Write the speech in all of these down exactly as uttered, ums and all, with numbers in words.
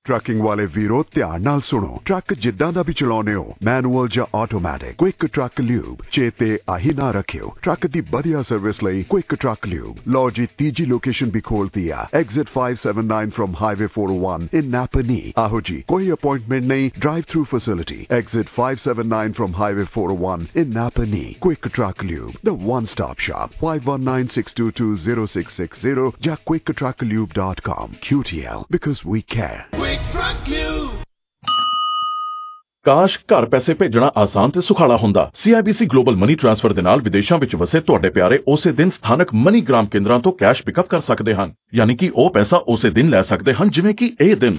Trucking वाले वीरो ध्यान नाल सुनो। ट्रक जिद्दां दा भी चलाउने हो, मैनुअल जां ऑटोमैटिक, क्विक ट्रक ल्यूब चेते आही ना रखियो। ट्रक दी वधिया सर्विस लई क्विक ट्रक ल्यूब। लो जी तीजी लोकेशन भी खोलती है, exit five seventy-nine from highway four oh one in Napanee. आहो जी, कोई अपॉइंटमेंट नहीं, drive through facility, exit five seventy-nine from highway four oh one in Napanee. Quick Truck Lube, the one-stop shop. five one nine, six two two, zero six six zero ja quick truck lube dot com. Q T L, because we care. Quick Truck Lube. ਕਾਸ਼ ਘਰ ਪੈਸੇ ਭੇਜਣਾ ਆਸਾਨ ਤੇ ਸੁਖਾਲਾ ਹੁੰਦਾ। C I B C global money transfer ਦੇ ਨਾਲ ਵਿਦੇਸ਼ਾਂ ਵਿੱਚ ਵਸੇ ਤੁਹਾਡੇ ਪਿਆਰੇ ਉਸੇ ਦਿਨ ਸਥਾਨਕ ਮਨੀਗ੍ਰਾਮ ਕੇਂਦਰਾਂ ਤੋਂ ਕੈਸ਼ ਪਿਕਅਪ ਕਰ ਸਕਦੇ ਹਨ। ਯਾਨੀ ਕਿ ਉਹ ਪੈਸਾ ਉਸੇ ਦਿਨ ਲੈ ਸਕਦੇ ਹਨ ਜਿਵੇਂ ਕਿ ਇਹ ਦਿਨ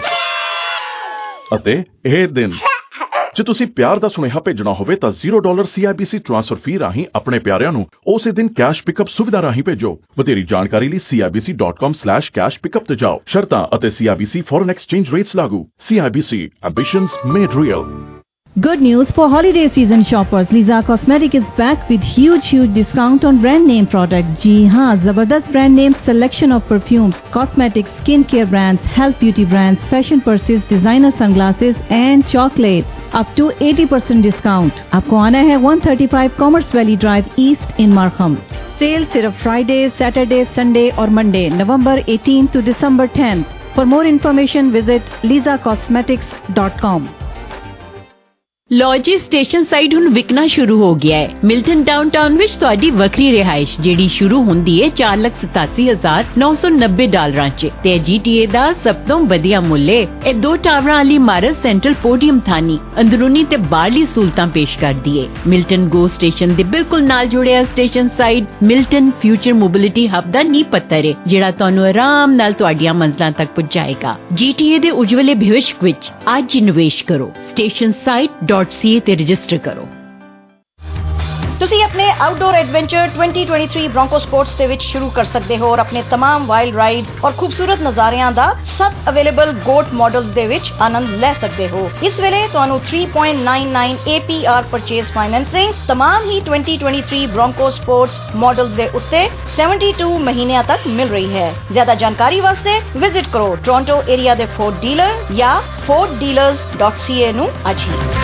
ਅਤੇ ਇਹ ਦਿਨ। ਜੇ ਤੁਸੀਂ ਪਿਆਰ ਦਾ ਸੁਨੇਹਾ ਭੇਜਣਾ ਹੋਵੇ ਤਾਂ zero dollar C I B C transfer fee ਰਾਹੀਂ ਆਪਣੇ ਪਿਆਰਿਆਂ ਨੂੰ ਉਸੇ ਦਿਨ ਕੈਸ਼ ਪਿਕਅਪ ਸੁਵਿਧਾ ਰਾਹੀਂ ਭੇਜੋ। ਵਧੇਰੀ ਜਾਣਕਾਰੀ ਲਈ C I B C dot com slash cash pickup ਤੇ ਜਾਓ। ਸ਼ਰਤਾਂ ਅਤੇ C I B C foreign exchange rates ਲਾਗੂ। C I B C, ambitions made real. Good news for holiday season shoppers. Liza Cosmetic is back with huge, huge discount on brand name products. जी हाँ, जबरदस्त brand name selection of perfumes, cosmetics, skincare brands, health beauty brands, fashion purses, designer sunglasses and chocolates. Up to eighty percent discount. आपको आना है one thirty-five Commerce Valley Drive East in Markham. Sale सिर्फ Friday, Saturday, Sunday और Monday, November eighteenth to December tenth. For more information, visit liza cosmetics dot com. ਲੋ ਜੀ, station side ਹੁਣ ਵਿਕਣਾ ਸ਼ੁਰੂ ਹੋ ਗਿਆ ਹੈ। ਮਿਲਟਨ ਡਾਊਨਟਾਊਨ ਵਿੱਚ ਤੁਹਾਡੀ ਵੱਖਰੀ ਰਿਹਾਇਸ਼ ਜਿਹੜੀ ਸ਼ੁਰੂ ਹੁੰਦੀ ਹੈ ਚਾਰ ਲੱਖ ਸਤਾਸੀ ਹਜ਼ਾਰ ਨੌ ਸੌ ਨੱਬੇ ਡਾਲਰਾਂ 'ਚ ਤੇ ਜੀ ਟੀ ਏ ਦਾ ਸਭ ਤੋਂ ਵਧੀਆ ਮੁੱਲ ਹੈ। ਇਹ ਦੋ ਟਾਵਰਾਂ ਵਾਲੀ ਇਮਾਰਤ ਸੈਂਟਰਲ ਪੋਡੀਅਮ ਥਾਨੀ ਅੰਦਰੂਨੀ ਤੇ ਬਾਹਰਲੀ ਸਹੂਲਤਾਂ ਪੇਸ਼ ਕਰਦੀ ਹੈ। ਮਿਲਟਨ ਗੋ ਸਟੇਸ਼ਨ ਦੇ ਬਿਲਕੁਲ ਨਾਲ ਜੁੜਿਆ station side Milton future mobility hub ਦਾ ਨੀਂਹ ਪੱਥਰ ਹੈ ਜਿਹੜਾ ਤੁਹਾਨੂੰ ਆਰਾਮ ਨਾਲ ਤੁਹਾਡੀਆਂ ਮੰਜ਼ਲਾਂ ਤੱਕ ਪਹੁੰਚਾਏਗਾ। ਜੀ ਟੀ ਏ ਦੇ ਉਜਵਲੇ ਭਵਿੱਖ ਵਿੱਚ ਅੱਜ ਹੀ ਨਿਵੇਸ਼ ਕਰੋ। ਸਟੇਸ਼ਨ ਸਾਈਟ .ca ਤੇ ਰਜਿਸਟਰ ਕਰੋ। ਤੁਸੀਂ ਆਪਣੇ outdoor adventure twenty twenty-three Bronco sports ਦੇ ਵਿੱਚ ਸ਼ੁਰੂ ਕਰ ਸਕਦੇ ਹੋ ਔਰ ਆਪਣੇ तमाम ਵਾਈਲਡ ਰਾਈਡਸ ਔਰ ਖੂਬਸੂਰਤ ਨਜ਼ਾਰਿਆਂ ਦਾ ਸਭ ਅਵੇਲੇਬਲ ਗੋਟ ਮਾਡਲਸ ਦੇ ਵਿੱਚ ਆਨੰਦ ਲੈ ਸਕਦੇ ਹੋ। ਇਸ ਵੇਲੇ ਤੁਹਾਨੂੰ three point nine nine A P R purchase financing तमाम ਹੀ twenty twenty-three Bronco sports models ਦੇ ਉੱਤੇ seventy-two ਮਹੀਨਿਆਂ ਤੱਕ ਮਿਲ ਰਹੀ ਹੈ। ਜ਼ਿਆਦਾ ਜਾਣਕਾਰੀ ਵਾਸਤੇ ਵਿਜ਼ਿਟ ਕਰੋ ਟੋਰਾਂਟੋ ਏਰੀਆ ਦੇ ਫੋਰਡ ਡੀਲਰ ਜਾਂ ford dealers dot c a ਨੂੰ ਅੱਜ ਹੀ।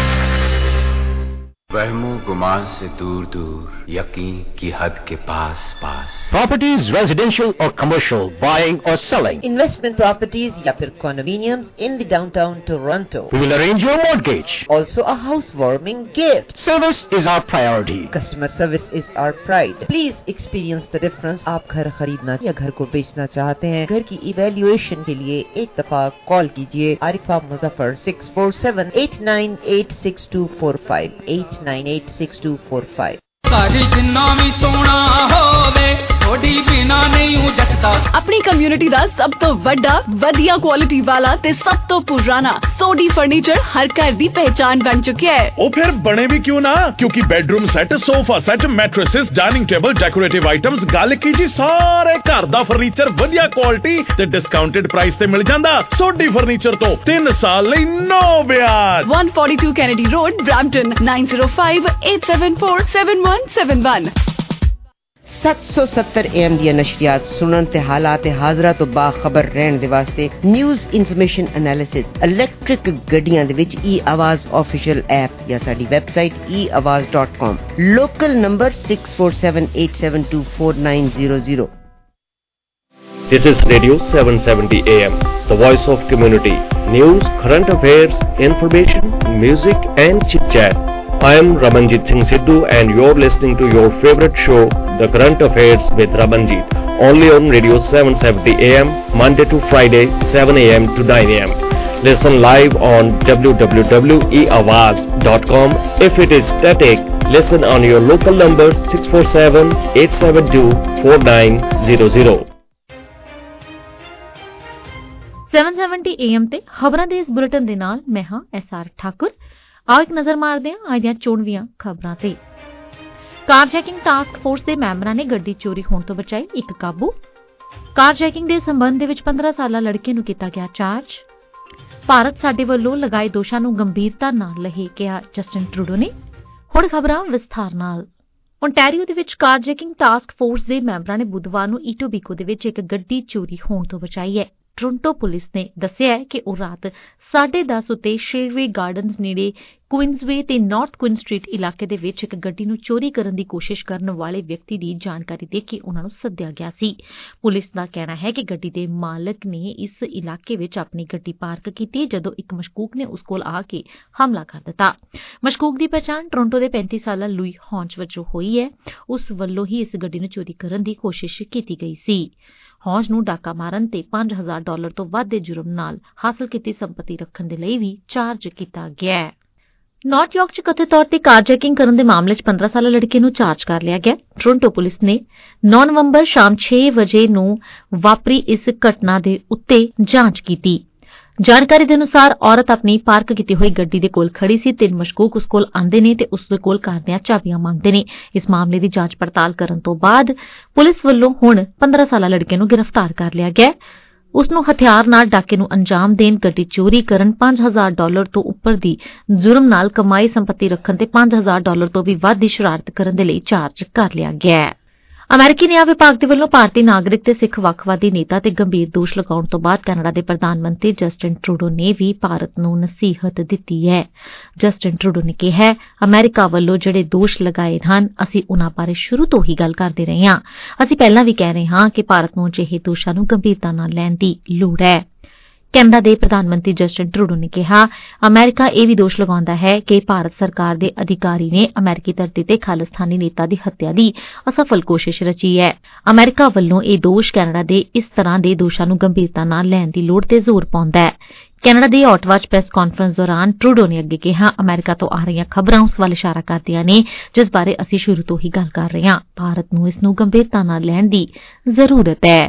वहमो गुमान से दूर दूर यकीन की हद के पास पास। Properties, residential or commercial, buying or selling. Investment properties या फिर condominiums in the downtown Toronto. We will arrange your mortgage. Also a housewarming gift. Service is our priority. Customer service is our pride. Please experience the difference. आप घर खरीदना या घर को बेचना चाहते हैं, घर की इवैल्यूएशन के लिए एक दफा कॉल कीजिए Arifa Muzaffar six four seven eight nine eight six two four five eight nine eight six two four five। ਸਾਡੀ ਜਿੰਨਾ ਵੀ ਸੋਹਣਾ ਹੋਵੇ ਥੋੜੀ ਬਿਨਾ ਨਹੀਂ ਉਹ ਜੱਟਦਾ। ਆਪਣੀ ਕਮਿਊਨਿਟੀ ਦਾ ਸਭ ਤੋਂ ਵੱਡਾ ਵਧੀਆ ਕੁਆਲਿਟੀ ਵਾਲਾ ਤੇ ਸਭ ਤੋਂ ਪੁਰਾਣਾ ਸੋਡੀ ਫਰਨੀਚਰ ਹਰ ਘਰ ਦੀ ਪਹਿਚਾਨ ਬਣ ਚੁੱਕਿਆ ਹੈ। ਉਹ ਫਿਰ ਬਣੇ ਵੀ ਕਿਉਂ ਨਾ, ਕਿਉਂਕਿ bedroom set, sofa set, mattresses, dining table, decorative items, ਗੱਲ ਕੀ ਜੀ ਸਾਰੇ ਘਰ ਦਾ ਫਰਨੀਚਰ ਵਧੀਆ ਕੁਆਲਿਟੀ ਤੇ ਡਿਸਕਾਊਂਟਡ ਪ੍ਰਾਈਸ ਤੇ ਮਿਲ ਜਾਂਦਾ। ਸੋਡੀ ਫਰਨੀਚਰ ਤੋਂ ਤਿੰਨ ਸਾਲ ਲਈ ਨੋ ਵਿਆਜ। one forty-two Kennedy Road, Brampton nine zero five eight seven four seven one seven one। seven seventy A M ਦੀਆਂ ਨਸ਼ਰੀਆਤ ਸੁਣਨ ਤੇ ਹਾਲਾਤ ਹਾਜ਼ਰਾ ਤੋਂ ਬਾਖਬਰ ਰਹਿਣ ਦੇ ਵਾਸਤੇ ਨਿਊਜ਼ ਇਨਫੋਰਮੇਸ਼ਨ ਐਨਾਲਿਸਿਸ ਇਲੈਕਟ੍ਰਿਕ ਗੱਡੀਆਂ ਦੇ ਵਿੱਚ ਈ ਆਵਾਜ਼ ਆਫੀਸ਼ੀਅਲ ਐਪ ਜਾਂ ਸਾਡੀ website e awaz dot com। Local number six four seven eight seven two four nine zero zero। This is Radio seven seventy A M, the voice of community. News, current affairs, information, music and chit-chat. I am Ramanjit Singh Sidhu and you're listening to your favorite show, The Current Affairs with Ramanjit, only on Radio seven seventy A M, Monday to Friday, seven A M to nine A M. Listen live on w w w dot e awaz dot com. If it is static, listen on your local number six four seven eight seven two four nine zero zero. seven seventy A M ਤੇ ਖਬਰਾਂ ਦੇ ਇਸ bulletin ਦੇ ਨਾਲ ਮੈਂ ਹਾਂ S R Thakur. ਆਓ ਇੱਕ ਨਜ਼ਰ ਮਾਰਦੇ ਹਾਂ ਅੱਜ ਦੀਆਂ ਚੋਣਵੀਆਂ ਖਬਰਾਂ ਤੇ। ਕਾਰ ਚੈਕਿੰਗ ਟਾਸਕ ਫੋਰਸ ਦੇ ਮੈਂਬਰਾਂ ਨੇ ਗੱਡੀ ਚੋਰੀ ਹੋਣ ਤੋਂ ਬਚਾਈ ਇੱਕ ਕਾਬੂ। ਕਾਰ ਚੈਕਿੰਗ ਦੇ ਸੰਬੰਧ ਦੇ ਵਿੱਚ ਪੰਦਰਾਂ ਸਾਲਾ ਲੜਕੇ ਨੂੰ ਕੀਤਾ ਗਿਆ ਚਾਰਜ। ਭਾਰਤ ਸਾਡੇ ਵੱਲੋਂ ਲਗਾਏ ਦੋਸ਼ਾਂ ਨੂੰ ਗੰਭੀਰਤਾ ਨਾਲ ਲਹੇ, ਕਿਹਾ ਜਸਟਿਨ ਟਰੂਡੋ ਨੇ। ਹੁਣ ਖਬਰਾਂ ਵਿਸਥਾਰ ਨਾਲ। ਓਨਟਾਰੀਓ ਦੇ ਵਿੱਚ ਕਾਰ ਚੈਕਿੰਗ ਟਾਸਕ ਫੋਰਸ ਦੇ ਮੈਂਬਰਾਂ ਨੇ ਬੁੱਧਵਾਰ ਨੂੰ ਈਟੋਬੀਕੋ ਦੇ ਵਿੱਚ ਇੱਕ ਗੱਡੀ ਚੋਰੀ ਹੋਣ ਤੋਂ ਬਚਾਈ ਹੈ। ਟੋਰਾਂਟੋ ਪੁਲਿਸ ਨੇ ਦੱਸਿਆ ਕਿ ਉਹ ਰਾਤ ਸਾਢੇ ਦਸ ਉੱਤੇ ਸ਼ੇਰਵੇ ਗਾਰਡਨਜ਼ ਨੇੜੇ ਕੁਇਨਜ਼ਵੇ ਤੇ ਨਾਰਥ ਕੁਇਨ ਸਟਰੀਟ ਇਲਾਕੇ ਦੇ ਵਿੱਚ ਇੱਕ ਗੱਡੀ ਨੂੰ ਚੋਰੀ ਕਰਨ ਦੀ ਕੋਸ਼ਿਸ਼ ਕਰਨ ਵਾਲੇ ਵਿਅਕਤੀ ਦੀ ਜਾਣਕਾਰੀ ਦੇ ਕੇ ਉਹਨਾਂ ਨੂੰ ਸੱਦਿਆ ਗਿਆ ਸੀ। ਪੁਲਿਸ ਦਾ ਕਹਿਣਾ ਹੈ ਕਿ ਗੱਡੀ ਦੇ ਮਾਲਕ ਨੇ ਇਸ ਇਲਾਕੇ ਵਿੱਚ ਆਪਣੀ ਗੱਡੀ ਪਾਰਕ ਕੀਤੀ ਜਦੋਂ ਇੱਕ ਮਸ਼ਕੂਕ ਨੇ ਉਸ ਕੋਲ ਆ ਕੇ ਹਮਲਾ ਕਰ ਦਿੱਤਾ। ਮਸ਼ਕੂਕ ਦੀ ਪਛਾਣ ਟੋਰਾਂਟੋ ਦੇ ਪੈਂਤੀ ਸਾਲਾ ਲੂਈ ਹੌਂਚ ਵਜੋਂ ਹੋਈ ਹੈ। ਉਸ ਵੱਲੋਂ ਹੀ ਇਸ ਗੱਡੀ ਨੂੰ ਚੋਰੀ ਕਰਨ ਦੀ ਕੋਸ਼ਿਸ਼ ਕੀਤੀ ਗਈ ਸੀ। ਹੌਂਚ ਨੂੰ ਡਾਕਾ ਮਾਰਨ ਤੇ ਪੰਜ ਹਜ਼ਾਰ ਡਾਲਰ ਤੋਂ ਵੱਧ ਦੇ ਜੁਰਮ ਨਾਲ ਹਾਸਲ ਕੀਤੀ ਸੰਪਤੀ ਰੱਖਣ ਦੇ ਲਈ ਵੀ ਚਾਰਜ ਕੀਤਾ ਗਿਆ ਹੈ। ਨਾਰਥ ਯਾਰਕ 'ਚ ਕਥਿਤ ਤੌਰ ਤੇ ਕਾਰਜੈਕਿੰਗ ਕਰਨ ਦੇ ਮਾਮਲੇ 'ਚ ਪੰਦਰਾਂ ਸਾਲਾ ਲੜਕੇ ਨੂੰ ਚਾਰਜ ਕਰ ਲਿਆ ਗਿਆ। ਟੋਰਾਂਟੋ ਪੁਲਿਸ ਨੇ ਨੌਂ ਨਵੰਬਰ ਸ਼ਾਮ ਛੇ ਵਜੇ ਨੂੰ ਵਾਪਰੀ ਇਸ ਘਟਨਾ ਦੇ ਉੱਤੇ ਜਾਂਚ ਕੀਤੀ। ਜਾਣਕਾਰੀ ਦੇ ਅਨੁਸਾਰ ਔਰਤ ਆਪਣੀ ਪਾਰਕ ਕੀਤੀ ਹੋਈ ਗੱਡੀ ਦੇ ਕੋਲ ਖੜੀ ਸੀ। ਤਿੰਨ ਮਸ਼ਕੂਕ ਉਸ ਕੋਲ ਆਉਂਦੇ ਨੇ ਤੇ ਉਸ ਦੇ ਕੋਲ ਕਾਰ ਦੀਆਂ ਚਾਬੀਆਂ ਮੰਗਦੇ ਨੇ। ਇਸ ਮਾਮਲੇ ਦੀ ਜਾਂਚ ਪੜਤਾਲ ਕਰਨ ਤੋਂ ਬਾਅਦ ਪੁਲਿਸ ਵੱਲੋਂ ਹੁਣ ਪੰਦਰਾਂ ਸਾਲਾ ਲੜਕੇ ਨੂੰ ਗ੍ਰਿਫਤਾਰ ਕਰ ਲਿਆ ਗਿਆ। ਉਸ ਨੂੰ ਹਥਿਆਰ ਨਾਲ ਡਾਕੇ ਨੂੰ ਅੰਜਾਮ ਦੇਣ, ਗੱਡੀ ਚੋਰੀ ਕਰਨ, ਪੰਜ ਹਜ਼ਾਰ ਡਾਲਰ ਤੋਂ ਉੱਪਰ ਦੀ ਜੁਰਮ ਨਾਲ ਕਮਾਈ ਸੰਪਤੀ ਰੱਖਣ ਤੇ ਪੰਜ ਹਜ਼ਾਰ ਡਾਲਰ ਤੋਂ ਵੀ ਵੱਧ ਦੀ ਸ਼ਰਾਰਤ ਕਰਨ ਦੇ ਲਈ ਚਾਰਜ ਕਰ ਲਿਆ ਗਿਆ ਹੈ। ਅਮਰੀਕੀ ਨਿਆਂ ਵਿਭਾਗ ਦੇ ਵੱਲੋਂ ਭਾਰਤੀ ਨਾਗਰਿਕ ਤੇ ਸਿੱਖ ਵੱਖਵਾਦੀ ਨੇਤਾ ਤੇ ਗੰਭੀਰ ਦੋਸ਼ ਲਗਾਉਣ ਤੋਂ ਬਾਅਦ ਕੈਨੇਡਾ ਦੇ ਪ੍ਰਧਾਨ ਮੰਤਰੀ ਜਸਟਿਨ ਟਰੂਡੋ ਨੇ ਵੀ ਭਾਰਤ ਨੂੰ ਨਸੀਹਤ ਦਿੱਤੀ ਹੈ। ਜਸਟਿਨ ਟਰੂਡੋ ਨੇ ਕਿਹਾ, ਅਮਰੀਕਾ ਵੱਲੋਂ ਜਿਹੜੇ ਦੋਸ਼ ਲਗਾਏ ਹਨ, ਅਸੀਂ ਉਨ੍ਹਾਂ ਬਾਰੇ ਸ਼ੁਰੂ ਤੋਂ ਹੀ ਗੱਲ ਕਰਦੇ ਰਹੇ ਹਾਂ। ਅਸੀਂ ਪਹਿਲਾਂ ਵੀ ਕਹਿ ਰਹੇ ਹਾਂ ਕਿ ਭਾਰਤ ਨੂੰ ਅਜਿਹੇ ਦੋਸ਼ਾਂ ਨੂੰ ਗੰਭੀਰਤਾ ਨਾਲ ਲੈਣ ਦੀ ਲੋੜ ਹੈ। ਕੈਨੇਡਾ ਦੇ ਪ੍ਰਧਾਨ ਮੰਤਰੀ ਜਸਟਿਨ ਟਰੂਡੋ ਨੇ ਕਿਹਾ, ਅਮਰੀਕਾ ਇਹ ਵੀ ਦੋਸ਼ ਲਗਾਉਂਦਾ ਹੈ ਕਿ ਭਾਰਤ ਸਰਕਾਰ ਦੇ ਅਧਿਕਾਰੀ ਨੇ ਅਮਰੀਕੀ ਧਰਤੀ ਤੇ ਖਾਲਿਸਤਾਨੀ ਨੇਤਾ ਦੀ ਹੱਤਿਆ ਦੀ ਅਸਫਲ ਕੋਸ਼ਿਸ਼ ਰਚੀ ਹੈ। ਅਮਰੀਕਾ ਵੱਲੋਂ ਇਹ ਦੋਸ਼ ਕੈਨੇਡਾ ਦੇ ਇਸ ਤਰ੍ਹਾਂ ਦੇ ਦੋਸ਼ਾਂ ਨੂੰ ਗੰਭੀਰਤਾ ਨਾਲ ਲੈਣ ਦੀ ਲੋੜ ਤੇ ਜ਼ੋਰ ਪਾਉਂਦਾ ਹੈ। ਕੈਨੇਡਾ ਦੇ ਓਟਵਾ 'ਚ ਪ੍ਰੈਸ ਕਾਨਫਰੰਸ ਦੌਰਾਨ ਟਰੂਡੋ ਨੇ ਅੱਗੇ ਕਿਹਾ, ਅਮਰੀਕਾ ਤੋਂ ਆ ਰਹੀਆਂ ਖਬਰਾਂ ਉਸ ਵੱਲ ਇਸ਼ਾਰਾ ਕਰਦੀਆਂ ਨੇ ਜਿਸ ਬਾਰੇ ਅਸੀਂ ਸ਼ੁਰੂ ਤੋਂ ਹੀ ਗੱਲ ਕਰ ਰਹੇ ਹਾਂ। ਭਾਰਤ ਨੂੰ ਇਸ ਨੂੰ ਗੰਭੀਰਤਾ ਨਾਲ ਲੈਣ ਦੀ ਜ਼ਰੂਰਤ ਹੈ।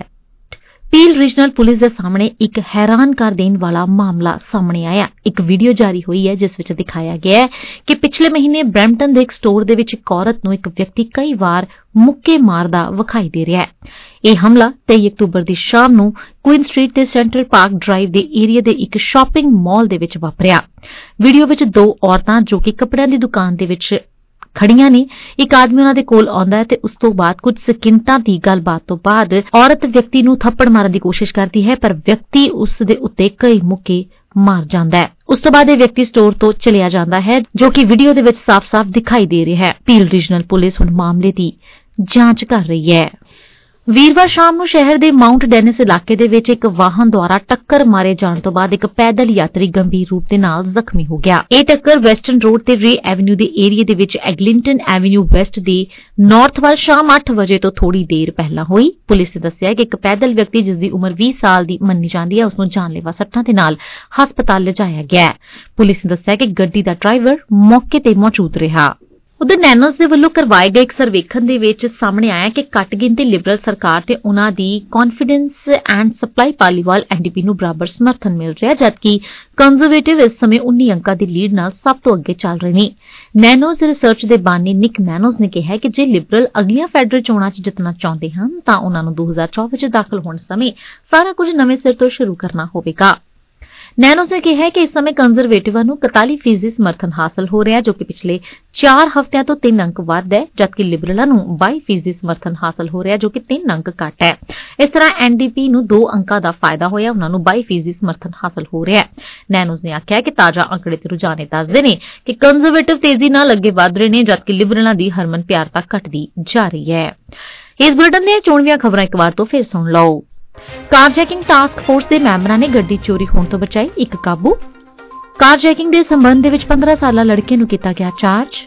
ਪੀਲ ਰੀਜਨਲ ਪੁਲਿਸ ਦੇ ਸਾਹਮਣੇ ਇੱਕ ਹੈਰਾਨ ਕਰ ਦੇਣ ਵਾਲਾ ਮਾਮਲਾ ਸਾਹਮਣੇ ਆਇਆ। ਇੱਕ ਵੀਡੀਓ ਜਾਰੀ ਹੋਈ ਹੈ ਜਿਸ ਵਿੱਚ ਦਿਖਾਇਆ ਗਿਆ ਹੈ ਕਿ ਪਿਛਲੇ ਮਹੀਨੇ ਬਰੈਂਪਟਨ ਦੇ ਇੱਕ ਸਟੋਰ ਦੇ ਵਿੱਚ ਇੱਕ ਔਰਤ ਨੂੰ ਇੱਕ ਵਿਅਕਤੀ ਕਈ ਵਾਰ ਮੁੱਕੇ ਮਾਰਦਾ ਵਿਖਾਈ ਦੇ ਰਿਹਾ ਹੈ। ਇਹ ਹਮਲਾ ਤੇਈ ਅਕਤੂਬਰ ਦੀ ਸ਼ਾਮ ਨੂੰ ਕੁਇਨ ਸਟਰੀਟ ਤੇ ਸੈਂਟਰਲ ਪਾਰਕ ਡਰਾਈਵ ਦੇ ਏਰੀਆ ਦੇ ਇੱਕ ਸ਼ਾਪਿੰਗ ਮਾਲ ਦੇ ਵਿੱਚ ਵਾਪਰਿਆ। ਵੀਡੀਓ ਵਿੱਚ ਦੋ ਔਰਤਾਂ ਜੋ ਕਿ ਕੱਪੜਿਆਂ ਦੀ ਦੁਕਾਨ ਦੇ ਵਿੱਚ ਖੜੀਆਂ ਨੇ, ਇੱਕ ਆਦਮੀ ਉਹਨਾਂ ਦੇ ਕੋਲ ਆਉਂਦਾ ਹੈ ਤੇ ਉਸ ਤੋਂ ਬਾਅਦ ਕੁਝ ਸਕਿੰਟਾਂ ਦੀ ਗੱਲਬਾਤ ਤੋਂ ਬਾਅਦ ਔਰਤ ਵਿਅਕਤੀ ਨੂੰ ਥੱਪੜ ਮਾਰਨ ਦੀ ਕੋਸ਼ਿਸ਼ ਕਰਦੀ ਹੈ, ਪਰ ਵਿਅਕਤੀ ਉਸ ਦੇ ਉੱਤੇ ਕਈ ਮੁੱਕੇ ਮਾਰ ਜਾਂਦਾ ਹੈ। ਉਸ ਤੋਂ ਬਾਅਦ ਇਹ ਵਿਅਕਤੀ ਸਟੋਰ ਤੋਂ ਚਲਿਆ ਜਾਂਦਾ ਹੈ, ਜੋ ਕਿ ਵੀਡੀਓ ਦੇ ਵਿੱਚ ਸਾਫ਼-ਸਾਫ਼ ਦਿਖਾਈ ਦੇ ਰਿਹਾ ਹੈ। ਪੀਲ ਰੀਜਨਲ ਪੁਲਿਸ ਹੁਣ ਮਾਮਲੇ ਦੀ ਜਾਂਚ ਕਰ ਰਹੀ ਹੈ। ਵੀਰਵਾਰ ਸ਼ਾਮ ਨੂੰ ਸ਼ਹਿਰ ਦੇ ਮਾਊਂਟ ਡੈਨਿਸ ਇਲਾਕੇ ਦੇ ਵਿੱਚ ਇੱਕ ਵਾਹਨ ਦੁਆਰਾ ਟੱਕਰ ਮਾਰੇ ਜਾਣ ਤੋਂ ਬਾਅਦ ਇੱਕ ਪੈਦਲ ਯਾਤਰੀ ਗੰਭੀਰ ਰੂਪ ਦੇ ਨਾਲ ਜ਼ਖਮੀ ਹੋ ਗਿਆ। ਇਹ ਟੱਕਰ ਵੈਸਟਰਨ ਰੋਡ ਤੇ ਰੇ ਐਵਨਿਊ ਦੇ ਏਰੀਆ ਦੇ ਵਿੱਚ ਐਗਲਿੰਟਨ ਐਵਨਿਊ ਵੈਸਟ ਦੇ ਨਾਰਥ ਵੱਲ ਸ਼ਾਮ ਅੱਠ ਵਜੇ ਤੋਂ ਥੋੜੀ ਦੇਰ ਪਹਿਲਾਂ ਹੋਈ। ਪੁਲਿਸ ਨੇ ਦੱਸਿਆ ਕਿ ਇੱਕ ਪੈਦਲ ਵਿਅਕਤੀ ਜਿਸ ਦੀ ਉਮਰ ਵੀਹ ਸਾਲ ਦੀ ਮੰਨੀ ਜਾਂਦੀ ਹੈ, ਉਸ ਨੂੰ ਜਾਨਲੇਵਾ ਸੱਟਾਂ ਦੇ ਨਾਲ ਹਸਪਤਾਲ ਲਿਜਾਇਆ ਗਿਆ। ਪੁਲਿਸ ਨੇ ਦੱਸਿਆ ਕਿ ਗੱਡੀ ਦਾ ਡਰਾਈਵਰ ਮੌਕੇ ਤੇ ਮੌਜੂਦ ਰਿਹਾ। ਉਧਰ ਨੈਨੋਸ ਦੇ ਵੱਲੋਂ ਕਰਵਾਏ ਗਏ ਇੱਕ ਸਰਵੇਖਣ ਦੇ ਵਿੱਚ ਸਾਹਮਣੇ ਆਇਆ ਕਿ ਘੱਟ ਗਿਣਤੀ ਲਿਬਰਲ ਸਰਕਾਰ ਤੇ ਉਨ੍ਹਾਂ ਦੀ ਕੌਨਫੀਡੈਂਸ ਐਂਡ ਸਪਲਾਈ ਪਾਲੀਵਾਲ ਐਨਡੀਪੀ ਨੂੰ ਬਰਾਬਰ ਸਮਰਥਨ ਮਿਲ ਰਿਹਾ, ਜਦਕਿ ਕੰਜ਼ਰਵੇਟਿਵ ਇਸ ਸਮੇਂ ਉੱਨੀ ਅੰਕਾਂ ਦੀ ਲੀਡ ਨਾਲ ਸਭ ਤੋਂ ਅੱਗੇ ਚੱਲ ਰਹੇ ਨੇ। ਨੈਨੋਸ ਰਿਸਰਚ ਦੇ ਬਾਨੀ ਨਿਕ ਨੈਨੋਸ ਨੇ ਕਿਹਾ ਕਿ ਜੇ ਲਿਬਰਲ ਅਗਲੀਆਂ ਫੈਡਰਲ ਚੋਣਾਂ 'ਚ ਜਿੱਤਣਾ ਚਾਹੁੰਦੇ ਹਨ ਤਾਂ ਉਨ੍ਹਾਂ ਨੂੰ ਦੋ ਹਜ਼ਾਰ ਚੌਵੀ 'ਚ ਦਾਖਲ ਹੋਣ ਸਮੇਂ ਸਾਰਾ ਕੁਝ ਨਵੇਂ ਸਿਰ ਤੋਂ ਸ਼ੁਰੂ ਕਰਨਾ ਹੋਵੇਗਾ। ਨੈਨੋਸ ਨੇ ਕਿਹਾ ਕਿ ਇਸ ਸਮੇਂ ਕੰਜ਼ਰਵੇਟਿਵਾਂ ਨੂੰ ਇਕਤਾਲੀ ਫੀਸਦੀ ਸਮਰਥਨ ਹਾਸਲ ਹੋ ਰਿਹਾ, ਜੋ ਕਿ ਪਿਛਲੇ ਚਾਰ ਹਫ਼ਤਿਆਂ ਤੋਂ ਤਿੰਨ ਅੰਕ ਵੱਧ ਹੈ, ਜਦਕਿ ਲਿਬਰਲਾਂ ਨੂੰ ਬਾਈ ਫੀਸਦੀ ਸਮਰਥਨ ਹਾਸਲ ਹੋ ਰਿਹਾ, ਜੋ ਕਿ ਤਿੰਨ ਅੰਕ ਘੱਟ ਹੈ। ਇਸ ਤਰ੍ਹਾਂ ਐਨਡੀਪੀ ਨੂੰ ਦੋ ਅੰਕਾਂ ਦਾ ਫਾਇਦਾ ਹੋਇਆ, ਉਨ੍ਹਾਂ ਨੂੰ ਬਾਈ ਫੀਸਦੀ ਸਮਰਥਨ ਹਾਸਲ ਹੋ ਰਿਹਾ। ਨੈਨੋਸ ਨੇ ਆਖਿਆ ਕਿ ਤਾਜ਼ਾ ਅੰਕੜੇ ਤੇ ਰੁਝਾਨ ਦੱਸਦੇ ਨੇ ਕਿ ਕੰਜ਼ਰਵੇਟਿਵ ਤੇਜ਼ੀ ਨਾਲ ਅੱਗੇ ਵਧ ਰਹੇ ਨੇ, ਜਦਕਿ ਲਿਬਰਲਾਂ ਦੀ ਹਰਮਨ ਪਿਆਰਤਾ ਘਟਦੀ ਜਾ ਰਹੀ ਹੈ। ਇਸ ਬੁਲੇਟਿਨ ਦੀਆਂ ਚੋਣਵੀਆਂ ਖਬਰਾਂ ਇੱਕ ਵਾਰ ਤੋਂ ਫਿਰ ਸੁਣ ਲਓ। ਕਾਰਜੈਕਿੰਗ ਟਾਸਕ ਫੋਰਸ ਦੇ ਮੈਂਬਰਾਂ ਨੇ ਗੱਡੀ ਚੋਰੀ ਹੋਣ ਤੋਂ ਬਚਾਈ ਇੱਕ ਕਾਬੂ। ਕਾਰਜੈਕਿੰਗ ਦੇ ਸੰਬੰਧ ਦੇ ਵਿੱਚ ਪੰਦਰਾਂ ਸਾਲਾ ਲੜਕੇ ਨੂੰ ਕੀਤਾ ਗਿਆ ਚਾਰਜ।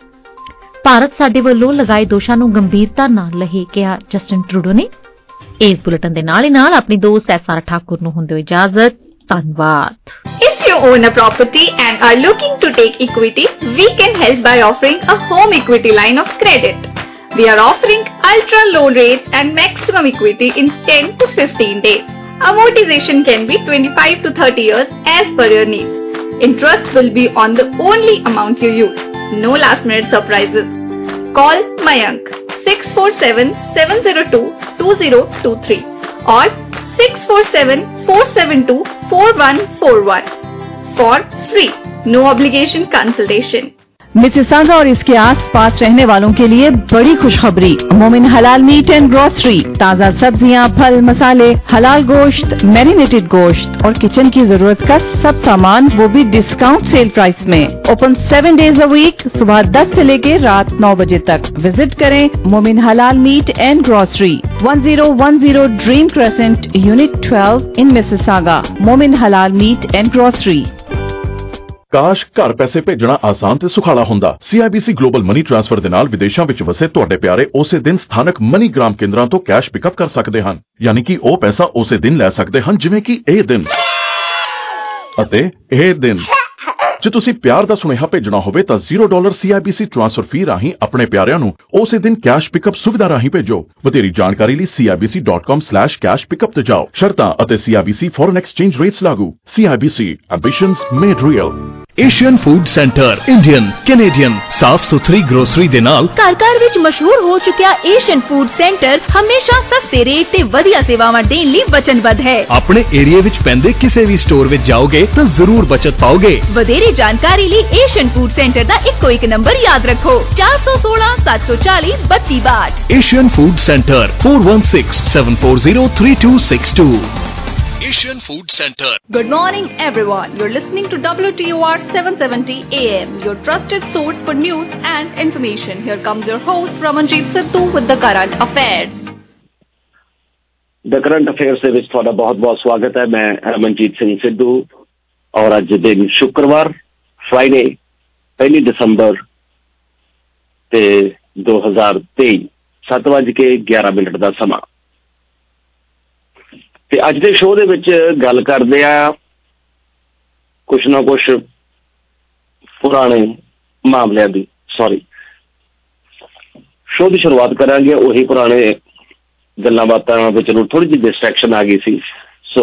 ਭਾਰਤ ਸਾਡੇ ਵੱਲੋਂ ਲਗਾਏ ਦੋਸ਼ਾਂ ਨੂੰ ਗੰਭੀਰਤਾ ਨਾਲ ਲਹੇ, ਕਿਹਾ ਜਸਟਿਨ ਟਰੂਡੋ ਨੇ। ਇਸ ਬੁਲੇਟਿਨ ਦੇ ਨਾਲ ਹੀ ਨਾਲ ਆਪਣੀ ਦੋਸਤ ਐਸਆਰ ਠਾਕੁਰ ਨੂੰ ਹੁੰਦੇ ਹੋਏ ਇਜਾਜ਼ਤ। ਧੰਨਵਾਦ। If you own a property and are looking to take equity, we can help by offering a home equity line of credit. We are offering ultra low rates and maximum equity in ten to fifteen days. Amortization can be twenty-five to thirty years as per your needs. Interest will be on the only amount you use. No last minute surprises. Call Mayank six four seven, seven zero two, two zero two three or six four seven, four seven two, four one four one for free, no obligation consultation. Mississauga और इसके आसपास रहने वालों के लिए बड़ी खुशखबरी। मोमिन हलाल मीट एंड ग्रोसरी, ताज़ा सब्जियां, फल, मसाले, हलाल गोश्त, मैरिनेटेड गोश्त और किचन की जरूरत का सब सामान, वो भी डिस्काउंट सेल प्राइस में। Open seven days a week, सुबह दस से लेके रात नौ बजे तक। विजिट करें Momin Halal meat and grocery, one zero one zero Dream Crescent, unit twelve in Mississauga. Momin Halal meat and grocery. ਕਾਸ਼ ਘਰ ਪੈਸੇ ਭੇਜਣਾ ਆਸਾਨ ਤੇ ਸੁਖਾਲਾ ਹੁੰਦਾ। C I B C global money transfer ਦੇ ਨਾਲ ਵਿਦੇਸ਼ਾਂ ਵਿੱਚ ਵਸੇ ਤੁਹਾਡੇ ਪਿਆਰੇ ਉਸੇ ਦਿਨ ਸਥਾਨਕ ਮਨੀ ਗ੍ਰਾਮ ਕੇਂਦਰਾਂ ਤੋਂ ਕੈਸ਼ ਪਿਕਅਪ ਕਰ ਸਕਦੇ ਹਨ, ਯਾਨੀ ਕਿ ਉਹ ਪੈਸਾ ਉਸੇ ਦਿਨ ਲੈ ਸਕਦੇ ਹਨ ਜਿਵੇਂ ਕਿ ਇਹ ਦਿਨ ਅਤੇ ਇਹ ਦਿਨ। ਜੇ ਤੁਸੀਂ ਪਿਆਰ ਦਾ ਸੁਨੇਹਾ ਭੇਜਣਾ ਹੋਵੇ ਤਾਂ zero dollar C I B C transfer fee ਰਾਹੀਂ ਆਪਣੇ ਪਿਆਰਿਆਂ ਨੂੰ ਉਸੇ ਦਿਨ ਕੈਸ਼ ਪਿਕਅਪ ਸੁਵਿਧਾ ਰਾਹੀਂ ਭੇਜੋ। ਵਧੇਰੀ ਜਾਣਕਾਰੀ ਲਈ C I B C dot com slash cash pickup ਤੇ ਜਾਓ। ਸ਼ਰਤਾਂ ਅਤੇ C I B C foreign exchange rates ਲਾਗੂ। C I B C, ambitions made real. Asian food centre, Indian, Canadian, ਸਾਫ਼ ਸੁਥਰੀ ਗਰੋਸਰੀ ਦੇ ਨਾਲ ਘਰ ਘਰ ਵਿੱਚ ਮਸ਼ਹੂਰ ਹੋ ਚੁੱਕਿਆ ਏਸ਼ੀਅਨ ਫੂਡ ਸੈਂਟਰ ਹਮੇਸ਼ਾ ਸਸਤੇ ਰੇਟ ਤੇ ਵਧੀਆ ਸੇਵਾਵਾਂ ਦੇਣ ਲਈ ਵਚਨਬੱਧ ਹੈ। ਆਪਣੇ ਏਰੀਆ ਵਿੱਚ ਪੈਂਦੇ ਕਿਸੇ ਵੀ ਸਟੋਰ ਵਿੱਚ ਜਾਓਗੇ ਤਾਂ ਜ਼ਰੂਰ ਬਚਤ ਪਾਓਗੇ। ਵਧੇਰੇ ਜਾਣਕਾਰੀ ਲਈ ਏਸ਼ੀਅਨ ਫੂਡ ਸੈਂਟਰ ਦਾ ਇੱਕੋ ਇੱਕ ਨੰਬਰ ਯਾਦ ਰੱਖੋ, ਚਾਰ ਸੌ ਸੋਲਾਂ ਸੱਤ ਸੌ ਚਾਲੀ ਬੱਤੀ ਬਾਹਠ। Asian food centre, four one six, seven four zero, three two six two। Asian Food Center. Good morning, everyone. You're listening to W T O R seven seventy A M, your trusted source for news and information. Here comes your host, Ramanjeet Sidhu, with the current affairs. The current affairs ਦੇ ਵਿੱਚ ਤੁਹਾਡਾ ਬਹੁਤ-ਬਹੁਤ ਸਵਾਗਤ ਹੈ। ਮੈਂ ਰਮਨਜੀਤ ਸਿੰਘ ਸਿੱਧੂ ਔਰ ਅੱਜ ਦਿਨ ਸ਼ੁੱਕਰਵਾਰ, ਫਰਾਈਡੇ, ਪਹਿਲੀ ਦਸੰਬਰ ਤੇ ਦੋ ਹਜ਼ਾਰ ਤੇਈ, ਸੱਤ ਵੱਜ ਕੇ ਗਿਆਰਾਂ ਮਿੰਟ ਦਾ ਸਮਾਂ। ਤੇ ਅੱਜ ਦੇ ਸ਼ੋਅ ਦੇ ਵਿੱਚ ਗੱਲ ਕਰਦੇ ਆ ਕੁਛ ਨਾ ਕੁਛ ਪੁਰਾਣੇ ਮਾਮਲਿਆਂ ਦੀ। ਸੌਰੀ, ਸ਼ੋਅ ਦੀ ਸ਼ੁਰੂਆਤ ਕਰਾਂਗੇ ਉਹੀ ਪੁਰਾਣੇ ਗੱਲਾਂ ਬਾਤਾਂ ਵਿੱਚ। ਨੂੰ ਥੋੜੀ ਜਿਹੀ ਡਿਸਟਰੈਕਸ਼ਨ ਆ ਗਈ ਸੀ, ਸੋ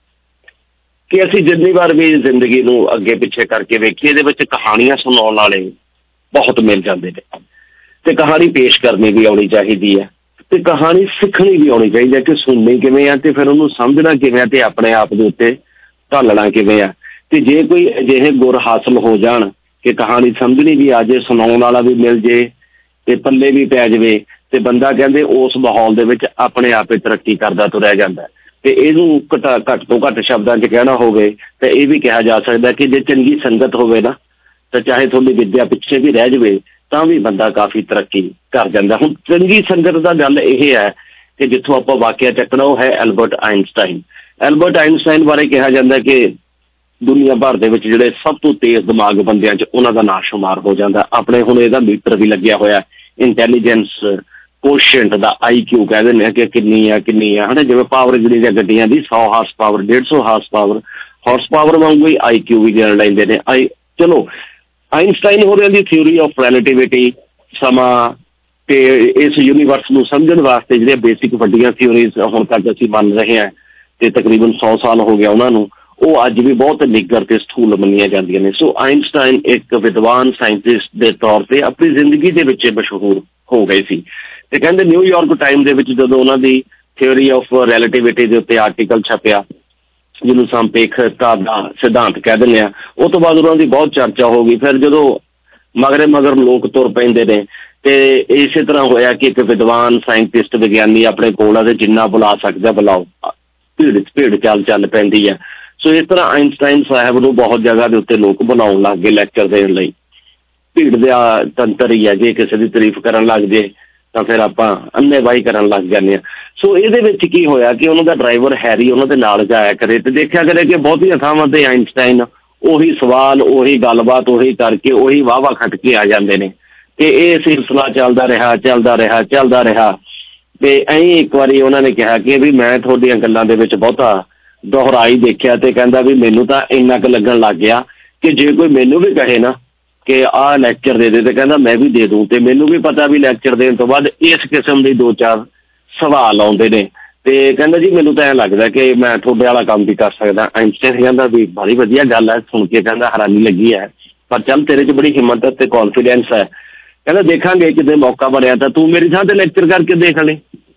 ਕਿ ਅਸੀਂ ਜਿੰਨੀ ਵਾਰ ਵੀ ਜ਼ਿੰਦਗੀ ਨੂੰ ਅੱਗੇ ਪਿੱਛੇ ਕਰਕੇ ਵੇਖੀਏ, ਇਹਦੇ ਵਿੱਚ ਕਹਾਣੀਆਂ ਸੁਣਾਉਣ ਵਾਲੇ ਬਹੁਤ ਮਿਲ ਜਾਂਦੇ ਨੇ ਤੇ ਕਹਾਣੀ ਪੇਸ਼ ਕਰਨੀ ਵੀ ਆਉਣੀ ਚਾਹੀਦੀ ਹੈ ਤੇ ਕਹਾਣੀ ਸਿੱਖਣੀ ਵੀ ਆਉਣੀ ਚਾਹੀਦੀ ਹੈ ਕਿ ਸੁਣਨੀ ਕਿਵੇਂ ਆ ਤੇ ਫਿਰ ਉਹਨੂੰ ਸਮਝਣਾ ਕਿਵੇਂ ਆ ਤੇ ਆਪਣੇ ਆਪ ਦੇ ਉੱਤੇ ਢਾਲਣਾ ਕਿਵੇਂ ਆ। ਤੇ ਜੇ ਕੋਈ ਅਜਿਹੇ ਗੁਰ ਹਾਸਲ ਹੋ ਜਾਣ ਕਿ ਕਹਾਣੀ ਸਮਝਣੀ ਵੀ ਆ ਜੇ, ਸੁਣਾਉਣ ਵਾਲਾ ਵੀ ਮਿਲ ਜੇ ਤੇ ਪੱਲੇ ਵੀ ਪੈ ਜਾਵੇ ਤੇ ਬੰਦਾ ਕਹਿੰਦੇ ਉਸ ਮਾਹੌਲ ਦੇ ਵਿੱਚ ਆਪਣੇ ਆਪੇ ਤਰੱਕੀ ਕਰਦਾ ਤੁਰਿਆ ਜਾਂਦਾ। ਤੇ ਇਹਨੂੰ ਘਟਾ ਘੱਟ ਤੋਂ ਘੱਟ ਸ਼ਬਦਾਂ 'ਚ ਕਹਿਣਾ ਹੋਵੇ ਤਾਂ ਇਹ ਵੀ ਕਿਹਾ ਜਾ ਸਕਦਾ ਕਿ ਜੇ ਚੰਗੀ ਸੰਗਤ ਹੋਵੇ ਨਾ ਤਾਂ ਚਾਹੇ ਤੁਹਾਡੀ ਵਿੱਦਿਆ ਪਿੱਛੇ ਵੀ ਰਹਿ ਜਾਵੇ ਤਾਂ ਵੀ ਬੰਦਾ ਕਾਫੀ ਤਰੱਕੀ ਕਰ ਜਾਂਦਾ। ਹੁਣ ਚੰਗੀ ਸੰਗਤ ਦਾ ਗੱਲ ਇਹ ਹੈ ਕਿ ਜਿੱਥੋਂ ਆਪਾਂ ਵਾਕਿਆ ਚੱਕਣਾ ਉਹ ਹੈ ਐਲਬਰਟ ਆਇਨਸਟਾਈਨ। ਐਲਬਰਟ ਆਇਨਸਟਾਈਨ ਬਾਰੇ ਕਿਹਾ ਜਾਂਦਾ ਕਿ ਦੁਨੀਆ ਭਰ ਦੇ ਵਿੱਚ ਜਿਹੜੇ ਸਭ ਤੋਂ ਤੇਜ਼ ਦਿਮਾਗ ਬੰਦਿਆਂ 'ਚ ਉਹਨਾਂ ਦਾ ਨਾਂ ਸ਼ੁਮਾਰ ਹੋ ਜਾਂਦਾ। ਆਪਣੇ ਹੁਣ ਇਹਦਾ ਮੀਟਰ ਵੀ ਲੱਗਿਆ ਹੋਇਆ, ਇੰਟੈਲੀਜੈਂਸ ਕੋਸ਼ੈਂਟ ਦਾ, ਆਈ ਕਿਊ ਕਹਿ ਦਿੰਦੇ ਆ ਕਿ ਕਿੰਨੀ ਆ ਕਿੰਨੀ ਆ ਹੈ। ਜਿਵੇਂ ਪਾਵਰ ਜਿਹੜੀਆਂ ਗੱਡੀਆਂ ਦੀ ਸੌ ਹਾਰਸ ਪਾਵਰ, ਡੇਢ ਸੌ ਹਾਰਸ ਪਾਵਰ, ਹਾਰਸ ਪਾਵਰ ਵਾਂਗੂ ਹੀ ਆਈ ਕਿਊ ਵੀ ਗਿਣ ਲੈਂਦੇ ਨੇ। ਆਈ ਚਲੋ ਆਇਨਸਟਾਈਨ ਹੋਰਾਂ ਦੀ ਥਿਊਰੀ ਆਫ ਰਿਲੇਟਿਵਿਟੀ, ਸਮਾਂ ਤੇ ਇਸ ਯੂਨੀਵਰਸ ਨੂੰ ਸਮਝਣ ਵਾਸਤੇ ਜਿਹੜੀਆਂ ਬੇਸਿਕ ਵੱਡੀਆਂ ਥਿਊਰੀਜ਼ ਹੁਣ ਤੱਕ ਅਸੀਂ ਮੰਨ ਰਹੇ ਹਾਂ ਤੇ ਤਕਰੀਬਨ ਸੌ ਸਾਲ ਹੋ ਗਿਆ ਉਹਨਾਂ ਨੂੰ, ਉਹ ਅੱਜ ਵੀ ਬਹੁਤ ਨਿੱਘਰ ਤੇ ਸਥੂਲ ਮੰਨੀਆਂ ਜਾਂਦੀਆਂ ਨੇ। ਸੋ ਆਇਨਸਟਾਈਨ ਇੱਕ ਵਿਦਵਾਨ ਸਾਇੰਟਿਸਟ ਦੇ ਤੌਰ ਤੇ ਆਪਣੀ ਜ਼ਿੰਦਗੀ ਦੇ ਵਿੱਚ ਮਸ਼ਹੂਰ ਹੋ ਗਏ ਸੀ। ਤੇ ਕਹਿੰਦੇ ਨਿਊਯਾਰਕ ਟਾਈਮ ਦੇ ਵਿੱਚ ਜਦੋਂ ਉਹਨਾਂ ਦੀ ਥਿਊਰੀ ਆਫ ਰਿਲੇਟਿਵਿਟੀ ਦੇ ਉੱਤੇ ਆਰਟੀਕਲ ਛਪਿਆ, ਜਿਹਨੂੰ ਸੰਪੇਖਤਾ ਦਾ ਸਿਧਾਂਤ ਕਹਿ ਦਿੰਦੇ ਆ, ਉਹ ਤੋਂ ਬਾਅਦ ਉਹਨਾਂ ਦੀ ਬਹੁਤ ਚਰਚਾ ਹੋ ਗਈ। ਫਿਰ ਜਦੋਂ ਮਗਰੇ ਮਗਰ ਲੋਕ ਤੁਰ ਪੈਂਦੇ ਨੇ ਤੇ ਇਸੇ ਤਰ੍ਹਾਂ ਹੋਇਆ ਕਿ ਇੱਕ ਵਿਦਵਾਨ ਸਾਇੰਟਿਸਟ ਵਿਗਿਆਨੀ ਆਪਣੇ ਕੋਲ ਆ ਤੇ ਜਿੰਨਾ ਬੁਲਾ ਸਕਦਾ ਬੁਲਾਓ, ਭੀੜ ਭੀੜ ਚੱਲ ਚੱਲ ਪੈਂਦੀ ਹੈ। ਸੋ ਇਸ ਤਰ੍ਹਾਂ ਆਇਨਸਟਾਈਨ ਸਾਹਿਬ ਨੂੰ ਬਹੁਤ ਜਗ੍ਹਾ ਦੇ ਉੱਤੇ ਲੋਕ ਬਣਾਉਣ ਲੱਗ ਗਏ ਲੈਕਚਰ ਦੇਣ ਲਈ। ਭੀੜ ਦਾ ਤੰਤਰ ਹੀ ਹੈ, ਜੇ ਕਿਸੇ ਦੀ ਤਾਰੀਫ ਕਰਨ ਲੱਗ ਜੇ ਤਾਂ ਫਿਰ ਆਪਾਂ ਅੰਨੇਵਾਹੀ ਕਰਨ ਲੱਗ ਜਾਂਦੇ ਹਾਂ। ਸੋ ਇਹਦੇ ਵਿੱਚ ਕੀ ਹੋਇਆ ਕਿ ਉਹਨਾਂ ਦਾ ਡਰਾਈਵਰ ਹੈਰੀ ਉਹਨਾਂ ਦੇ ਨਾਲ ਜਾਇਆ ਕਰੇ ਤੇ ਦੇਖਿਆ ਕਰੇ ਕਿ ਬਹੁਤੀਆਂ ਥਾਵਾਂ ਤੇ ਆਇਨਸਟਾਈਨ ਉਹੀ ਸਵਾਲ, ਉਹੀ ਗੱਲਬਾਤ, ਉਹੀ ਕਰਕੇ ਉਹੀ ਵਾਹ ਵਾਹ ਖੱਟ ਕੇ ਆ ਜਾਂਦੇ ਨੇ। ਤੇ ਇਹ ਸਿਲਸਿਲਾ ਚੱਲਦਾ ਰਿਹਾ ਚੱਲਦਾ ਰਿਹਾ ਚੱਲਦਾ ਰਿਹਾ ਤੇ ਐਂ ਇੱਕ ਵਾਰੀ ਉਹਨਾਂ ਨੇ ਕਿਹਾ ਕਿ ਵੀ ਮੈਂ ਤੁਹਾਡੀਆਂ ਗੱਲਾਂ ਦੇ ਵਿੱਚ ਬਹੁਤਾ ਦੁਹਰਾਈ ਦੇਖਿਆ ਤੇ ਕਹਿੰਦਾ ਵੀ ਮੈਨੂੰ ਤਾਂ ਇੰਨਾ ਕੁ ਲੱਗਣ ਲੱਗ ਗਿਆ ਕਿ ਜੇ ਕੋਈ ਮੈਨੂੰ ਵੀ ਕਹੇ ਨਾ ਕਿ ਆਹ ਲੈਕਚਰ ਦੇ ਦੇ ਤੇ ਕਹਿੰਦਾ ਮੈਂ ਵੀ ਦੇ ਦੂੰ। ਤੇ ਮੈਨੂੰ ਵੀ ਪਤਾ ਵੀ ਲੈਕਚਰ ਦੇਣ ਤੋਂ ਬਾਅਦ ਇਸ ਕਿਸਮ ਦੇ ਦੋ ਚਾਰ ਸਵਾਲ ਆਉਂਦੇ ਨੇ ਤੇ ਕਹਿੰਦਾ ਜੀ ਮੈਨੂੰ ਤਾਂ ਐਂ ਲੱਗਦਾ ਕਿ ਮੈਂ ਤੁਹਾਡੇ ਵਾਲਾ ਕੰਮ ਵੀ ਕਰ ਸਕਦਾ। ਆਇਨਸਟਾਈਨ ਕਹਿੰਦਾ ਵੀ ਬੜੀ ਵਧੀਆ ਗੱਲ ਹੈ, ਸੁਣ ਕੇ ਕਹਿੰਦਾ ਹੈਰਾਨੀ ਲੱਗੀ ਹੈ, ਪਰ ਚੱਲ ਤੇਰੇ 'ਚ ਬੜੀ ਹਿੰਮਤ ਤੇ ਕੌਨਫੀਡੈਂਸ ਹੈ। ਕਹਿੰਦਾ ਦੇਖਾਂਗੇ ਕਿਤੇ ਮੌਕਾ ਬਣਿਆ ਤਾਂ ਤੂੰ ਮੇਰੀ ਥਾਂ ਤੇ ਲੈਕਚਰ ਕਰਕੇ ਦੇਖ ਲੈ।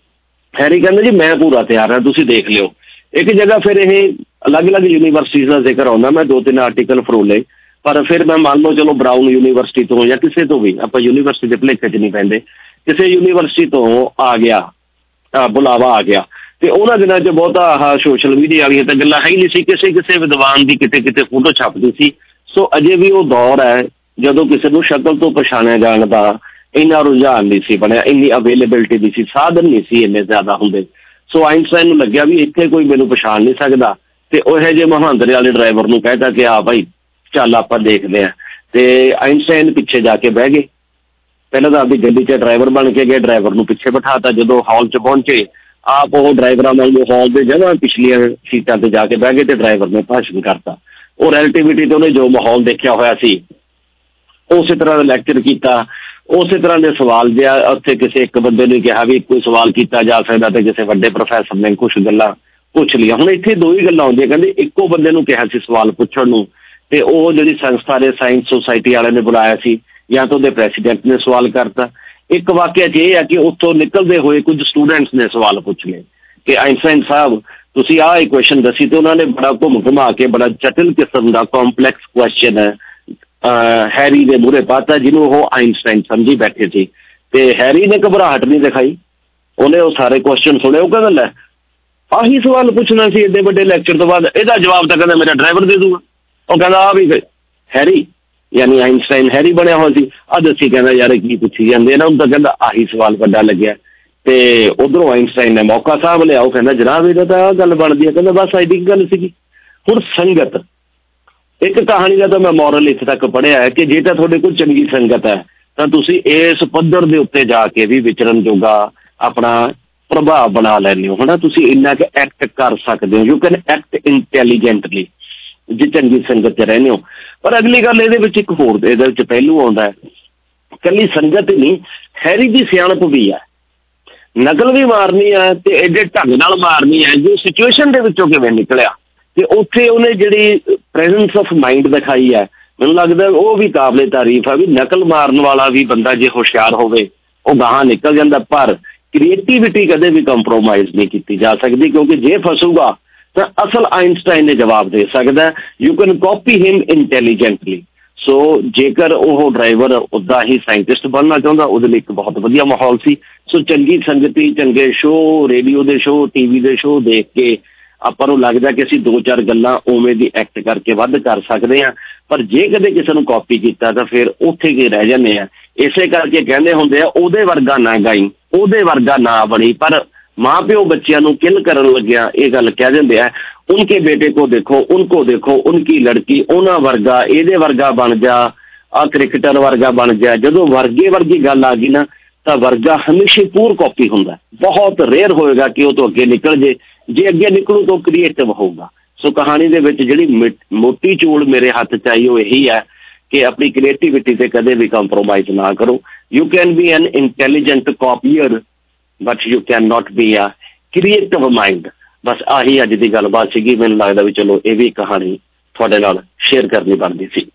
ਹੈਰੀ ਕਹਿੰਦਾ ਜੀ ਮੈਂ ਪੂਰਾ ਤਿਆਰ ਹਾਂ, ਤੁਸੀਂ ਦੇਖ ਲਿਓ। ਇੱਕ ਜਗ੍ਹਾ ਫਿਰ ਇਹ ਅਲੱਗ ਅਲੱਗ ਯੂਨੀਵਰਸਿਟੀਜ਼ ਦਾ ਜ਼ਿਕਰ ਆਉਂਦਾ, ਮੈਂ ਦੋ ਤਿੰਨ ਆਰਟੀਕਲ ਫਰੋਲੇ पर फिर मैं मान लो चलो ब्राउन यूनिवर्सिटी तो या किसी तो भी आप यूनिवर्सिटी के भुलेखे च नहीं पैंदे, किसी यूनिवर्सिटी तो आ गया बुलावा आ गया तो उन्होंने दिनों च बहुता आह सोशल मीडिया वाली तो गल्लां है ही नहीं सी, किसी किसी विद्वान की किते किते फोटो छपदी सी। सो अजे भी वो दौर है जदों किसी को शक्ल तो पछाणिया जाण दा इन्ना रुझान नहीं सी बनिया, इन्नी अवेलेबिलिटी नहीं सी, साधन नहीं सी इन्ने ज्यादा हुंदे। सो आइनस्टाइन नूं लग्गिया भी इत्थे कोई मैनूं पछाण नहीं सकदा ते ओहे जे महांदरे वाले ड्राइवर नूं कहता कि आ भाई चल आप देखते हैं। तो आइनस्टाइन पिछे जाके बह गए, पहले तो आपकी गड्डी च ड्राइवर बन के गए, ड्राइवर नूं पिछे बिठाता, जो हॉल च पहुंचे आप वो ड्राइवर वालों हॉल के जगह पिछलियां सीटां ते जाके बह गए तो ड्राइवर ने भाषण करता। वो रिलेटिविटी तो उन्हें जो माहौल देखा होया सी उस तरह का लैक्चर किया, उस तरह के सवाल जो उत्थे किसी एक बंदे ने कहा भी कोई सवाल किया जा सकता तो किसी वड्डे प्रोफैसर ने कुछ गल्लां पुछ लिया। हुण इत्थे दो ही गल्लां आउंदियां, कहंदे इक्को बंदे नूं कहा सी सवाल पुछण नूं ते वो जिहड़ी संस्था ने साइंस सोसाइटी वाले ने बुलाया सी या तो उहदे प्रेसिडेंट ने सवाल करता। एक वाकया यह है कि उत्थों निकलते हुए कुछ स्टूडेंट्स ने सवाल पूछ लिए कि आइनस्टाइन साहब तुसीं आह इक्वेशन दसी, तो उन्होंने बड़ा घुम घुमा के बड़ा जटिल किस्म का कॉम्पलैक्स क्वेश्चन है हैरी के मूहरे पाता जिन्हों वो आइनस्टाइन समझी बैठे थे। तो हैरी ने घबराहट नहीं दिखाई, उन्हें वो सारे क्वेश्चन सुने, वो कहता लै आही सवाल पूछना सी एडे बड़े लैक्चर तो बाद, यदा जवाब तो कहता मेरा ड्राइवर दे दूंगा। वो कहता आ भी हैरी यानी आइनस्टाइन हैरी बनया हुआ सी, आ दसी कहता यार की पूछी जाते ना, तो कहता आही सवाल बड़ा लग्या। तो उधरों आइनस्टाइन ने मौका साहब लिया, कहता जनाब ये तो आ गल बनती है, कहता बस एडी गल सी। हुण संगत एक कहानी का तो मैं मॉरल इत्थे तक पढ़िया है कि जे तां तुहाडे कोल चंगी संगत है तो तुसीं इस पद्धर दे उत्ते जाके भी विचरण जोगा अपना प्रभाव बना लैंदे हो, है ना। तुसीं इन्ना क एक्ट कर सकते हो, यू कैन एक्ट इंटैलीजेंटली जे चंगी संगत च रहंदे हो। पर अगली गल इहदे विच एक होर इहदे विच पहलू आउंदा है, कल्ली संगत ही नहीं हैरी दी सियाणप भी है, नकल भी मारनी है तो एडे ढंग नाल मारनी है जो सिचुएशन दे विचों किवें निकलिया ते उत्थे उहने जिहड़ी प्रेजेंस ऑफ माइंड दिखाई है, मैनूं लगदा वो भी काबिले तारीफ है भी नकल मारन वाला भी बंदा जे होशियार होवे वो गाहां निकल जांदा। पर क्रिएटिविटी कदे भी कंप्रोमाइज़ नहीं की जा सकती, क्योंकि जे फसूगा तो असल आइनस्टाइन ने जवाब दे सकता है, you can copy him intelligently. So जेकर वो ड्राइवर उदा ही साइंटिस्ट बनना चाहता उहदे लई एक बहुत वधिया माहौल सी। सो चंगी संगति, चंगे शो, रेडियो के शो, टीवी के शो देख के ਆਪਾਂ ਨੂੰ ਲੱਗਦਾ कि ਅਸੀਂ दो चार ਗੱਲਾਂ ਉਵੇਂ ਦੀ ਐਕਟ ਕਰਕੇ ਵੱਧ ਕਰ ਸਕਦੇ ਹਾਂ। ਪਰ ਜੇ ਕਦੇ ਕਿਸੇ ਨੂੰ ਕਾਪੀ ਕੀਤਾ ਤਾਂ ਫਿਰ ਉੱਥੇ ਕੀ ਰਹਿ ਜਾਂਦੇ ਆ। ਇਸੇ ਕਰਕੇ ਕਹਿੰਦੇ ਹੁੰਦੇ ਆ ਉਹਦੇ ਵਰਗਾ ਨਾ ਗਾਈ, ਉਹਦੇ ਵਰਗਾ ਨਾ ਬਣੀ। ਪਰ माँ प्यो बच्चियां नूं किल करन लग्या ये गल कह दिंदे आ, उनके बेटे को देखो, उनको देखो, उनकी लड़की उन्हां वर्गा इहदे वर्गा बन जा, आ क्रिकेटर वर्गा बन जा। जदों वर्गे वर्गी गल आ गई ना तो वर्गा हमेशा पूर कॉपी हुंदा, बहुत रेयर होएगा कि वो तो अगे निकल जे, जे अगे निकलू तो क्रिएटिव होगा। सो कहानी दे विच जिहड़ी मोटी चूल मेरे हाथ च आई वो यही है कि अपनी क्रिएटिविटी से कदे भी कंप्रोमाइज ना करो। You can be an intelligent copier but you can not be a creative mind. बस आही अज की गलबात सीगी, मैनूं लगदा भी चलो ये भी कहानी तुहाडे नाल शेयर करनी बनदी सी।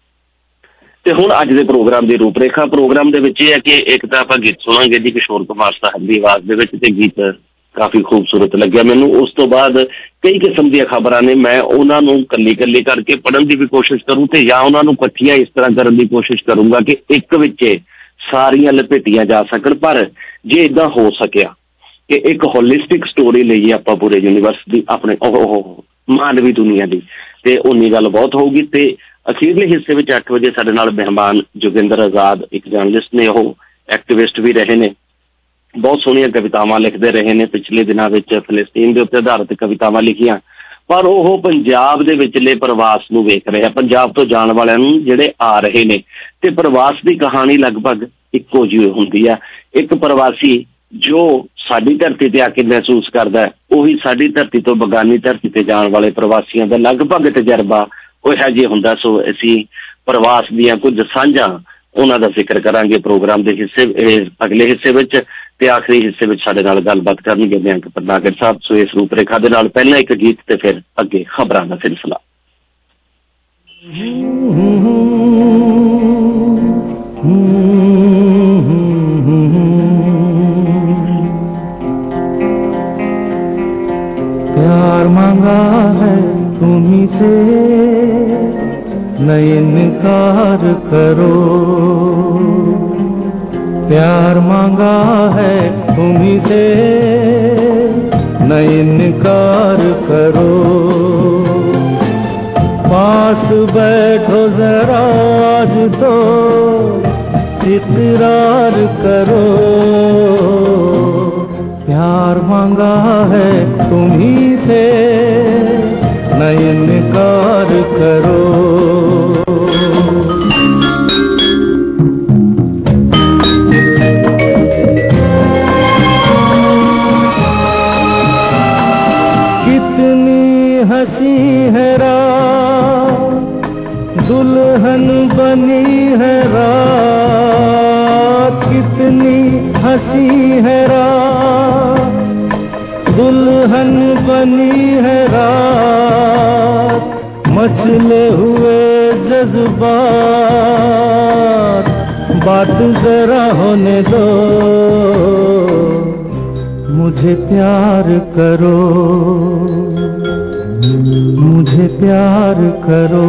ते हुण अज दे प्रोग्राम की रूपरेखा प्रोग्राम दे विच है कि एक तो आपां गीत सुणांगे जी किशोर कुमार साहब की आवाज़ दे विच, ते गीत काफ़ी खूबसूरत लग्या मैनूं। उस तो बाद कई किस्म दी खबरां ने, मैं उन्हां नूं कल्ली कल्ली करके पढ़न की भी कोशिश करूँ ते या उन्हां नूं इकट्ठियां इस तरह करन की कोशिश करूँगा कि एक विच सारियां लपेटियां जा सकन। पर जे इदां हो सकिया कि एक होलिस्टिक स्टोरी लईए आपां पूरे यूनीवर्स की, अपने मानवी दुनिया की, ते उन्नी गल बहुत होगी। ते अखीरले हिस्से में अठ बजे साडे नाल मेहमान जोगिंदर आजाद एक जर्नलिस्ट ने, वो एक्टिविस्ट भी रहे ने, बहुत सोहणियां कवितावां लिखते रहे ने। पिछले दिनों में फिलिस्तीन के उत्ते आधारित कवितावां लिखियां, पर वो पंजाब दे विचले प्रवास नूं वेख रहे, पंजाब तो जाण वालियां नूं जिहड़े आ रहे ने। ते प्रवास की कहानी लगभग इक्को जी हुंदी है। एक प्रवासी जो साडी धरती ते आके महसूस करदा है, उही साडी धरती तो बगानी धरती ते जाण वाले प्रवासियों का लगभग तजर्बा इहो जिहा हुंदा। सो असीं प्रवास दीआं कुछ साझां उन्हां दा जिक्र करांगे प्रोग्राम के हिस्से अगले हिस्से विच, ते आखिरी हिस्से विच साडे नाल गलबात करनगे मयंक पटनागर साहब। सो इस रूपरेखा दे नाल पहला एक गीत ते फिर अगे खबरां दा सिलसिला। प्यार मांगा है तुम्हीं से, न इनकार करो, प्यार मांगा है तुम्हीं से, न इनकार करो। पास बैठो जरा आज तो इकरार करो, प्यार मांगा है तुम्हीं से, न इनकार करो। हंसी है रात, दुल्हन बनी है रात, कितनी हंसी है रात, दुल्हन बनी है रात। मचले हुए जज्बात, बात जरा होने दो, मुझे प्यार करो, मुझे प्यार करो।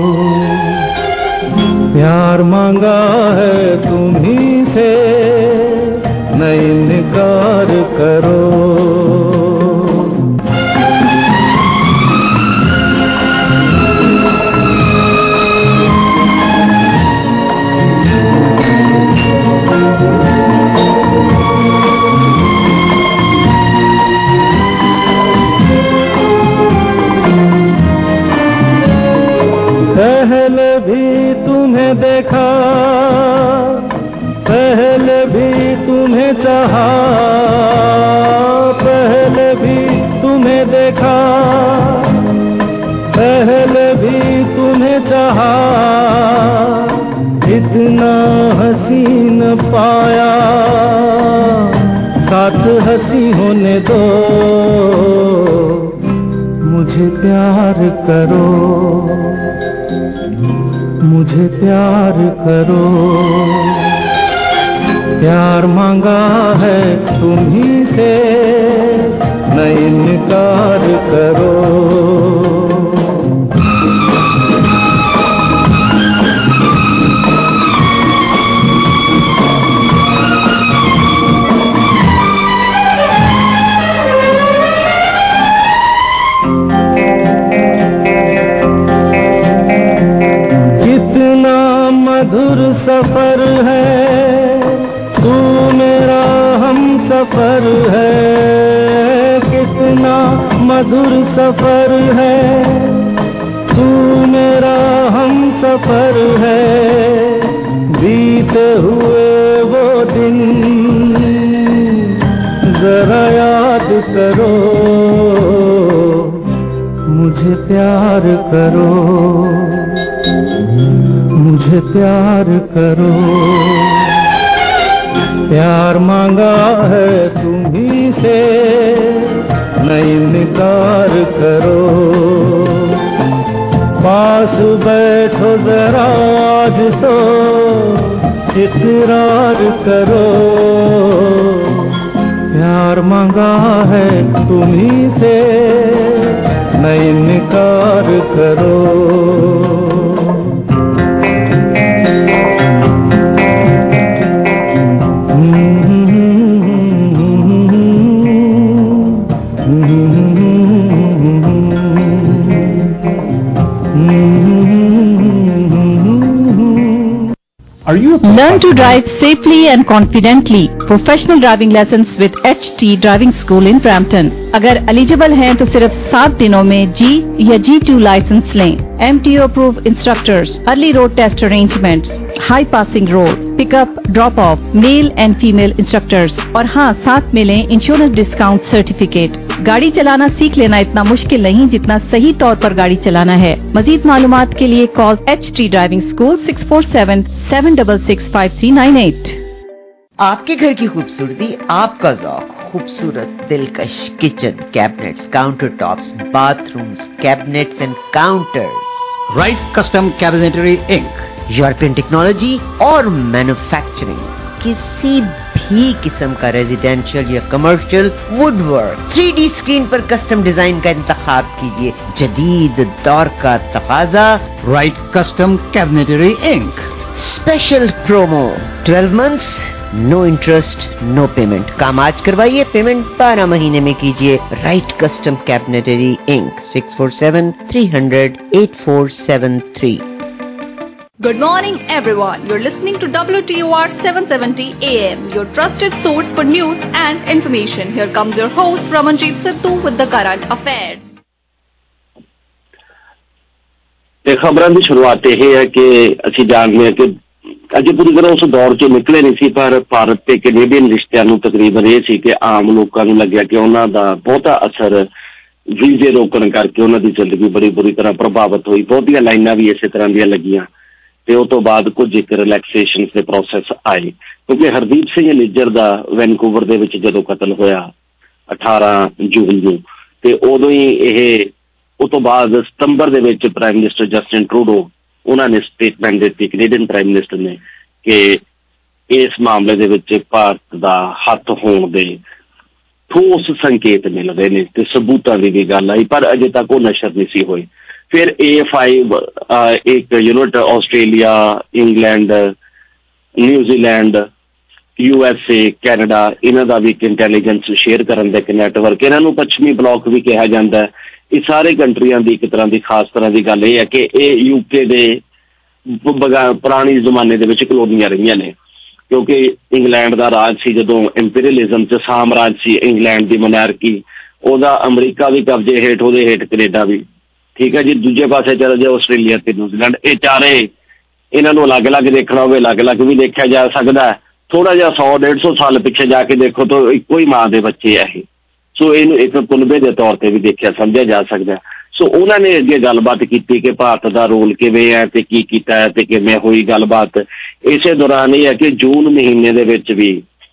प्यार मांगा है तुम्हीं से, न इनकार करो। पहले भी तुम्हें देखा, पहले भी तुम्हें चाहा, पहले भी तुम्हें देखा, पहले भी तुम्हें चाहा। इतना हसीन पाया, साथ हंसी होने दो, मुझे प्यार करो, मुझे प्यार करो। प्यार मांगा है तुम्हीं से, न इनकार करो। मधुर सफर है, तू मेरा हम सफर है, कितना मधुर सफर है, तू मेरा हम सफर है। बीते हुए वो दिन जरा याद करो, मुझे प्यार करो, मुझे प्यार करो। प्यार मांगा है तुम्हीं से, न इनकार करो। पास बैठो जरा आज तो इकरार करो, प्यार मांगा है तुम्हीं से, न इनकार करो। Learn to drive safely and confidently. Professional driving lessons with H T Driving School in Brampton. अगर एलिजिबल हैं तो सिर्फ सात दिनों में जी या जी टू लाइसेंस लें। M T O approved instructors, early road test arrangements, high passing road, pickup, drop off, male and female instructors और हाँ साथ मिलें इंश्योरेंस डिस्काउंट सर्टिफिकेट। गाड़ी चलाना सीख लेना इतना मुश्किल नहीं जितना सही तौर पर गाड़ी चलाना है। मजीद मालूमात के लिए call H T driving school six four seven seven double six five three nine eight. आपके घर की खूबसूरती, आपका ज़ौक़, खूबसूरत दिलकश kitchen cabinets, counter tops, bathrooms, cabinets and counters. Right Custom Cabinetry Inc, European technology और मैन्युफैक्चरिंग, किसी भी किस्म का रेजिडेंशियल या commercial woodwork three D screen पर कस्टम डिजाइन का इंतखाब कीजिए। जदीद दौर का तकाजा, Right Custom Cabinetry Inc. Special promo twelve months, no interest, no payment. काम आज करवाइए, पेमेंट बारह महीने में कीजिए। Right Custom Cabinetry Inc, six four seven three hundred eight four seven three. Good morning everyone. You're listening to W T O R seven seventy A M, your trusted source for news and information. Here comes your host Ramanjeet Sidhu with the current affairs. ਤੇ ਖਬਰਾਂ ਦੀ ਸ਼ੁਰੂਆਤ ਇਹ ਹੈ ਕਿ ਅਸੀਂ ਜਾਣਦੇ ਹਾਂ ਕਿ ਅਜੇ ਪੂਰੀ ਤਰ੍ਹਾਂ ਉਸ ਦੌਰ ਚੋਂ ਨਿਕਲੇ ਨਹੀਂ ਸੀ, ਪਰ ਭਾਰਤ ਤੇ ਕੈਨੇਡੀਅਨ ਰਿਸ਼ਤਿਆਂ ਨੂੰ ਤਕਰੀਬਨ ਇਹ ਸੀ ਕਿ ਆਮ ਲੋਕਾਂ ਨੂੰ ਲੱਗਿਆ ਕਿ ਉਹਨਾਂ ਦਾ ਬਹੁਤਾ ਅਸਰ ਵੀਜ਼ੇ ਰੋਕਣ ਕਰਕੇ ਉਹਨਾਂ ਦੀ ਜ਼ਿੰਦਗੀ ਬੜੀ ਬੁਰੀ ਤਰ੍ਹਾਂ ਪ੍ਰਭਾਵਿਤ ਹੋਈ। ਬਹੁਤੀਆਂ ਲਾਈਨਾਂ ਵੀ ਇਸੇ ਤਰ੍ਹਾਂ ਦੀਆਂ ਲੱਗੀਆਂ ਤੇ ਉਹ ਤੋਂ ਬਾਅਦ ਕੁਝ ਇੱਕ ਰਿਲੈਕਸੇਸ਼ਨ ਦੇ ਪ੍ਰੋਸੈਸ ਆਏ, ਕਿਉਂਕਿ ਹਰਦੀਪ ਸਿੰਘ ਨਿੱਜਰ ਦਾ ਵੈਨਕੂਵਰ ਦੇ ਵਿੱਚ ਜਦੋਂ ਕਤਲ ਹੋਇਆ ਅਠਾਰਾਂ ਜੂਨ ਨੂੰ, ਤੇ ਉਦੋਂ ਹੀ ਇਹ ਉਹ ਤੋਂ ਬਾਅਦ ਸਤੰਬਰ ਦੇ ਵਿੱਚ ਪ੍ਰਾਈਮ ਮਿਨਿਸਟਰ ਜਸਟਿਨ ਟਰੂਡੋ ਉਹਨਾਂ ਨੇ ਸਟੇਟਮੈਂਟ ਦਿੱਤੀ, ਕੈਨੇਡੀਅਨ ਪ੍ਰਾਈਮ ਮਿਨਿਸਟਰ ਨੇ, ਕਿ ਇਸ ਮਾਮਲੇ ਦੇ ਵਿੱਚ ਭਾਰਤ ਦਾ ਹੱਥ ਹੋਣ ਦੇ ਠੋਸ ਸੰਕੇਤ ਮਿਲ ਰਹੇ ਨੇ ਤੇ ਸਬੂਤਾਂ ਦੀ ਵੀ ਗੱਲ ਆਈ, ਪਰ ਅਜੇ ਤੱਕ ਉਹ ਨਸ਼ਰ ਨਹੀਂ ਸੀ ਹੋਏ। ਫਿਰ ਏ ਫਾਈਵ ਇੱਕ unit Australia, England, New Zealand, U S A, Canada, ਇਹਨਾਂ ਦਾ ਵੀ ਇੱਕ ਇੰਟੈਲੀਜੈਂਸ ਸ਼ੇਅਰ ਕਰਨ ਦਾ ਇੱਕ ਨੈਟਵਰਕ, ਇਹਨਾਂ ਨੂੰ ਪੱਛਮੀ ਬਲਾਕ ਵੀ ਕਿਹਾ ਜਾਂਦਾ ਹੈ। ਇਹ ਸਾਰੇ ਕੰਟਰੀਆਂ ਦੀ ਇੱਕ ਤਰ੍ਹਾਂ ਦੀ ਖਾਸ ਤਰ੍ਹਾਂ ਦੀ ਗੱਲ ਇਹ ਹੈ ਕਿ ਇਹ ਯੂਕੇ ਦੇ ਪੁਰਾਣੀ ਜ਼ਮਾਨੇ ਦੇ ਵਿੱਚ ਕਲੋਨੀਆਂ ਰਹੀਆਂ ਨੇ, ਕਿਉਂਕਿ ਇੰਗਲੈਂਡ ਦਾ ਰਾਜ ਸੀ ਜਦੋਂ ਇੰਪੀਰੀਅਲਿਜ਼ਮ 'ਚ, ਸਾਮਰਾਜ ਸੀ ਇੰਗਲੈਂਡ ਦੀ ਮੋਨਾਰਕੀ, ਉਹਦਾ ਅਮਰੀਕਾ ਵੀ ਕਬਜ਼ੇ ਹੇਠ, ਉਹਦੇ ਹੇਠ ਕੈਨੇਡਾ ਵੀ, ਠੀਕ ਹੈ ਜੀ। ਦੂਜੇ ਪਾਸੇ ਚੱਲ ਜਾਏ ਆਸਟ੍ਰੇਲੀਆ ਤੇ ਨਿਊਜ਼ੀਲੈਂਡ, ਇਹ ਚਾਰੇ ਇਹਨਾਂ ਨੂੰ ਅਲੱਗ ਅਲੱਗ ਦੇਖਣਾ ਹੋਵੇ ਅਲੱਗ ਅਲੱਗ ਵੀ ਦੇਖਿਆ ਜਾ ਸਕਦਾ। ਥੋੜ੍ਹਾ ਜਿਹਾ ਸੌ ਡੇਢ ਸੌ ਸਾਲ ਪਿੱਛੇ ਜਾ ਕੇ ਦੇਖੋ ਤਾਂ ਇੱਕੋ ਹੀ ਮਾਂ ਦੇ ਬੱਚੇ ਆ ਇਹ, ਸੋ ਇਹਨੂੰ ਇੱਕ ਕੁਨਬੇ ਦੇ ਤੌਰ ਤੇ ਵੀ ਦੇਖਿਆ ਸਮਝਿਆ ਜਾ ਸਕਦਾ। ਸੋ ਉਹਨਾਂ ਨੇ ਅੱਗੇ ਗੱਲਬਾਤ ਕੀਤੀ ਕਿ ਭਾਰਤ ਦਾ ਰੋਲ ਕਿਵੇਂ ਹੈ ਤੇ ਕੀ ਕੀਤਾ ਹੈ ਤੇ ਕਿਵੇਂ ਹੋਈ ਗੱਲਬਾਤ। ਇਸੇ ਦੌਰਾਨ ਇਹ ਹੈ ਕਿ ਜੂਨ ਮਹੀਨੇ ਦੇ ਵਿੱਚ ਵੀ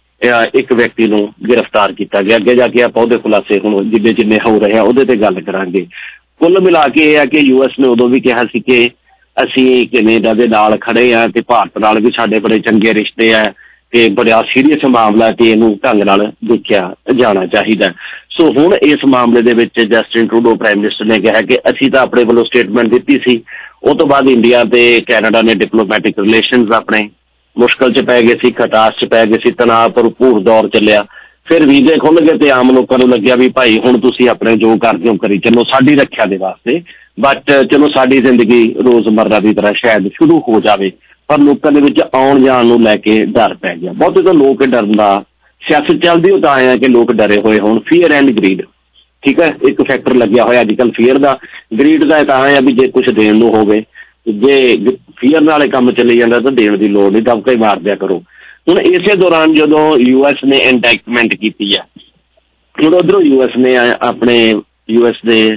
ਇੱਕ ਵਿਅਕਤੀ ਨੂੰ ਗ੍ਰਿਫਤਾਰ ਕੀਤਾ ਗਿਆ। ਅੱਗੇ ਜਾ ਕੇ ਆਪਾਂ ਉਹਦੇ ਖੁਲਾਸੇ ਹੁਣ ਜਿੰਨੇ ਜਿੰਨੇ ਹੋ ਰਹੇ ਆ ਉਹਦੇ ਤੇ ਗੱਲ ਕਰਾਂਗੇ। ਕੁੱਲ ਮਿਲਾ ਕੇ ਇਹ ਹੈ ਕਿ ਯੂ ਐਸ ਨੇ ਉਦੋਂ ਵੀ ਕਿਹਾ ਸੀ ਕਿ ਅਸੀਂ ਕੈਨੇਡਾ ਦੇ ਨਾਲ ਖੜੇ ਹਾਂ ਤੇ ਭਾਰਤ ਨਾਲ ਵੀ ਸਾਡੇ ਬੜੇ ਚੰਗੇ ਰਿਸ਼ਤੇ ਆ ਤੇ ਬੜਾ ਸੀਰੀਅਸ ਮਾਮਲਾ ਤੇ ਇਹਨੂੰ ਢੰਗ ਨਾਲ ਦੇਖਿਆ ਜਾਣਾ ਚਾਹੀਦਾ। ਸੋ ਹੁਣ ਇਸ ਮਾਮਲੇ ਦੇ ਵਿੱਚ ਜਸਟਿਨ ਟਰੂਡੋ ਪ੍ਰਾਈਮ ਮਿਨਿਸਟਰ ਨੇ ਕਿਹਾ ਕਿ ਅਸੀਂ ਤਾਂ ਆਪਣੇ ਵੱਲੋਂ ਸਟੇਟਮੈਂਟ ਦਿੱਤੀ ਸੀ, ਉਹ ਤੋਂ ਬਾਅਦ ਇੰਡੀਆ ਤੇ ਕੈਨੇਡਾ ਨੇ ਡਿਪਲੋਮੈਟਿਕ ਰਿਲੇਸ਼ਨਸ ਆਪਣੇ ਮੁਸ਼ਕਲ 'ਚ ਪੈ ਗਏ ਸੀ, ਖਟਾਸ 'ਚ ਪੈ ਗਏ ਸੀ, ਤਣਾਅ ਭਰਪੂਰ ਦੌਰ ਚੱਲਿਆ। ਫਿਰ ਵੀਜ਼ੇ ਖੁੱਲ੍ਹ ਗਏ ਤੇ ਆਮ ਲੋਕਾਂ ਨੂੰ ਲੱਗਿਆ ਵੀ ਭਾਈ ਹੁਣ ਤੁਸੀਂ ਆਪਣੇ ਜੋ ਕਰਦੇ ਹੋ ਕਰੀ ਚਲੋ ਸਾਡੀ ਰੱਖਿਆ ਦੇ ਵਾਸਤੇ, ਬਟ ਚਲੋ ਸਾਡੀ ਜ਼ਿੰਦਗੀ ਰੋਜ਼ਮਰਰਾ ਦੀ ਤਰ੍ਹਾਂ ਸ਼ਾਇਦ ਸ਼ੁਰੂ ਹੋ ਜਾਵੇ। ਪਰ ਲੋਕਾਂ ਦੇ ਵਿੱਚ ਆਉਣ ਜਾਣ ਨੂੰ ਲੈ ਕੇ ਡਰ ਪੈ ਗਿਆ। ਬਹੁਤੇ ਤਾਂ ਲੋਕ ਡਰਨ ਦਾ ਸਿਆਸਤ ਚੱਲਦੀ ਉਹ ਤਾਂ ਆਇਆ ਕਿ ਲੋਕ ਡਰੇ ਹੋਏ ਹੋਣ, ਫੀਅਰ ਐਂਡ ਗਰੀਡ, ਠੀਕ ਹੈ, ਇੱਕ ਫੈਕਟਰ ਲੱਗਿਆ ਹੋਇਆ ਅੱਜ ਕੱਲ੍ਹ ਫੀਅਰ ਦਾ। ਗਰੀਡ ਦਾ ਤਾਂ ਆਇਆ ਵੀ ਜੇ ਕੁਛ ਦੇਣ ਨੂੰ ਹੋਵੇ, ਜੇ ਫੀਅਰ ਨਾਲ ਕੰਮ ਚੱਲੀ ਜਾਂਦਾ ਤਾਂ ਦੇਣ ਦੀ ਲੋੜ ਨਹੀਂ, ਦਬਕਾ ਹੀ ਮਾਰ ਦਿਆ ਕਰੋ। ਹੁਣ ਇਸੇ ਦੌਰਾਨ ਜਦੋਂ ਯੂ ਐਸ ਨੇ ਇੰਡੈਕਟਮੈਂਟ ਕੀਤੀ ਹੈ, ਹੁਣ ਉੱਧਰੋਂ ਯੂ ਐਸ ਨੇ ਆਪਣੇ ਯੂ ਐਸ ਦੇ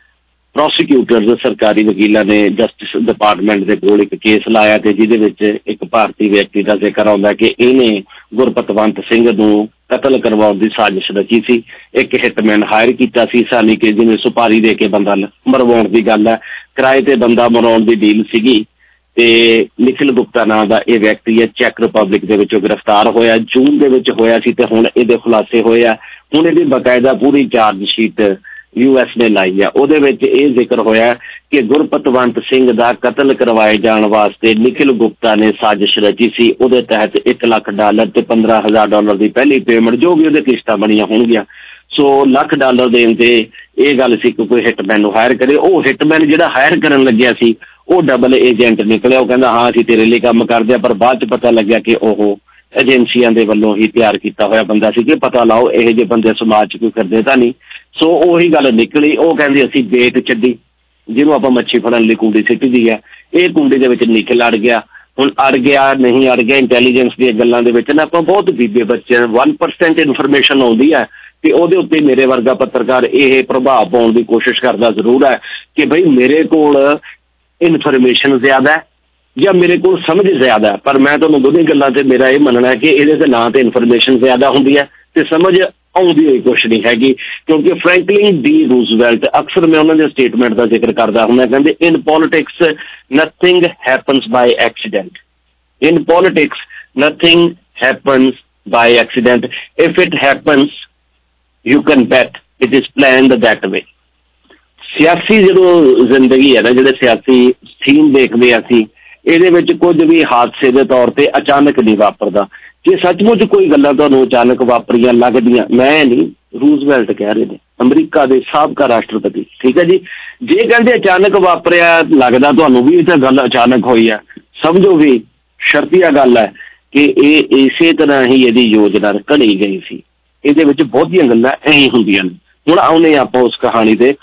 ਪ੍ਰੋਸੀਕਿਊਟਰਸ ਸਰਕਾਰੀ ਵਕੀਲਾਂ ਨੇ ਜਸਟਿਸ ਡਿਪਾਰਟਮੈਂਟ ਦੇ ਕੋਲ ਇੱਕ ਕੇਸ ਲਾਇਆ ਤੇ ਜਿਹਦੇ ਵਿੱਚ ਇੱਕ ਭਾਰਤੀ ਵਿਅਕਤੀ ਦਾ ਜ਼ਿਕਰ ਆਉਂਦਾ ਕਿ ਇਹਨੇ ਗੁਰਪਤਵੰਤ ਸਿੰਘ ਨੂੰ ਕਤਲ ਕਰਵਾਉਣ ਦੀ ਸਾਜ਼ਿਸ਼ ਰਚੀ ਸੀ। ਇੱਕ ਹਿੱਟਮੈਨ ਹਾਇਰ ਕੀਤਾ ਸੀ, ਸਾਨੀ ਕਿ ਜਿਵੇਂ ਸੁਪਾਰੀ ਦੇ ਕੇ ਬੰਦਾ ਮਰਵਾਉਣ ਦੀ ਗੱਲ ਹੈ, ਕਿਰਾਏ ਤੇ ਬੰਦਾ ਮਰਾਉਣ ਦੀ ਡੀਲ ਸੀਗੀ। ਤੇ ਨਿਖਿਲ ਗੁਪਤਾ ਨਾਂ ਦਾ ਇਹ ਵਿਅਕਤੀ ਹੈ, ਚੈਕ ਰਿਪਬਲਿਕ ਦੇ ਵਿੱਚੋਂ ਗ੍ਰਿਫਤਾਰ ਹੋਇਆ, ਜੂਨ ਦੇ ਵਿੱਚ ਹੋਇਆ ਸੀ ਤੇ ਹੁਣ ਇਹਦੇ ਖੁਲਾਸੇ ਹੋਏ ਆ। ਹੁਣ ਇਹਦੀ ਬਕਾਇਦਾ ਪੂਰੀ ਚਾਰਜ ਸ਼ੀਟ ਯੂ ਐਸ ਨੇ ਲਾਈ ਆ, ਉਹਦੇ ਵਿੱਚ ਇਹ ਜ਼ਿਕਰ ਹੋਇਆ ਕਿ ਗੁਰਪਤਵੰਤ ਸਿੰਘ ਦਾ ਕਤਲ ਕਰਵਾਏ ਜਾਣ ਵਾਸਤੇ ਨਿਖਿਲ ਗੁਪਤਾ ਨੇ ਸਾਜ਼ਿਸ਼ ਰਚੀ ਸੀ। ਉਹਦੇ ਤਹਿਤ ਇੱਕ ਲੱਖ ਡਾਲਰ ਤੇ ਪੰਦਰਾਂ ਹਜ਼ਾਰ ਡਾਲਰ ਦੀ ਪਹਿਲੀ ਪੇਮੈਂਟ, ਜੋ ਵੀ ਉਹਦੇ ਕਿਸ਼ਤਾਂ ਬਣੀਆਂ ਹੋਣਗੀਆਂ, ਸੋ ਲੱਖ ਡਾਲਰ ਦੇਣ ਤੇ ਇਹ ਗੱਲ ਸੀ ਕਿ ਕੋਈ ਹਿੱਟਮੈਨ ਨੂੰ ਹਾਇਰ ਕਰੇ। ਉਹ ਹਿੱਟਮੈਨ ਜਿਹੜਾ ਹਾਇਰ ਕਰਨ ਲੱਗਿਆ ਸੀ ਉਹ ਡਬਲ ਏਜੰਟ ਨਿਕਲਿਆ। ਉਹ ਕਹਿੰਦਾ ਹਾਂ ਅਸੀਂ ਤੇਰੇ ਲਈ ਕੰਮ ਕਰਦੇ ਆ, ਪਰ ਬਾਅਦ 'ਚ ਪਤਾ ਲੱਗਿਆ ਕਿ ਉਹ ਏਜੰਸੀਆਂ ਦੇ ਵੱਲੋਂ ਹੀ ਤਿਆਰ ਕੀਤਾ ਹੋਇਆ ਬੰਦਾ ਸੀ ਕਿ ਪਤਾ ਲਾਓ ਇਹੋ ਜਿਹੇ ਬੰਦੇ ਸਮਾਜ 'ਚ ਕੋਈ ਕਰਦੇ ਤਾਂ ਨਹੀਂ। ਸੋ ਉਹੀ ਗੱਲ ਨਿਕਲੀ। ਉਹ ਕਹਿੰਦੇ ਅਸੀਂ ਬੇਟ ਛੱਡੀ, ਜਿਹਨੂੰ ਆਪਾਂ ਮੱਛੀ ਫੜਨ ਲਈ ਕੁੰਡੀ ਸਿੱਟਦੀ ਹੈ, ਇਹ ਕੁੰਡੀ ਦੇ ਵਿੱਚ ਨਿਕਲ ਅੜ ਗਿਆ। ਹੁਣ ਅੜ ਗਿਆ ਨਹੀਂ ਅੜ ਗਿਆ, ਇੰਟੈਲੀਜੈਂਸ ਦੀਆਂ ਗੱਲਾਂ ਦੇ ਵਿੱਚ ਨਾ ਆਪਾਂ ਬਹੁਤ ਬੀਬੇ ਬੱਚੇ ਵਨ ਪਰਸੈਂਟ ਇਨਫੋਰਮੇਸ਼ਨ ਆਉਂਦੀ ਹੈ ਤੇ ਉਹਦੇ ਉੱਤੇ ਮੇਰੇ ਵਰਗਾ ਪੱਤਰਕਾਰ ਇਹ ਪ੍ਰਭਾਵ ਪਾਉਣ ਦੀ ਕੋਸ਼ਿਸ਼ ਕਰਦਾ ਜ਼ਰੂਰ ਹੈ ਕਿ ਬਈ ਮੇਰੇ ਕੋਲ ਇਨਫੋਰਮੇਸ਼ਨ ਜ਼ਿਆਦਾ ਹੈ ਜਾਂ ਮੇਰੇ ਕੋਲ ਸਮਝ ਜ਼ਿਆਦਾ ਹੈ। ਪਰ ਮੈਂ ਤੁਹਾਨੂੰ ਦੋਵੇਂ ਗੱਲਾਂ ਤੇ ਮੇਰਾ ਇਹ ਮੰਨਣਾ ਕਿ ਇਹਦੇ ਤੇ ਨਾਂ ਤੇ ਇਨਫੋਰਮੇਸ਼ਨ ਜ਼ਿਆਦਾ ਹੁੰਦੀ ਹੈ ਤੇ ਸਮਝ ਆਉਂਦੀ ਹੋਈ ਕੁਛ ਨਹੀਂ ਹੈਗੀ। ਕਿਉਂਕਿ ਫਰੈਂਕਲਿਨ ਡੀ ਰੂਜ਼ਵੈਲਟ, ਅਕਸਰ ਮੈਂ ਉਹਨਾਂ ਦੇ ਸਟੇਟਮੈਂਟ ਦਾ ਜ਼ਿਕਰ ਕਰਦਾ ਹੁੰਦਾ, ਕਹਿੰਦੇ in politics nothing happens by accident, in politics Nothing happens by accident. If it happens, you can bet it is planned that way. ਸਿਆਸੀ ਜਦੋਂ ਜ਼ਿੰਦਗੀ ਹੈ ਨਾ, ਜਿਹੜੇ ਸਿਆਸੀ ਥੀਮ ਦੇਖਦੇ ਅਸੀਂ, ਇਹਦੇ ਵਿੱਚ ਕੁਝ ਵੀ ਹਾਦਸੇ ਦੇ ਤੌਰ ਤੇ ਅਚਾਨਕ ਨਹੀਂ ਵਾਪਰਦਾ। ਜੇ ਸੱਚਮੁੱਚ ਕੋਈ ਗੱਲਾਂ ਤੁਹਾਨੂੰ ਅਚਾਨਕ ਵਾਪਰੀਆਂ ਲੱਗਦੀਆਂ, ਮੈਂ ਨਹੀਂ, ਰੂਜ਼ਵੈਲਟ ਕਹਿ ਰਹੇ ਨੇ, ਅਮਰੀਕਾ ਦੇ ਸਾਬਕਾ ਰਾਸ਼ਟਰਪਤੀ, ਠੀਕ ਹੈ ਜੀ, ਜੇ ਕਹਿੰਦੇ ਅਚਾਨਕ ਵਾਪਰਿਆ ਲੱਗਦਾ ਤੁਹਾਨੂੰ ਵੀ ਇਹ ਤਾਂ ਗੱਲ ਅਚਾਨਕ ਹੋਈ ਆ, ਸਮਝੋ ਵੀ ਸ਼ਰਤੀਆ ਗੱਲ ਹੈ ਕਿ ਇਹ ਇਸੇ ਤਰ੍ਹਾਂ ਹੀ ਇਹਦੀ ਯੋਜਨਾ ਘੜੀ ਗਈ ਸੀ। ਇਹਦੇ ਵਿੱਚ ਬਹੁਤੀਆਂ ਗੱਲਾਂ ਐਂ ਹੁੰਦੀਆਂ ਨੇ। ਹੁਣ ਆਉਂਦੇ ਆਪਾਂ ਉਸ ਕਹਾਣੀ ਤੇ।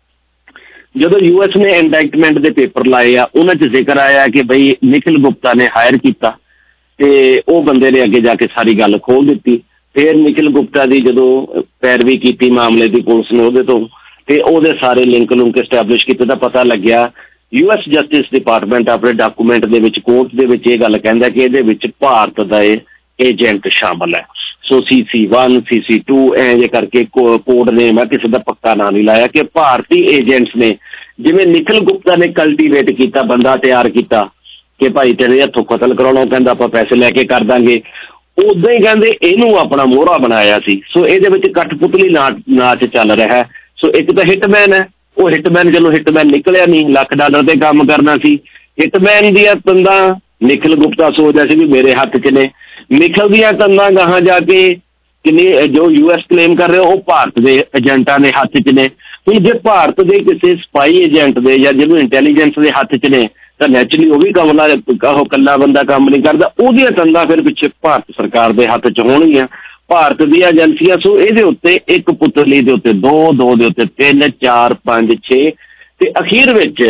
ਜਦੋਂ ਯੂ ਐਸ ਨੇ ਇੰਡਾਇਕਟਮੈਂਟ ਦੇ ਪੇਪਰ ਲਾਏ ਆ, ਉਹਨਾਂ 'ਚ ਜ਼ਿਕਰ ਆਇਆ ਕਿ ਬਈ ਨਿਖਿਲ ਗੁਪਤਾ ਨੇ ਹਾਇਰ ਕੀਤਾ ਤੇ ਉਹ ਬੰਦੇ ਨੇ ਅੱਗੇ ਜਾ ਕੇ ਸਾਰੀ ਗੱਲ ਖੋਲ ਦਿੱਤੀ। ਫਿਰ ਨਿਖਿਲ ਗੁਪਤਾ ਦੀ ਜਦੋਂ ਪੈਰਵੀ ਕੀਤੀ ਮਾਮਲੇ ਦੀ ਪੁਲਿਸ ਨੇ ਉਹਦੇ ਤੋਂ, ਤੇ ਉਹਦੇ ਸਾਰੇ ਲਿੰਕ ਲੁੰਕ ਐਸਟੈਬਲਿਸ਼ ਕੀਤੇ ਤਾਂ ਪਤਾ ਲੱਗਿਆ ਯੂ ਐਸ ਜਸਟਿਸ ਡਿਪਾਰਟਮੈਂਟ ਆਪਣੇ ਡਾਕੂਮੈਂਟ ਦੇ ਵਿੱਚ, ਕੋਰਟ ਦੇ ਵਿੱਚ ਇਹ ਗੱਲ ਕਹਿੰਦਾ ਕਿ ਇਹਦੇ ਵਿੱਚ ਭਾਰਤ ਦਾ ਏਜੰਟ ਸ਼ਾਮਲ ਹੈ। ਸੋ ਸੀ C one, C C to, ਐਂ ਜੇ ਕਰਕੇ ਕੋਡ ਨੇਮ ਹੈ, ਕਿਸੇ ਦਾ ਪੱਕਾ ਨਾਂ ਨਹੀਂ ਲਾਇਆ, ਕਿ ਭਾਰਤੀ ਏਜੰਟਸ ਨੇ, ਜਿਵੇਂ ਨਿਖਿਲ ਗੁਪਤਾ ਨੇ ਕਲਟੀਵੇਟ ਕੀਤਾ, ਬੰਦਾ ਤਿਆਰ ਕੀਤਾ ਕਿ ਭਾਈ ਤੇਰੇ ਹੱਥੋਂ ਕਤਲ ਕਰਾਉਣਾ, ਕਹਿੰਦਾ ਆਪਾਂ ਪੈਸੇ ਲੈ ਕੇ ਕਰ ਦਾਂਗੇ, ਉਦਾਂ ਹੀ ਕਹਿੰਦੇ ਇਹਨੂੰ ਆਪਣਾ ਮੋਹਰਾ ਬਣਾਇਆ ਸੀ। ਸੋ ਇਹਦੇ ਵਿੱਚ ਕਠਪੁਤਲੀ ਨਾਚ ਨਾਚ ਚੱਲ ਰਿਹਾ। ਸੋ ਇੱਕ ਤਾਂ ਹਿਟਮੈਨ ਹੈ, ਉਹ ਹਿਟਮੈਨ ਚਲੋ ਹਿਟਮੈਨ ਨਿਕਲਿਆ ਨਹੀਂ, ਲੱਖ ਡਾਲਰ ਤੇ ਕੰਮ ਕਰਨਾ ਸੀ। ਹਿਟਮੈਨ ਦੀਆਂ ਤੰਦਾਂ ਨਿਖਿਲ ਗੁਪਤਾ ਸੋਚਦਾ ਸੀ ਵੀ ਮੇਰੇ ਹੱਥ 'ਚ ਨੇ, ਨਿਖਿਲ ਦੀਆਂ ਤੰਦਾਂ ਗਾਹਾਂ ਜਾ ਕੇ ਕਿੰਨੀ ਜੋ ਯੂ ਐਸ ਕਲੇਮ ਕਰ ਰਹੇ ਉਹ ਭਾਰਤ ਦੇ ਏਜੰਟਾਂ ਦੇ ਹੱਥ 'ਚ ਨੇ। ਹੁਣ ਜੇ ਭਾਰਤ ਦੇ ਕਿਸੇ ਸਪਾਈ ਏਜੰਟ ਦੇ ਜਾਂ ਜਿਹਨੂੰ ਇੰਟੈਲੀਜੈਂਸ ਦੇ ਹੱਥ 'ਚ ਨੇ ਤਾਂ ਨੈਚੁਰਲੀ ਉਹ ਵੀ ਕੰਮ ਨਾਲ, ਉਹ ਇਕੱਲਾ ਬੰਦਾ ਕੰਮ ਨਹੀਂ ਕਰਦਾ, ਉਹਦੀਆਂ ਤੰਦਾਂ ਫਿਰ ਪਿੱਛੇ ਭਾਰਤ ਸਰਕਾਰ ਦੇ ਹੱਥ 'ਚ ਹੋਣਗੀਆਂ, ਭਾਰਤ ਦੀਆਂ ਏਜੰਸੀਆਂ। ਸੋ ਇਹਦੇ ਉੱਤੇ ਇੱਕ ਪੁਤਲੀ ਦੇ ਉੱਤੇ ਦੋ, ਦੋ ਦੇ ਉੱਤੇ ਤਿੰਨ, ਚਾਰ, ਪੰਜ, ਛੇ, ਤੇ ਅਖੀਰ ਵਿੱਚ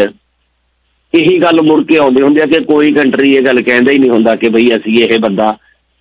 ਇਹੀ ਗੱਲ ਮੁੜ ਕੇ ਆਉਂਦੀ ਹੁੰਦੀ ਆ ਕਿ ਕੋਈ ਕੰਟਰੀ ਇਹ ਗੱਲ ਕਹਿੰਦਾ ਹੀ ਨਹੀਂ ਹੁੰਦਾ ਕਿ ਬਈ ਅਸੀਂ ਇਹ ਬੰਦਾ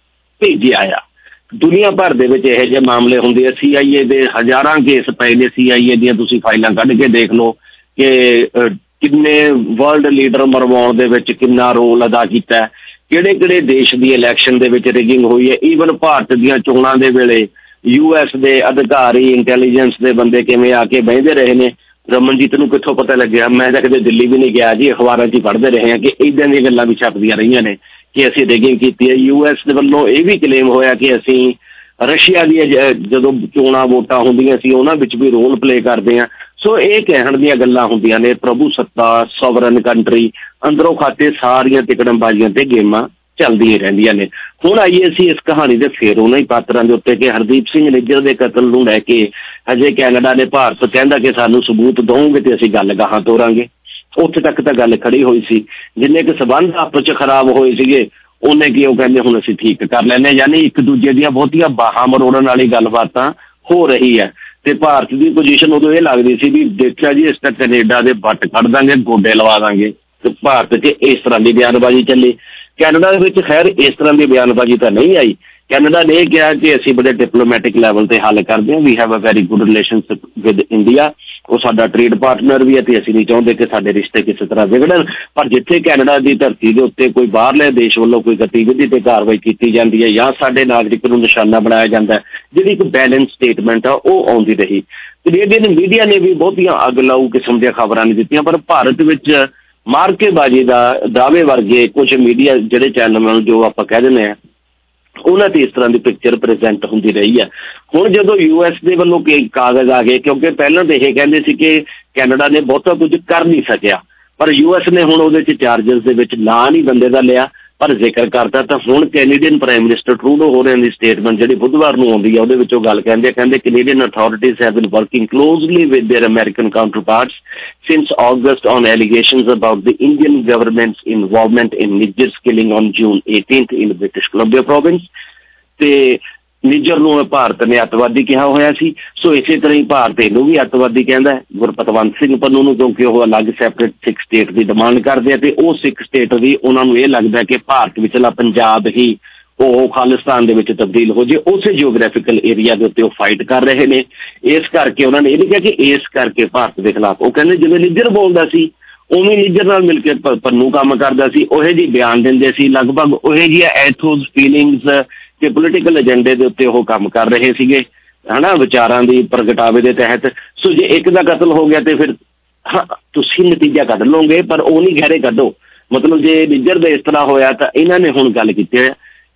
ਭੇਜਿਆ ਆ। ਦੁਨੀਆ ਭਰ ਦੇ ਵਿੱਚ ਇਹੋ ਜਿਹੇ ਮਾਮਲੇ ਹੁੰਦੇ ਆ। ਸੀ ਆਈ ਏ ਦੇ ਹਜ਼ਾਰਾਂ ਕੇਸ ਪਏ ਨੇ, ਸੀ ਆਈ ਏ ਦੀਆਂ ਤੁਸੀਂ ਫਾਈਲਾਂ ਕੱਢ ਕੇ ਦੇਖ ਲਓ ਕਿ ਕਿੰਨੇ ਵਰਲਡ ਲੀਡਰ ਮਰਵਾਉਣ ਦੇ ਵਿੱਚ ਕਿੰਨਾ ਰੋਲ ਅਦਾ ਕੀਤਾ, ਕਿਹੜੇ ਕਿਹੜੇ ਦੇਸ਼ ਦੀ ਇਲੈਕਸ਼ਨ ਦੇ ਵਿੱਚ ਰਿਗਿੰਗ ਹੋਈ ਹੈ। ਈਵਨ ਭਾਰਤ ਦੀਆਂ ਚੋਣਾਂ ਦੇ ਵੇਲੇ ਯੂ ਐਸ ਦੇ ਅਧਿਕਾਰੀ, ਇੰਟੈਲੀਜੈਂਸ ਦੇ ਬੰਦੇ ਕਿਵੇਂ ਆ ਕੇ ਬਹਿੰਦੇ ਰਹੇ ਨੇ। ਰਮਨਜੀਤ ਨੂੰ ਕਿੱਥੋਂ ਪਤਾ ਲੱਗਿਆ? ਮੈਂ ਤਾਂ ਕਦੇ ਦਿੱਲੀ ਵੀ ਨਹੀਂ ਗਿਆ ਜੀ, ਅਖਬਾਰਾਂ 'ਚ ਹੀ ਪੜ੍ਹਦੇ ਰਹੇ ਹਾਂ ਕਿ ਇੱਦਾਂ ਦੀਆਂ ਗੱਲਾਂ ਵੀ ਛਪਦੀਆਂ ਰਹੀਆਂ ਨੇ ਕਿ ਅਸੀਂ ਰਿਗਿੰਗ ਕੀਤੀ ਹੈ। ਯੂ ਐਸ ਦੇ ਵੱਲੋਂ ਇਹ ਵੀ ਕਲੇਮ ਹੋਇਆ ਕਿ ਅਸੀਂ ਰਸ਼ੀਆ ਦੀਆਂ ਜਦੋਂ ਚੋਣਾਂ ਵੋਟਾਂ ਹੁੰਦੀਆਂ ਸੀ ਉਹਨਾਂ ਵਿੱਚ ਵੀ ਰੋਲ ਪਲੇ ਕਰਦੇ ਹਾਂ। ਸੋ ਇਹ ਕਹਿਣ ਦੀਆਂ ਗੱਲਾਂ ਹੁੰਦੀਆਂ ਨੇ। ਪ੍ਰਭੂ ਸੱਤਾ, ਸੋਵਰਨ ਕੰਟਰੀ, ਅੰਦਰੋਂ ਖਾਤੇ ਸਾਰੀਆਂ ਤਿਕੜਮਬਾਜ਼ੀਆਂ ਤੇ ਗੇਮਾਂ ਚੱਲਦੀਆਂ ਰਹਿੰਦੀਆਂ ਨੇ। ਹੁਣ ਆਈਏ ਅਸੀਂ ਇਸ ਕਹਾਣੀ ਦੇ ਫਿਰ ਉਹਨਾਂ ਹੀ ਪਾਤਰਾਂ ਦੇ ਉੱਤੇ ਕਿ ਹਰਦੀਪ ਸਿੰਘ ਨਿੱਜਰ ਦੇ ਕਤਲ ਨੂੰ ਲੈ ਕੇ ਹਜੇ ਕੈਨੇਡਾ ਨੇ ਭਾਰਤ ਕਹਿੰਦਾ ਕਿ ਸਾਨੂੰ ਸਬੂਤ ਦਓਗੇ ਤੇ ਅਸੀਂ ਗੱਲ ਗਾਹਾਂ ਤੋਰਾਂਗੇ। ਉੱਥੇ ਤੱਕ ਤਾਂ ਗੱਲ ਖੜੀ ਹੋਈ ਸੀ। ਜਿੰਨੇ ਕੁ ਸਬੰਧ ਆਪਸ 'ਚ ਖਰਾਬ ਹੋਏ ਸੀਗੇ ਉਹਨੇ ਕੀ ਉਹ ਕਹਿੰਦੇ ਹੁਣ ਅਸੀਂ ਠੀਕ ਕਰ ਲੈਂਦੇ, ਯਾਨੀ ਇੱਕ ਦੂਜੇ ਦੀਆਂ ਬਹੁਤੀਆਂ ਬਾਹਾਂ ਮਰੋੜਨ ਵਾਲੀ ਗੱਲਬਾਤਾਂ ਹੋ ਰਹੀ ਹੈ। ਤੇ ਭਾਰਤ ਦੀ ਪੋਜੀਸ਼ਨ ਉਦੋਂ ਇਹ ਲੱਗਦੀ ਸੀ ਵੀ ਦੇਖਿਆ ਜੀ ਇਸ ਤਾਂ ਕੈਨੇਡਾ ਦੇ ਵੱਟ ਕੱਢ ਦਾਂਗੇ, ਗੋਡੇ ਲਵਾ ਦਾਂਗੇ। ਤੇ ਭਾਰਤ 'ਚ ਇਸ ਤਰ੍ਹਾਂ ਦੀ ਬਿਆਨਬਾਜ਼ੀ ਚੱਲੀ। ਕੈਨੇਡਾ ਦੇ ਵਿੱਚ ਖੈਰ ਇਸ ਤਰ੍ਹਾਂ ਦੀ ਬਿਆਨਬਾਜ਼ੀ ਤਾਂ ਨਹੀਂ ਆਈ। ਕੈਨੇਡਾ ਨੇ ਇਹ ਕਿਹਾ ਕਿ ਅਸੀਂ ਬੜੇ ਡਿਪਲੋਮੈਟਿਕ ਲੈਵਲ ਤੇ ਹੱਲ ਕਰਦੇ ਹਾਂ, we have a very good relationship with India, ਉਹ ਸਾਡਾ ਟ੍ਰੇਡ ਪਾਰਟਨਰ ਵੀ ਹੈ ਤੇ ਅਸੀਂ ਨਹੀਂ ਚਾਹੁੰਦੇ ਕਿ ਸਾਡੇ ਰਿਸ਼ਤੇ ਕਿਸੇ ਤਰ੍ਹਾਂ ਵਿਗੜਨ। ਪਰ ਜਿੱਥੇ ਕੈਨੇਡਾ ਦੀ ਧਰਤੀ ਦੇ ਉੱਤੇ ਕੋਈ ਬਾਹਰਲੇ ਦੇਸ਼ ਵੱਲੋਂ ਕੋਈ ਗਤੀਵਿਧੀ ਤੇ ਕਾਰਵਾਈ ਕੀਤੀ ਜਾਂਦੀ ਹੈ ਜਾਂ ਸਾਡੇ ਨਾਗਰਿਕ ਨੂੰ ਨਿਸ਼ਾਨਾ ਬਣਾਇਆ ਜਾਂਦਾ ਹੈ, ਜਿਹੜੀ ਇੱਕ ਬੈਲੈਂਸ ਸਟੇਟਮੈਂਟ ਆ ਉਹ ਆਉਂਦੀ ਰਹੀ। ਕੈਨੇਡੀਅਨ ਮੀਡੀਆ ਨੇ ਵੀ ਬਹੁਤੀਆਂ ਅੱਗ ਲਾਊ ਕਿਸਮ ਦੀਆਂ ਖਬਰਾਂ ਨਹੀਂ ਦਿੱਤੀਆਂ, ਪਰ ਭਾਰਤ ਵਿੱਚ ਮਾਰਕੇਬਾਜ਼ੀ ਦਾ ਦਾਅਵੇ ਵਰਗੇ ਕੁਝ ਮੀਡੀਆ ਜਿਹੜੇ ਚੈਨਲ ਜੋ ਆਪਾਂ ਕਹਿ ਦਿੰਦੇ ਹਾਂ ਉਹਨਾਂ ਤੇ ਇਸ ਤਰ੍ਹਾਂ ਦੀ ਪਿਕਚਰ ਪ੍ਰੈਜ਼ੈਂਟ ਹੁੰਦੀ ਰਹੀ ਹੈ। ਹੁਣ ਜਦੋਂ ਯੂ ਐਸ ਦੇ ਵੱਲੋਂ ਕਈ ਕਾਗਜ਼ ਆ ਗਏ, ਕਿਉਂਕਿ ਪਹਿਲਾਂ ਤਾਂ ਇਹ ਕਹਿੰਦੇ ਸੀ ਕਿ ਕੈਨੇਡਾ ਨੇ ਬਹੁਤਾ ਕੁਝ ਕਰ ਨਹੀਂ ਸਕਿਆ, ਪਰ ਯੂ ਐਸ ਨੇ ਹੁਣ ਉਹਦੇ 'ਚ ਚਾਰਜਸ ਦੇ ਵਿੱਚ ਨਾਂ ਨਹੀਂ ਬੰਦੇ ਦਾ ਲਿਆ ਪਰ ਜ਼ਿਕਰ ਕਰਤਾ। ਤਾਂ ਹੁਣ ਕੈਨੇਡੀਅਨ ਪ੍ਰਾਈਮ ਮਿਨਿਸਟਰ ਟਰੂਡੋ ਹੋਰਾਂ ਦੀ ਸਟੇਟਮੈਂਟ ਜਿਹੜੀ ਬੁੱਧਵਾਰ ਨੂੰ ਆਉਂਦੀ ਹੈ ਉਹਦੇ ਵਿੱਚ ਉਹ ਗੱਲ ਕਹਿੰਦੇ ਕਹਿੰਦੇ Canadian authorities have been working closely with their American counterparts since August on allegations about the Indian government's involvement in Niger's killing on June eighteenth in British Columbia province। ਤੇ ਨਿਜਰ ਨੂੰ ਭਾਰਤ ਨੇ ਅੱਤਵਾਦੀ ਕਿਹਾ ਹੋਇਆ ਸੀ। ਸੋ ਇਸੇ ਤਰ੍ਹਾਂ ਹੀ ਭਾਰਤ ਇਹਨੂੰ ਵੀ ਅੱਤਵਾਦੀ ਕਹਿੰਦਾ ਹੈ, ਗੁਰਪਤਵੰਤ ਸਿੰਘ ਪੰਨੂ ਨੂੰ, ਕਿਉਂਕਿ ਉਹ ਅਲੱਗ ਸੈਪਰੇਟ ਸਿੱਖ ਸਟੇਟ ਦੀ ਡਿਮਾਂਡ ਕਰਦੇ ਆ ਤੇ ਉਹ ਸਿੱਖ ਸਟੇਟ ਦੀ ਉਹਨਾਂ ਨੂੰ ਇਹ ਲੱਗਦਾ ਕਿ ਭਾਰਤ ਵਿਚਲਾ ਪੰਜਾਬ ਹੀ ਉਹ ਖਾਲਿਸਤਾਨ ਦੇ ਵਿੱਚ ਤਬਦੀਲ ਹੋ ਜੇ। ਉਸੇ ਜਿਓਗ੍ਰਾਫੀਕਲ ਏਰੀਆ ਦੇ ਉੱਤੇ ਉਹ ਫਾਈਟ ਕਰ ਰਹੇ ਨੇ। ਇਸ ਕਰਕੇ ਉਹਨਾਂ ਨੇ ਇਹ ਨਹੀਂ ਕਿਹਾ ਕਿ ਇਸ ਕਰਕੇ ਭਾਰਤ ਦੇ ਖਿਲਾਫ, ਉਹ ਕਹਿੰਦੇ ਜਿਵੇਂ ਨਿਜਰ ਬੋਲਦਾ ਸੀ ਉਵੇਂ ਨਿਜਰ ਨਾਲ ਮਿਲ ਕੇ ਪੰਨੂ ਕੰਮ ਕਰਦਾ ਸੀ, ਉਹੇ ਜਿਹੀ ਬਿਆਨ ਦਿੰਦੇ ਸੀ, ਲਗਭਗ ਉਹੇ ਜਿਹੀਆਂ ਐਥੋਸ ਫੀਲਿੰਗਸ ਤੇ ਪੋਲੀਟੀਕਲ ਏਜੰਡੇ ਦੇ ਉੱਤੇ ਉਹ ਕੰਮ ਕਰ ਰਹੇ ਸੀਗੇ, ਹੈ ਨਾ, ਵਿਚਾਰਾਂ ਦੀ ਪ੍ਰਗਟਾਵੇ ਦੇ ਤਹਿਤ। ਸੋ ਜੇ ਇੱਕ ਦਾ ਕਤਲ ਹੋ ਗਿਆ ਤੇ ਫਿਰ ਹਾਂ ਤੁਸੀਂ ਨਤੀਜਾ ਕੱਢ ਲਓਗੇ ਪਰ ਉਹ ਨਹੀਂ ਗਹਿਰੇ ਕੱਢੋ। ਮਤਲਬ ਜੇ ਨਿਜਰ ਦਾ ਇਸ ਤਰ੍ਹਾਂ ਹੋਇਆ ਤਾਂ ਇਹਨਾਂ ਨੇ ਹੁਣ ਗੱਲ ਕੀਤੀ ਹੈ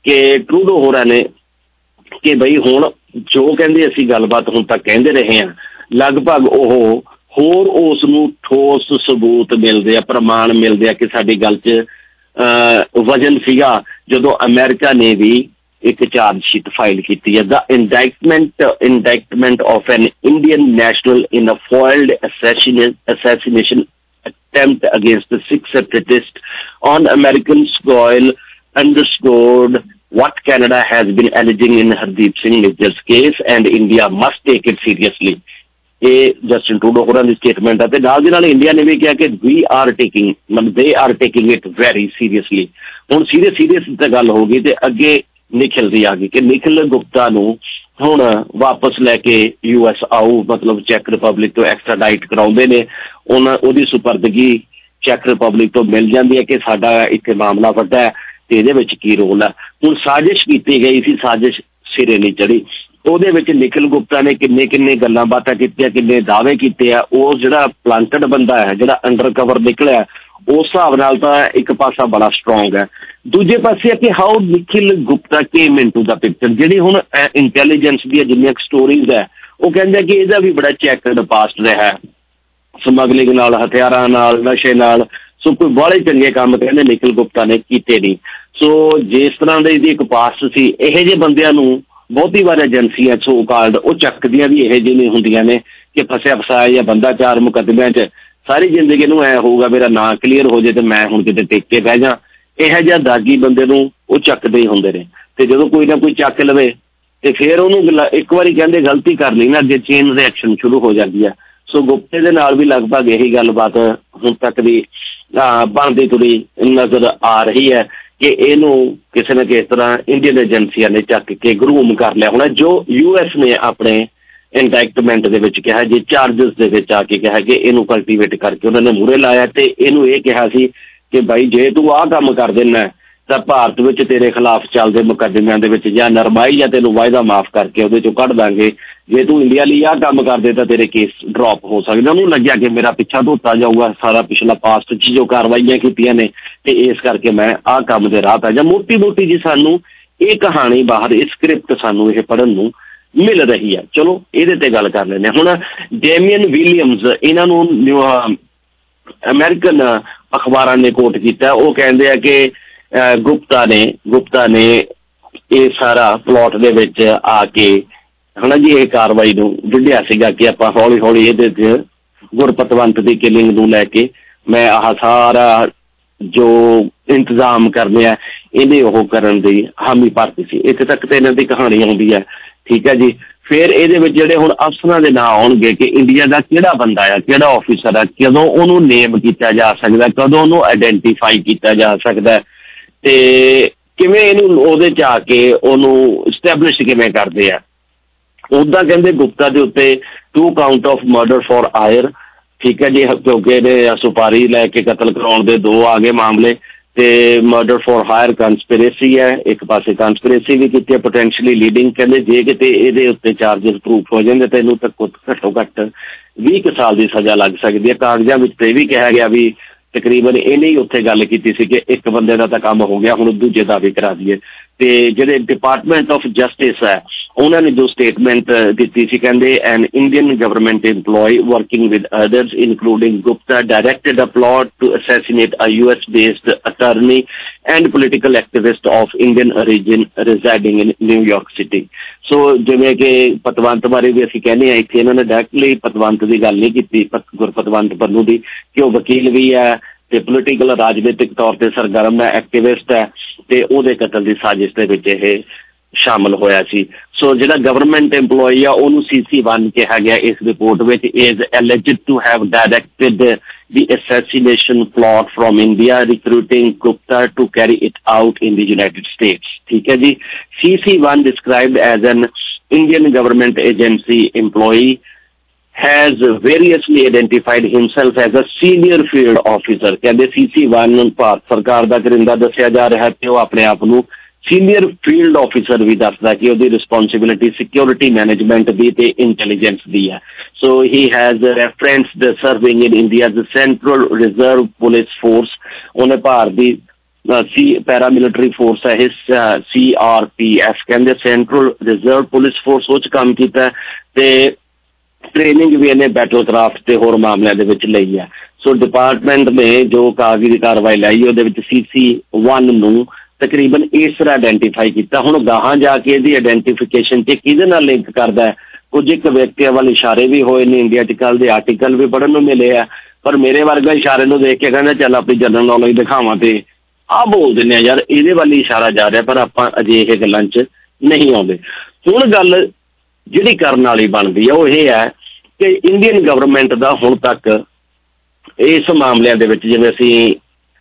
कि ट्रूडो होरां ने कि बई हुण जो कहंदे असीं गलबात हुण तक कहंदे रहे हैं, लगभग ओह होर उस नूं ठोस सबूत मिलदे आ, प्रमाण मिलदे आ कि साडी गल च वजन सीगा जदों अमेरिका ने भी एक चार्जशीट फाइल की है। The indictment indictment of an Indian national in a foiled assassination attempt against the six separatists on American soil underscored what Canada has been alleging in Hardeep Singh Nijjar's case, and India must take it seriously. ਇਹ Justin Trudeau ਹੋਰਾਂ ਦੀ statement ਹੈ ਤੇ ਨਾਲ ਦੀ ਨਾਲ India ਨੇ ਵੀ ਕਿਹਾ ਕਿ ਵੀ ਆਰ ਟੇਕਿੰਗ ਮਤਲਬ they are taking it very seriously. ਹੁਣ ਸੀਰੀਅਸ ਸੀਰੀਅਸ ਤੇ ਗੱਲ ਹੋ ਗਈ ਤੇ ਅੱਗੇ ਨਿਖਿਲ ਦੀ ਆ ਗਈ ਕਿ ਨਿਖਿਲ ਗੁਪਤਾ ਨੂੰ ਹੁਣ ਵਾਪਸ ਲੈ ਕੇ ਯੂ ਐਸ ਆਊ, ਮਤਲਬ ਚੈਕ ਰਿਪਬਲਿਕ ਤੋਂ ਐਕਸਟਰਾਡਾਈਟ ਕਰਾਉਂਦੇ ਨੇ। ਉਹਨਾਂ ਉਹਦੀ ਸੁਪਰਦਗੀ ਚੈਕ ਰਿਪਬਲਿਕ ਤੋਂ ਮਿਲ ਜਾਂਦੀ ਹੈ ਕਿ ਸਾਡਾ ਇੱਥੇ ਮਾਮਲਾ ਵੱਡਾ ਹੈ ਤੇ ਇਹਦੇ ਵਿੱਚ ਕੀ ਰੋਲ ਹੈ। ਹੁਣ ਸਾਜ਼ਿਸ਼ ਕੀਤੀ ਗਈ ਸੀ, ਸਾਜ਼ਿਸ਼ ਸਿਰੇ ਨਹੀਂ ਚੜੀ। ਉਹਦੇ ਵਿੱਚ ਨਿਖਿਲ ਗੁਪਤਾ ਨੇ ਕਿੰਨੇ ਕਿੰਨੇ ਗੱਲਾਂ ਬਾਤਾਂ ਕੀਤੀਆਂ, ਕਿੰਨੇ ਦਾਅਵੇ ਕੀਤੇ ਆ। ਉਹ ਜਿਹੜਾ ਪਲਾਂਟਡ ਬੰਦਾ ਹੈ, ਜਿਹੜਾ ਅੰਡਰ ਕਵਰ ਨਿਕਲਿਆ, ਉਸ ਹਿਸਾਬ ਨਾਲ ਤਾਂ ਇੱਕ ਪਾਸਾ ਬੜਾ ਸਟਰੋਂਗ ਹੈ। ਦੂਜੇ ਪਾਸੇ ਹੈ ਕਿ how Nikhil Gupta came into the picture. ਜਿਹੜੀ ਹੁਣ ਇੰਟੈਲੀਜੈਂਸ ਦੀਆਂ ਜਿੰਨੀਆਂ ਸਟੋਰੀਜ਼ ਹੈ ਉਹ ਕਹਿੰਦੇ ਕਿ ਇਹਦਾ ਵੀ ਬੜਾ ਚੈੱਕਡ ਪਾਸਟ ਰਿਹਾ, ਸਮਗਲਿੰਗ ਨਾਲ, ਹਥਿਆਰਾਂ ਨਾਲ, ਨਸ਼ੇ ਨਾਲ। ਸੋ ਕੋਈ ਬਾਹਲੇ ਚੰਗੇ ਕੰਮ ਕਹਿੰਦੇ ਨਿਖਿਲ ਗੁਪਤਾ ਨੇ ਕੀਤੇ ਨਹੀਂ। ਸੋ ਜਿਸ ਤਰ੍ਹਾਂ ਦੇ ਇਹਦੀ ਇੱਕ ਪਾਸਟ ਸੀ, ਇਹੋ ਜਿਹੇ ਬੰਦਿਆਂ ਨੂੰ ਬਹੁਤੀ ਵਾਰ ਏਜੰਸੀਆਂ ਸੋ ਕਾਲਡ ਉਹ ਚੱਕਦੀਆਂ ਵੀ ਇਹੋ ਜਿਹੇ ਨਹੀਂ ਹੁੰਦੀਆਂ ਨੇ ਕਿ ਫਸਿਆ ਫਸਾਇਆ ਜਾਂ ਬੰਦਾ ਚਾਰ ਮੁਕੱਦਮਿਆਂ 'ਚ ਸਾਰੀ ਜ਼ਿੰਦਗੀ ਨੂੰ ਐ ਹੋਊਗਾ ਮੇਰਾ ਨਾਂ ਕਲੀਅਰ ਹੋ ਜਾਏ ਤੇ ਮੈਂ ਹੁਣ ਕਿਤੇ ਟਿਕ ਕੇ ਬਹਿ ਜਾ। ਇਹੋ ਜਿਹਾ ਦਾਗੀ ਬੰਦੇ ਨੂੰ ਉਹ ਚੱਕਦੇ ਹੀ ਹੁੰਦੇ ਨੇ ਤੇ ਜਦੋਂ ਕੋਈ ਨਾ ਕੋਈ ਚੱਕ ਲਵੇ ਤੇ ਫਿਰ ਉਹਨੂੰ ਇੱਕ ਵਾਰੀ ਕਹਿੰਦੇ ਗਲਤੀ ਕਰ ਲਈ ਨਾ, ਅੱਗੇ ਚੇਨ ਰਿਐਕਸ਼ਨ ਸ਼ੁਰੂ ਹੋ ਜਾਂਦੀ ਹੈ। ਸੋ ਗੁਪਤੇ ਦੇ ਨਾਲ ਵੀ ਲਗਭਗ ਇਹੀ ਗੱਲਬਾਤ ਹੁਣ ਤੱਕ ਦੀ ਬਣਦੀ ਤੁਰੀ ਨਜ਼ਰ ਆ ਰਹੀ ਹੈ ਕਿ ਇਹਨੂੰ ਕਿਸੇ ਨਾ ਕਿਸੇ ਤਰ੍ਹਾਂ ਇੰਡੀਅਨ ਏਜੰਸੀਆਂ ਨੇ ਚੱਕ ਕੇ ਗਰੂਮ ਕਰ ਲਿਆ ਹੋਣਾ। ਜੋ ਯੂ ਐਸ ਨੇ ਆਪਣੇ ਇੰਡਾਇਕਟਮੈਂਟ ਦੇ ਵਿੱਚ ਕਿਹਾ, ਜੇ ਚਾਰਜਸ ਦੇ ਵਿੱਚ ਆ ਕੇ ਕਿਹਾ ਕਿ ਇਹਨੂੰ ਕਲਟੀਵੇਟ ਕਰਕੇ ਉਹਨਾਂ ਨੇ ਮੂਹਰੇ ਲਾਇਆ ਤੇ ਇਹਨੂੰ ਇਹ ਕਿਹਾ ਸੀ ਕਿ ਬਾਈ ਜੇ ਤੂੰ ਆਹ ਕੰਮ ਕਰ ਦਿੰਦਾ ਤਾਂ ਭਾਰਤ ਵਿੱਚ ਤੇਰੇ ਖਿਲਾਫ ਚੱਲਦੇ ਮੁਕੱਦਮਿਆਂ ਦੇ ਵਿੱਚ ਜਾਂ ਨਰਮਾਈ ਜਾਂ ਤੈਨੂੰ ਵਾਅਦਾ ਮਾਫ ਕਰਕੇ ਉਹਦੇ ਚੋਂ ਕੱਢ ਦਾਂਗੇ, ਜੇ ਤੂੰ ਇੰਡੀਆ ਲਈ ਆਹ ਕੰਮ ਕਰਦੇ ਤਾਂ ਤੇਰੇ ਕੇਸ ਡਰੋਪ ਹੋ ਸਕਦਾ। ਉਹਨੂੰ ਲੱਗਿਆ ਕਿ ਮੇਰਾ ਪਿੱਛਾ ਧੋਤਾ ਜਾਊਗਾ ਸਾਰਾ ਪਿਛਲਾ ਪਾਸਟ 'ਚ ਜੋ ਕਾਰਵਾਈਆਂ ਕੀਤੀਆਂ ਨੇ ਤੇ ਇਸ ਕਰਕੇ ਮੈਂ ਆਹ ਕੰਮ ਦੇ ਰਾਹ ਪੈ ਜਾ। ਮੋਟੀ ਮੋਟੀ ਜੀ ਸਾਨੂੰ ਇਹ ਕਹਾਣੀ ਬਾਹਰ, ਇਹ ਸਕ੍ਰਿਪਟ ਸਾਨੂੰ ਇਹ ਪੜ੍ਹਨ ਨੂੰ ਮਿਲ ਰਹੀ ਹੈ। ਚਲੋ ਇਹਦੇ ਤੇ ਗੱਲ ਕਰ ਲੈਂਦੇ ਹਾਂ। ਹੁਣ ਡੇਮੀਅਨ ਵਿਲੀਅਮਸ, ਇਹਨਾਂ ਨੂੰ ਅਮਰੀਕਨ ਅਖਬਾਰਾਂ ਨੇ ਕੋਟ ਕੀਤਾ। ਉਹ ਕਹਿੰਦੇ ਆ ਕਿ ਗੁਪਤਾ ਨੇ ਗੁਪਤਾ ਨੇ ਇਹ ਸਾਰਾ ਪਲਾਟ ਦੇ ਵਿੱਚ ਆ ਕੇ ਹਨਾ ਜੀ ਇਹ ਕਾਰਵਾਈ ਨੂੰ ਵਿੱਢਿਆ ਸੀਗਾ ਕਿ ਆਪਾਂ ਹੌਲੀ ਹੌਲੀ ਇਹਦੇ 'ਚ ਗੁਰਪਤਵੰਤ ਦੀ ਕਿਲਿੰਗ ਨੂੰ ਲੈ ਕੇ ਮੈਂ ਆਹ ਸਾਰਾ ਜੋ ਇੰਤਜ਼ਾਮ ਕਰਨੇ ਆ ਇਹਨੇ ਉਹ ਕਰਨ ਦੀ ਹਾਮੀ ਭਰਤੀ ਸੀ। ਇੱਥੇ ਤੱਕ ਤੇ ਇਹਨਾਂ ਦੀ ਕਹਾਣੀ ਆਉਂਦੀ ਹੈ, ਠੀਕ ਹੈ ਜੀ। ਫਿਰ ਇਹਦੇ ਵਿੱਚ ਜਿਹੜੇ ਹੁਣ ਅਫਸਰਾਂ ਦੇ ਨਾਂ ਆਉਣਗੇ ਕਿ ਇੰਡੀਆ ਦਾ ਕਿਹੜਾ ਬੰਦਾ ਆ, ਕਿਹੜਾ ਆਫਿਸਰ ਆ, ਕਦੋਂ ਉਹਨੂੰ ਨੇਮ ਕੀਤਾ ਜਾ ਸਕਦਾ, ਕਦੋਂ ਉਹਨੂੰ ਆਈਡੈਂਟੀਫਾਈ ਕੀਤਾ ਜਾ ਸਕਦਾ ਤੇ ਕਿਵੇਂ ਇਹਨੂੰ ਉਹਦੇ 'ਚ ਆ ਕੇ ਉਹਨੂੰ ਸਟੈਬਲਿਸ਼ ਕਿਵੇਂ ਕਰਦੇ ਆ। ਉੱਦਾਂ ਕਹਿੰਦੇ ਗੁਪਤਾ ਦੇ ਉੱਤੇ two count of murder for hire, ਠੀਕ ਹੈ ਜੀ, ਕਿਉਂਕਿ ਇਹਨੇ ਸੁਪਾਰੀ ਲੈ ਕੇ ਕਤਲ ਕਰਾਉਣ ਦੇ ਦੋ ਆ ਗਏ ਮਾਮਲੇ ਤੇ ਮਰਡਰ ਫॉर ਹਾਇਰ ਕੰਸਪੀਰੇਸੀ ਹੈ, ਇੱਕ ਪਾਸੇ ਕੰਸਪੀਰੇਸੀ ਵੀ ਕੀਤੀ ਹੈ, ਪੋਟੈਂਸ਼ੀਅਲੀ ਲੀਡਿੰਗ। ਕਹਿੰਦੇ ਜੇ ਕਿਤੇ ਇਹਦੇ ਉੱਤੇ ਚਾਰਜਸ ਪ੍ਰੂਫ ਹੋ ਜਾਂਦੇ ਤਾਂ ਇਹਨੂੰ ਤਾਂ ਘੱਟੋ ਘੱਟ ਵੀਹ ਕੁ ਸਾਲ ਦੀ ਸਜ਼ਾ ਲੱਗ ਸਕਦੀ ਹੈ। ਕਾਗਜ਼ਾਂ ਵਿੱਚ ਤੇ ਇਹ ਵੀ ਕਿਹਾ ਗਿਆ ਵੀ ਤਕਰੀਬਨ ਇਹਨੇ ਹੀ ਉੱਥੇ ਗੱਲ ਕੀਤੀ ਸੀ ਕਿ ਇੱਕ ਬੰਦੇ ਦਾ ਤਾਂ ਕੰਮ ਹੋ ਗਿਆ, ਹੁਣ ਦੂਜੇ ਦਾ ਵੀ ਕਰਾ ਦਈਏ। ਤੇ ਜਿਹੜੇ ਡਿਪਾਰਟਮੈਂਟ ਆਫ ਜਸਟਿਸ ਹੈ ਉਹਨਾਂ ਨੇ ਜੋ ਸਟੇਟਮੈਂਟ ਦਿੱਤੀ ਸੀ, ਕਹਿੰਦੇ an Indian government EMPLOYEE working with others including Gupta directed a plot to assassinate a U S based attorney and political activist of Indian origin residing in New York City। So ਜਿਵੇਂ ਕਿ ਪਤਵੰਤ ਬਾਰੇ ਵੀ ਅਸੀਂ ਕਹਿੰਦੇ ਹਾਂ, ਇੱਥੇ ਇਹਨਾਂ ਨੇ directly ਪਤਵੰਤ ਦੀ ਗੱਲ ਨਹੀਂ ਕੀਤੀ, ਗੁਰਪਤਵੰਤ ਪੰਨੂ ਦੀ, ਕਿ ਉਹ ਵਕੀਲ ਵੀ ਹੈ ਤੇ ਪੋਲੀਟੀਕਲ ਰਾਜਨੀਤਿਕ ਤੌਰ ਤੇ ਸਰਗਰਮ ਹੈ, ਐਕਟਿਵਿਸਟ ਹੈ ਤੇ ਉਹਦੇ ਕਤਲ ਦੀ ਸਾਜ਼ਿਸ਼ ਦੇ ਵਿੱਚ ਇਹ ਸ਼ਾਮਲ ਹੋਇਆ ਸੀ। ਸੋ ਜਿਹੜਾ ਗਵਰਨਮੈਂਟ EMPLOYEE ਆ ਉਹਨੂੰ ਸੀ ਸੀ ਵਨ ਕਿਹਾ ਗਿਆ ਇਸ ਰਿਪੋਰਟ ਵਿੱਚ, is alleged to have directed the assassination plot from India, recruiting Gupta to carry it out in the United States। ਠੀਕ ਹੈ ਜੀ। C C one described as an Indian government agency employee has variously identified himself as a senior field officer। ਕਹਿੰਦੇ ਸੀ C one Bharat ਸਰਕਾਰ ਦਾ ਕਰਿੰਦਾ ਦੱਸਿਆ ਜਾ ਰਿਹਾ ਤੇ ਉਹ ਆਪਣੇ ਆਪ ਨੂੰ ਸੀਨੀਅਰ ਫੀਲਡ ਆਫਿਸਰ ਵੀ ਦੱਸਦਾ ਕਿ ਉਹਦੀ ਰਿਸਪੌਂਸਿਬਿਲਿਟੀ ਸਿਕਿਉਰਿਟੀ ਮੈਨੇਜਮੈਂਟ ਦੀ ਤੇ ਇੰਟੈਲੀਜੈਂਸ ਦੀ ਹੈ। So he has referenced serving in India's central reserve police force. ਉਹਨੇ ਭਾਰਤ ਦੀ ਸੀ ਪੈਰਾਮਿਲਟਰੀ ਫੋਰਸ ਹੈ ਇਹ ਸੀ ਆਰ ਪੀ ਐਫ ਕਹਿੰਦੇ ਸੈਂਟਰਲ ਰਿਜ਼ਰਵ ਪੁਲਿਸ ਫੋਰਸ, ਉਹ 'ਚ ਕੰਮ ਕੀਤਾ ਤੇ ਟ੍ਰੇਨਿੰਗ ਵੀ ਇਹਨੇ ਬੈਟਲ ਕਰਾਫਟ ਤੇ ਹੋਰ ਮਾਮਲਿਆਂ ਦੇ ਵਿੱਚ ਲਈ ਹੈ। ਸੋ ਡਿਪਾਰਟਮੈਂਟ ਨੇ ਜੋ ਕਾਗਜ਼ੀ ਦੀ ਕਾਰਵਾਈ ਲਾਈ ਉਹਦੇ ਵਿੱਚ ਸੀ ਸੀ ਵਨ ਨੂੰ ਤਕਰੀਬਨ ਇਸ ਤਰ੍ਹਾਂ ਆਇਡੈਂਟੀਫਾਈ ਕੀਤਾ। ਹੁਣ ਗਾਹਾਂ ਜਾ ਕੇ ਇਹਦੀ ਆਇਡੈਂਟੀਫਿਕੇਸ਼ਨ 'ਚ ਕਿਹਦੇ ਨਾਲ ਲਿੰਕ ਕਰਦਾ ਹੈ, ਕੁਝ ਇੱਕ ਵਿਅਕਤੀਆਂ ਵੱਲ ਇਸ਼ਾਰੇ ਵੀ ਹੋਏ ਨੇ, ਇੰਡੀਆ 'ਚ ਕੱਲ੍ਹ ਦੇ ਆਰਟੀਕਲ ਵੀ ਪੜ੍ਹਨ ਨੂੰ ਮਿਲੇ ਆ, ਪਰ ਮੇਰੇ ਵਰਗਾ ਇਸ਼ਾਰੇ ਨੂੰ ਦੇਖ ਕੇ ਕਹਿੰਦਾ ਚੱਲ ਆਪਣੀ ਜਨਰਲ ਨੌਲੇਜ ਦਿਖਾਵਾਂ ਤੇ ਆਹ ਬੋਲ ਦਿੰਦੇ ਆ ਯਾਰ ਇਹਦੇ ਵੱਲ ਇਸ਼ਾਰਾ ਜਾ ਰਿਹਾ, ਪਰ ਆਪਾਂ ਅਜੇ ਇਹ ਗੱਲਾਂ 'ਚ ਨਹੀਂ ਆਉਂਦੇ। ਹੁਣ ਗੱਲ ਜਿਹੜੀ ਕਰਨ ਵਾਲੀ ਬਣਦੀ ਆ ਉਹ ਇਹ ਹੈ ਕਿ ਇੰਡੀਅਨ ਗਵਰਨਮੈਂਟ ਦਾ ਹੁਣ ਤੱਕ ਇਸ ਮਾਮਲਿਆਂ ਦੇ ਵਿੱਚ, ਜਿਵੇਂ ਅਸੀਂ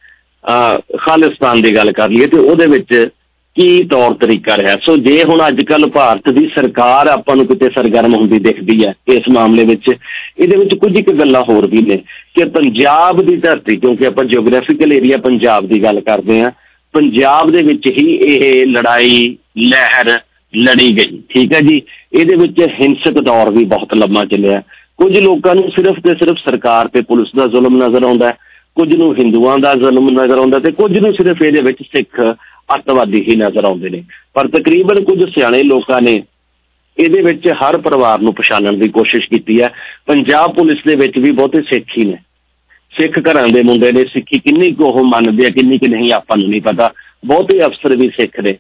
ਖਾਲਿਸਤਾਨ ਦੀ ਗੱਲ ਕਰ ਲਈਏ ਤੇ ਉਹਦੇ ਵਿੱਚ ਕੀ ਤੌਰ ਤਰੀਕਾ ਰਿਹਾ। ਸੋ ਜੇ ਹੁਣ ਅੱਜ ਕੱਲ੍ਹ ਭਾਰਤ ਦੀ ਸਰਕਾਰ ਆਪਾਂ ਨੂੰ ਕਿਤੇ ਸਰਗਰਮ ਹੁੰਦੀ ਦਿਖਦੀ ਹੈ ਇਸ ਮਾਮਲੇ ਵਿੱਚ, ਇਹਦੇ ਵਿੱਚ ਕੁਝ ਇੱਕ ਗੱਲਾਂ ਹੋਰ ਵੀ ਨੇ ਕਿ ਪੰਜਾਬ ਦੀ ਧਰਤੀ, ਕਿਉਂਕਿ ਆਪਾਂ ਜਿਓਗ੍ਰਾਫੀਕਲ ਏਰੀਆ ਪੰਜਾਬ ਦੀ ਗੱਲ ਕਰਦੇ ਹਾਂ, ਪੰਜਾਬ ਦੇ ਵਿੱਚ ਹੀ ਇਹ ਲੜਾਈ ਲਹਿਰ ਲੜੀ ਗਈ। ਠੀਕ ਹੈ ਜੀ, ਇਹਦੇ ਵਿੱਚ ਹਿੰਸਕ ਦੌਰ ਵੀ ਬਹੁਤ ਲੰਮਾ ਚੱਲਿਆ। ਕੁਝ ਲੋਕਾਂ ਨੂੰ ਸਿਰਫ ਤੇ ਸਿਰਫ ਸਰਕਾਰ ਤੇ ਪੁਲਿਸ ਦਾ ਜ਼ੁਲਮ ਨਜ਼ਰ ਆਉਂਦਾ, ਕੁਝ ਨੂੰ ਹਿੰਦੂਆਂ ਦਾ ਜ਼ੁਲਮ ਨਜ਼ਰ ਆਉਂਦਾ ਤੇ ਕੁਝ ਨੂੰ ਸਿਰਫ ਇਹਦੇ ਵਿੱਚ ਸਿੱਖ ਅੱਤਵਾਦੀ ਹੀ ਨਜ਼ਰ ਆਉਂਦੇ ਨੇ। ਪਰ ਤਕਰੀਬਨ ਕੁਝ ਸਿਆਣੇ ਲੋਕਾਂ ਨੇ ਇਹਦੇ ਵਿੱਚ ਹਰ ਪਰਿਵਾਰ ਨੂੰ ਪਛਾਣਨ ਦੀ ਕੋਸ਼ਿਸ਼ ਕੀਤੀ ਹੈ। ਪੰਜਾਬ ਪੁਲਿਸ ਦੇ ਵਿੱਚ ਵੀ ਬਹੁਤੇ ਸਿੱਖ ਹੀ ਨੇ, ਸਿੱਖ ਘਰਾਂ ਦੇ ਮੁੰਡੇ ਨੇ। ਸਿੱਖੀ ਕਿੰਨੀ ਕੁ ਉਹ ਮੰਨਦੇ ਆ ਕਿੰਨੀ ਕੁ ਨਹੀਂ ਆਪਾਂ ਨੂੰ ਨਹੀਂ ਪਤਾ। ਬਹੁਤੇ ਅਫਸਰ ਵੀ ਸਿੱਖ ਨੇ,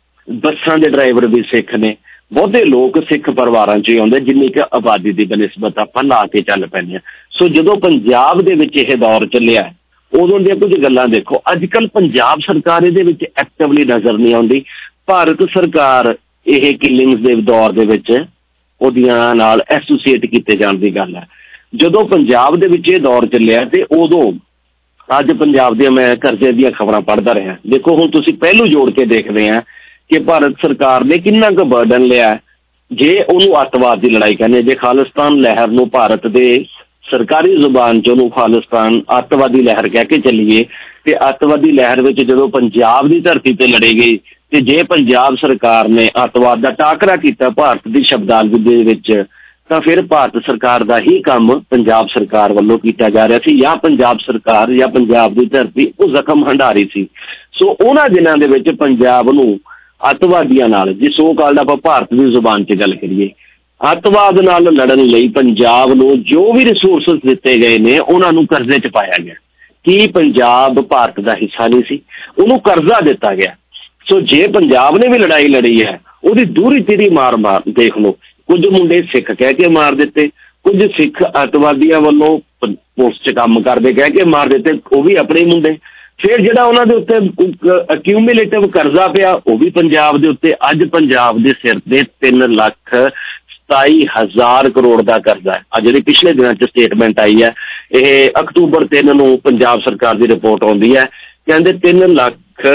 ਬੱਸਾਂ ਦੇ ਡਰਾਈਵਰ ਵੀ ਸਿੱਖ ਨੇ, ਬਹੁਤੇ ਲੋਕ ਸਿੱਖ ਪਰਿਵਾਰਾਂ 'ਚ ਹੀ ਆਉਂਦੇ ਜਿੰਨੀ ਕਿ ਆਬਾਦੀ ਦੀ ਬਨਿਸਬਤ ਆਪਾਂ ਲਾ ਕੇ ਚੱਲ ਪੈਂਦੇ ਹਾਂ। ਸੋ ਜਦੋਂ ਪੰਜਾਬ ਦੇ ਵਿੱਚ ਇਹ ਦੌਰ ਚੱਲਿਆ ਉਦੋਂ ਦੀਆਂ ਕੁਝ ਗੱਲਾਂ ਦੇਖੋ। ਅੱਜ ਕੱਲ੍ਹ ਪੰਜਾਬ ਸਰਕਾਰ ਇਹਦੇ ਵਿੱਚ ਐਕਟਿਵਲੀ ਨਜ਼ਰ ਨਹੀਂ ਆਉਂਦੀ। ਭਾਰਤ ਸਰਕਾਰ ਇਹ ਕਿਲਿੰਗਸ ਦੇ ਦੌਰ ਦੇ ਵਿੱਚ ਉਹਦੀਆਂ ਨਾਲ ਐਸੋਸੀਏਟ ਕੀਤੇ ਜਾਣ ਦੀ ਗੱਲ ਹੈ। ਜਦੋਂ ਪੰਜਾਬ ਦੇ ਵਿੱਚ ਇਹ ਦੌਰ ਚੱਲਿਆ ਤੇ ਉਦੋਂ ਅੱਜ ਪੰਜਾਬ ਦੀਆਂ ਮੈਂ ਕਰਜ਼ੇ ਦੀਆਂ ਖਬਰਾਂ ਪੜ੍ਹਦਾ ਰਿਹਾ। ਦੇਖੋ ਹੁਣ ਤੁਸੀਂ ਪਹਿਲੂ ਜੋੜ ਕੇ ਦੇਖਦੇ ਆ ਕਿ ਭਾਰਤ ਸਰਕਾਰ ਨੇ ਕਿੰਨਾ ਕੁ ਬਰਡਨ ਲਿਆ ਜੇ ਉਹਨੂੰ ਅੱਤਵਾਦ ਦੀ ਲੜਾਈ ਕਹਿੰਦੇ। ਜੇ ਖਾਲਿਸਤਾਨ ਲਹਿਰ ਨੂੰ ਭਾਰਤ ਦੇ ਸਰਕਾਰੀ ਜ਼ੁਬਾਨ 'ਚ ਉਹਨੂੰ ਖਾਲਿਸਤਾਨ ਅੱਤਵਾਦੀ ਲਹਿਰ ਕਹਿ ਕੇ ਚੱਲੀਏ ਤੇ ਅੱਤਵਾਦੀ ਲਹਿਰ ਵਿੱਚ ਜਦੋਂ ਪੰਜਾਬ ਦੀ ਧਰਤੀ ਤੇ ਲੜੀ ਗਈ ਤੇ ਜੇ ਪੰਜਾਬ ਸਰਕਾਰ ਨੇ ਅੱਤਵਾਦ ਦਾ ਟਾਕਰਾ ਕੀਤਾ ਭਾਰਤ ਦੀ ਸ਼ਬਦਾਵਲੀ ਦੇ ਵਿੱਚ, ਤਾਂ ਫਿਰ ਭਾਰਤ ਸਰਕਾਰ ਦਾ ਹੀ ਕੰਮ ਪੰਜਾਬ ਸਰਕਾਰ ਵੱਲੋਂ ਕੀਤਾ ਜਾ ਰਿਹਾ ਸੀ, ਜਾਂ ਪੰਜਾਬ ਸਰਕਾਰ ਜਾਂ ਪੰਜਾਬ ਦੀ ਧਰਤੀ ਉਹ ਜ਼ਖਮ ਹੰਢਾਰੀ ਸੀ। ਸੋ ਉਹਨਾਂ ਦਿਨਾਂ ਦੇ ਵਿੱਚ ਪੰਜਾਬ ਨੂੰ ਅੱਤਵਾਦੀਆਂ ਨਾਲ, ਜੇ ਸੋ ਕਾਲਡ ਆਪਾਂ ਭਾਰਤ ਦੀ ਜ਼ੁਬਾਨ 'ਚ ਗੱਲ ਕਰੀਏ, ਅੱਤਵਾਦ ਨਾਲ ਲੜਨ ਲਈ ਪੰਜਾਬ ਨੂੰ ਜੋ ਵੀ ਰਿਸੋਰਸਿਸ ਦਿੱਤੇ ਗਏ ਨੇ ਉਹਨਾਂ ਨੂੰ ਕਰਜ਼ੇ 'ਚ ਪਾਇਆ ਗਿਆ। ਕੀ ਪੰਜਾਬ ਭਾਰਤ ਦਾ ਹਿੱਸਾ ਨਹੀਂ ਸੀ? ਉਹਨੂੰ ਕਰਜ਼ਾ ਦਿੱਤਾ ਗਿਆ। ਸੋ ਜੇ ਪੰਜਾਬ ਨੇ ਵੀ ਲੜਾਈ ਲੜੀ ਹੈ ਉਹਦੀ ਦੂਰੀ ਤੀਰੀ ਮਾਰ ਮਾਰ ਦੇਖ ਲਓ। ਕੁਝ ਮੁੰਡੇ ਸਿੱਖ ਕਹਿ ਕੇ ਮਾਰ ਦਿੱਤੇ, ਕੁਝ ਸਿੱਖ ਅੱਤਵਾਦੀਆਂ ਵੱਲੋਂ ਪੁਲਿਸ 'ਚ ਕੰਮ ਕਰਦੇ ਕਹਿ ਕੇ ਮਾਰ ਦਿੱਤੇ, ਉਹ ਵੀ ਆਪਣੇ ਮੁੰਡੇ। ਫਿਰ ਜਿਹੜਾ ਉਹਨਾਂ ਦੇ ਉੱਤੇ ਅਕਿਊਮੂਲੇਟਿਵ ਕਰਜ਼ਾ ਪਿਆ ਉਹ ਵੀ ਪੰਜਾਬ ਦੇ ਉੱਤੇ। ਅੱਜ ਪੰਜਾਬ ਦੇ ਸਿਰ ਤੇ ਤਿੰਨ ਲੱਖ ਸਤਾਈ ਹਜ਼ਾਰ ਕਰੋੜ ਦਾ ਕਰਜ਼ਾ ਹੈ। ਆ ਜਿਹੜੀ ਪਿਛਲੇ ਦਿਨਾਂ 'ਚ ਸਟੇਟਮੈਂਟ ਆਈ ਹੈ, ਇਹ ਅਕਤੂਬਰ ਤਿੰਨ ਨੂੰ ਪੰਜਾਬ ਸਰਕਾਰ ਦੀ ਰਿਪੋਰਟ ਆਉਂਦੀ ਹੈ, ਕਹਿੰਦੇ ਤਿੰਨ ਲੱਖ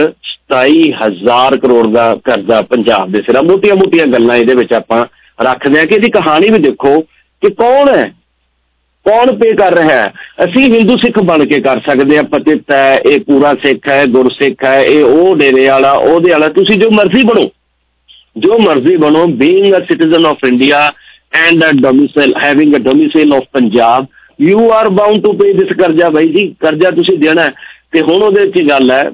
ਸਤਾਈ ਹਜ਼ਾਰ ਕਰੋੜ ਦਾ ਕਰਜ਼ਾ ਪੰਜਾਬ ਦੇ ਸਿਰ। ਮੋਟੀਆਂ ਮੋਟੀਆਂ ਗੱਲਾਂ ਇਹਦੇ ਵਿੱਚ ਆਪਾਂ ਰੱਖਦੇ ਹਾਂ ਕਿ ਇਹਦੀ ਕਹਾਣੀ ਵੀ ਦੇਖੋ ਕਿ ਕੌਣ ਹੈ, ਕੌਣ ਪੇ ਕਰ ਰਿਹਾ ਹੈ। ਅਸੀਂ ਹਿੰਦੂ ਸਿੱਖ ਬਣ ਕੇ ਕਰ ਸਕਦੇ ਹਾਂ, ਪਤਿਤ ਹੈ, ਇਹ ਪੂਰਾ ਸਿੱਖ ਹੈ, ਗੁਰਸਿੱਖ ਹੈ, ਇਹ ਉਹ ਡੇਰੇ ਵਾਲਾ ਉਹਦੇ ਵਾਲਾ, ਤੁਸੀਂ ਜੋ ਮਰਜ਼ੀ ਬਣੋ, ਜੋ ਮਰਜ਼ੀ ਬਣੋ। Being a citizen of India and a domicile having a domicile of Punjab, you are bound to pay this ਕਰਜ਼ਾ। ਬਾਈ ਜੀ ਕਰਜ਼ਾ ਤੁਸੀਂ ਦੇਣਾ। ਤੇ ਹੁਣ ਉਹਦੇ 'ਚ ਗੱਲ ਹੈ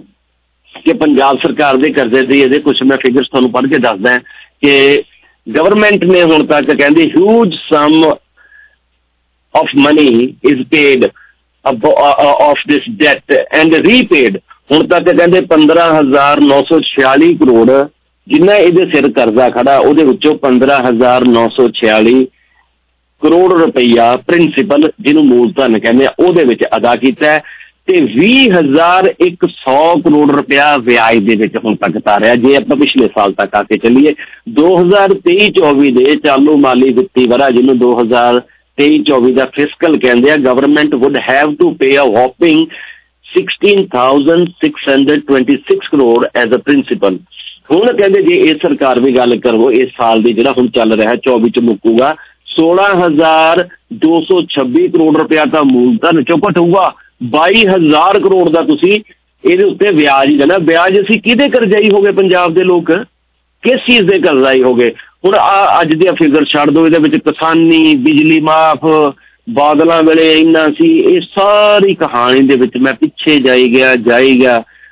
ਕਿ ਪੰਜਾਬ ਸਰਕਾਰ ਦੇ ਕਰਜ਼ੇ ਦੀ ਇਹਦੇ ਕੁਛ ਮੈਂ ਫਿਗਰਸ ਤੁਹਾਨੂੰ ਪੜ੍ਹ ਕੇ ਦੱਸਦਾ ਕਿ ਗਵਰਨਮੈਂਟ ਨੇ ਹੁਣ ਤੱਕ ਕਹਿੰਦੇ huge sum of money is paid off this debt and repaid. ਹੁਣ ਤੱਕ ਕਹਿੰਦੇ ਪੰਦਰਾਂ ਹਜ਼ਾਰ ਨੌ ਸੌ ਛਿਆਲੀ ਕਰੋੜ ਜਿੰਨਾ ਇਹਦੇ ਸਿਰ ਕਰਜ਼ਾ ਖੜਾ, ਉਹਦੇ ਵਿੱਚੋਂ ਪੰਦਰਾਂ ਹਜ਼ਾਰ ਨੌ ਸੌ ਛਿਆਲੀ ਕਰੋੜ ਰੁਪਈਆ ਪ੍ਰਿੰਸੀਪਲ ਜਿਹਨੂੰ ਮੂਲਧਨ ਕਹਿੰਦੇ ਆ ਉਹਦੇ ਵਿੱਚ ਅਦਾ ਕੀਤਾ ਹੈ ਤੇ ਵੀਹ ਹਜ਼ਾਰ ਇੱਕ ਸੌ ਕਰੋੜ ਰੁਪਇਆ ਵਿਆਜ ਦੇ ਵਿੱਚ ਹੁਣ ਤੱਕ ਤਾਰਿਆ। ਜੇ ਆਪਾਂ ਪਿਛਲੇ ਸਾਲ ਤੱਕ ਆ ਕੇ ਚੱਲੀਏ, ਦੋ ਹਜ਼ਾਰ ਤੇਈ ਚੌਵੀ ਦੇ ਚਾਲੂ ਮਾਲੀ ਵਿੱਤੀ ਵਰ੍ਹਾ ਜਿਹਨੂੰ ਦੋ ਹਜ਼ਾਰ ਤੇਈ ਚੌਵੀ ਦਾ ਫਿਸਕਲ ਕਹਿੰਦੇ ਆ, government would have to pay a whopping sixteen thousand six hundred twenty six crore as a principal. ਹੁਣ ਕਹਿੰਦੇ ਜੇ ਇਹ ਸਰਕਾਰ ਵੀ ਗੱਲ ਕਰੋ ਇਸ ਸਾਲ ਦੀ ਜਿਹੜਾ ਹੁਣ ਚੱਲ ਰਿਹਾ ਚੌਵੀ 'ਚ ਮੁੱਕੂਗਾ, ਸੋਲਾਂ ਹਜ਼ਾਰ ਦੋ ਸੌ ਛੱਬੀ ਕਰੋੜ ਰੁਪਇਆ ਤਾਂ ਮੂਲਧਨ ਚੋਂ ਘਟੂਗਾ, ਬਾਈ ਹਜ਼ਾਰ ਕਰੋੜ ਦਾ ਤੁਸੀਂ ਇਹਦੇ ਉੱਤੇ ਵਿਆਜ ਹੀ ਦੇਣਾ। ਵਿਆਜ ਅਸੀਂ ਕਿਹਦੇ ਕਰਜ਼ਾਈ ਹੋ ਗਏ? ਪੰਜਾਬ ਦੇ ਲੋਕ ਕਿਸ ਚੀਜ਼ ਦੇ ਕਰਜ਼ਾਈ ਹੋ ਗਏ? ਹੁਣ ਆ ਅੱਜ ਦੀਆਂ ਫਿਗਰ ਛੱਡ ਦਿਓ, ਇਹਦੇ ਵਿੱਚ ਕਿਸਾਨੀ, ਬਿਜਲੀ ਮਾਫ, ਬਾਦਲਾਂ ਵੇਲੇ ਇੰਨਾ ਸੀ, ਇਹ ਸਾਰੀ ਕਹਾਣੀ ਦੇ ਵਿੱਚ ਮੈਂ ਪਿੱਛੇ ਜਾਈ ਗਿਆ ਜਾਈ ਗਿਆ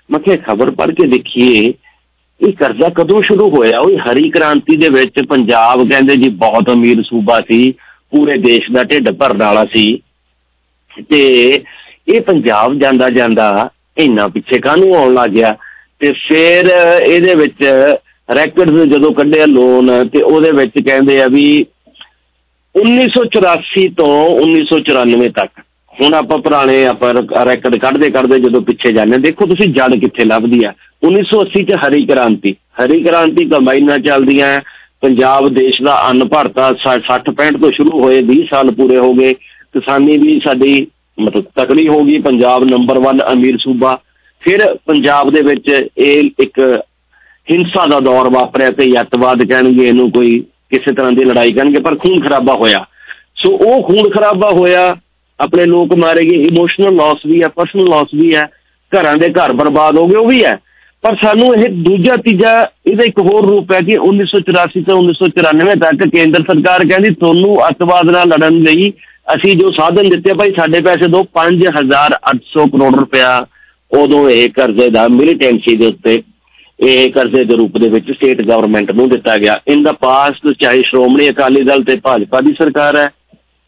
मैं क्या खबर पढ़ के देखिए ये कर्जा कदों शुरू होया। वो हरी क्रांति दे विच पंजाब कहंदे जी बहुत अमीर सूबा सी, पूरे देश का ढिड भरन वाला सी, ते ये पंजाब जांदा जांदा इन्ना पिछे काहनूं आउण लग गया। ते फिर इहदे विच रैकर्ड्स जदों कढिया लोन ते उहदे विच कहंदे आ भी उन्नीस सौ चौरासी तो उन्नीस सौ चौरानवे तक हुण आपां पुराने आपां रैकर्ड कढदे कढदे जदों पिछे जाने देखो तुसीं जड़ कित्थे लभदी आ। उन्नीस सौ अस्सी च हरी क्रांति हरी क्रांति कंबाइनां चलदियां, पंजाब देश का अन्न भरता सठ पैंठ तो शुरू होए बीस साल पूरे हो गए, किसानी भी साडी मतलब तकड़ी हो गई, पंजाब नंबर वन अमीर सूबा। फिर पंजाब दे विच इह एक हिंसा का दौर वापरिया ते अतवाद कहणगे इहनूं, कोई किसी तरह की लड़ाई करेंगे, पर खून खराबा होया। सो वो खून खराबा होया, अपने लोग मारे गए, इमोशनल लॉस भी है, पर्सनल लॉस भी है, घरां दे घर बर्बाद हो गए वो भी है। पर सानू यह दूजा तीजा इहदा एक होर रूप है कि उन्नीस सौ चौरासी तो उन्नीस सौ चौरानवे तक केंद्र सरकार कहती तुहानू अतवाद नाल लड़न लई असी जो साधन दिते भाई साडे पैसे दो, पांच हज़ार अठ सौ करोड़ रुपया उदों यह कर्जे का मिलीटेंसी के उत्ते यह कर्जे के रूप में स्टेट गवर्नमेंट नूं दिता गया। इन द पास्ट चाहे श्रोमणी अकाली दल ते भाजपा की सरकार है,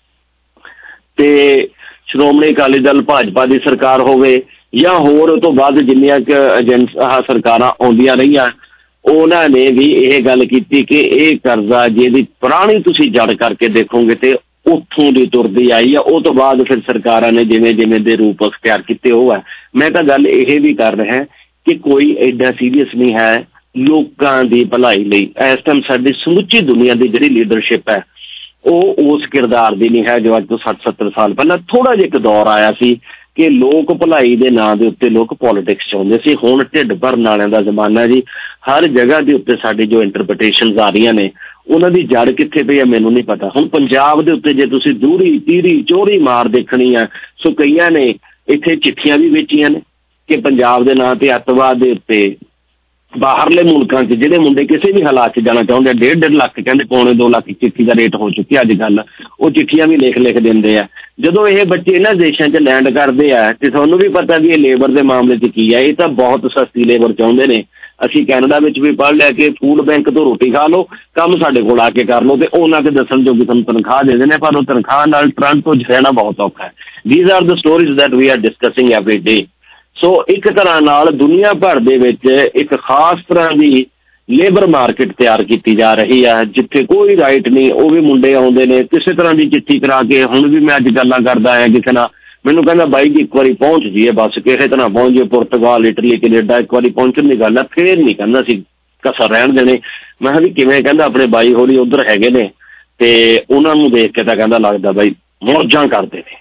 ते श्रोमणी अकाली दल भाजपा की सरकार होवे या होर तो बाद जिन्नियां क एजेंस आह सरकारां आउंदियां रहियां, उन्हां ने भी यह गल कीती कि यह कर्जा जिहदी पुरानी तुसीं जड़ करके देखोगे तो उत्थों दी तुरदी आई है। उस तो बाद फिर सरकारां ने जिवें जिवें दे रूप अख्तियार कीते हो है। मैं तो गल यह भी कर रहा कि कोई एडा सीरीयस नहीं है लोकां दी भलाई लई। इस टाइम साडी समुची दुनिया की जिहड़ी लीडरशिप है वो उस किरदार दी नहीं है जो अज तो सठ सत्तर साल पहला थोड़ा जिहा एक दौर आया सी कि लोग भलाई के नां दे उत्ते लोग पॉलिटिक्स चाहुंदे सी। हुण ढिड भरन वालिआं दा जमाना जी, हर जगह के उत्ते साडी जो इंटरप्रिटेशनस आ रही ने उन्हां दी जड़ कित्थे पई है मैनूं नहीं पता। हुण पंजाब दे उत्ते जे तुसीं दूरी तीरी चोरी मार देखणी है, सो कईयां ने इत्थे चिट्ठियां भी वेचियां ने कि पंजाब दे नां ते अतवाद दे उत्ते बाहरले मुल्कां च जिहड़े मुंडे किसी भी हालात च जाना चाहुंदे डेढ़ डेढ़ लख कहंदे पौने दो लख चिट्ठी का रेट हो चुकी अज कल, वो चिट्ठियां भी लिख लिख दिंदे आ। जदों ये बच्चे इन्हां देशां च लैंड करदे आ ते तुहानूं भी पता भी ये लेबर के मामले च की है, ये तो बहुत सस्ती लेबर चाहुंदे ने। असीं कैनेडा विच भी पढ़ लिया कि फूड बैंक तो रोटी खा लो, काम साडे कोल आके कर लो, ते उन्हां ते दस्सण जो कि तुहानूं तनखाह दे देने, पर वो तनखाह नाल टोरंटो च रहना बहुत औखा है। These are the stories that we are discussing every day. So एक तरह नाल दुनिया भर दे विच एक खास तरह की लेबर मार्केट तैयार की जा रही है जिथे कोई राइट नहीं, वो भी मुंडे आउंदे ने किसी तरह की चिट्ठी करा के। हुण भी मैं अज गल्लां करदा आया किसी नाल, मैनूं कहंदा बाई जी एक बारी पहुंच जाइए बस किसी तरह पहुंच जाइए, पुर्तगाल इटली कनेडा एक बारी पहुंचण दी गल है, फिर नहीं कहंदा सी कसर रहण देने। मैं किहा भी किवें, कहंदा अपने बाई होली उधर हैगे ने ते उन्हां नूं देख के तां कहंदा लगदा बाई मौजां करदे ने।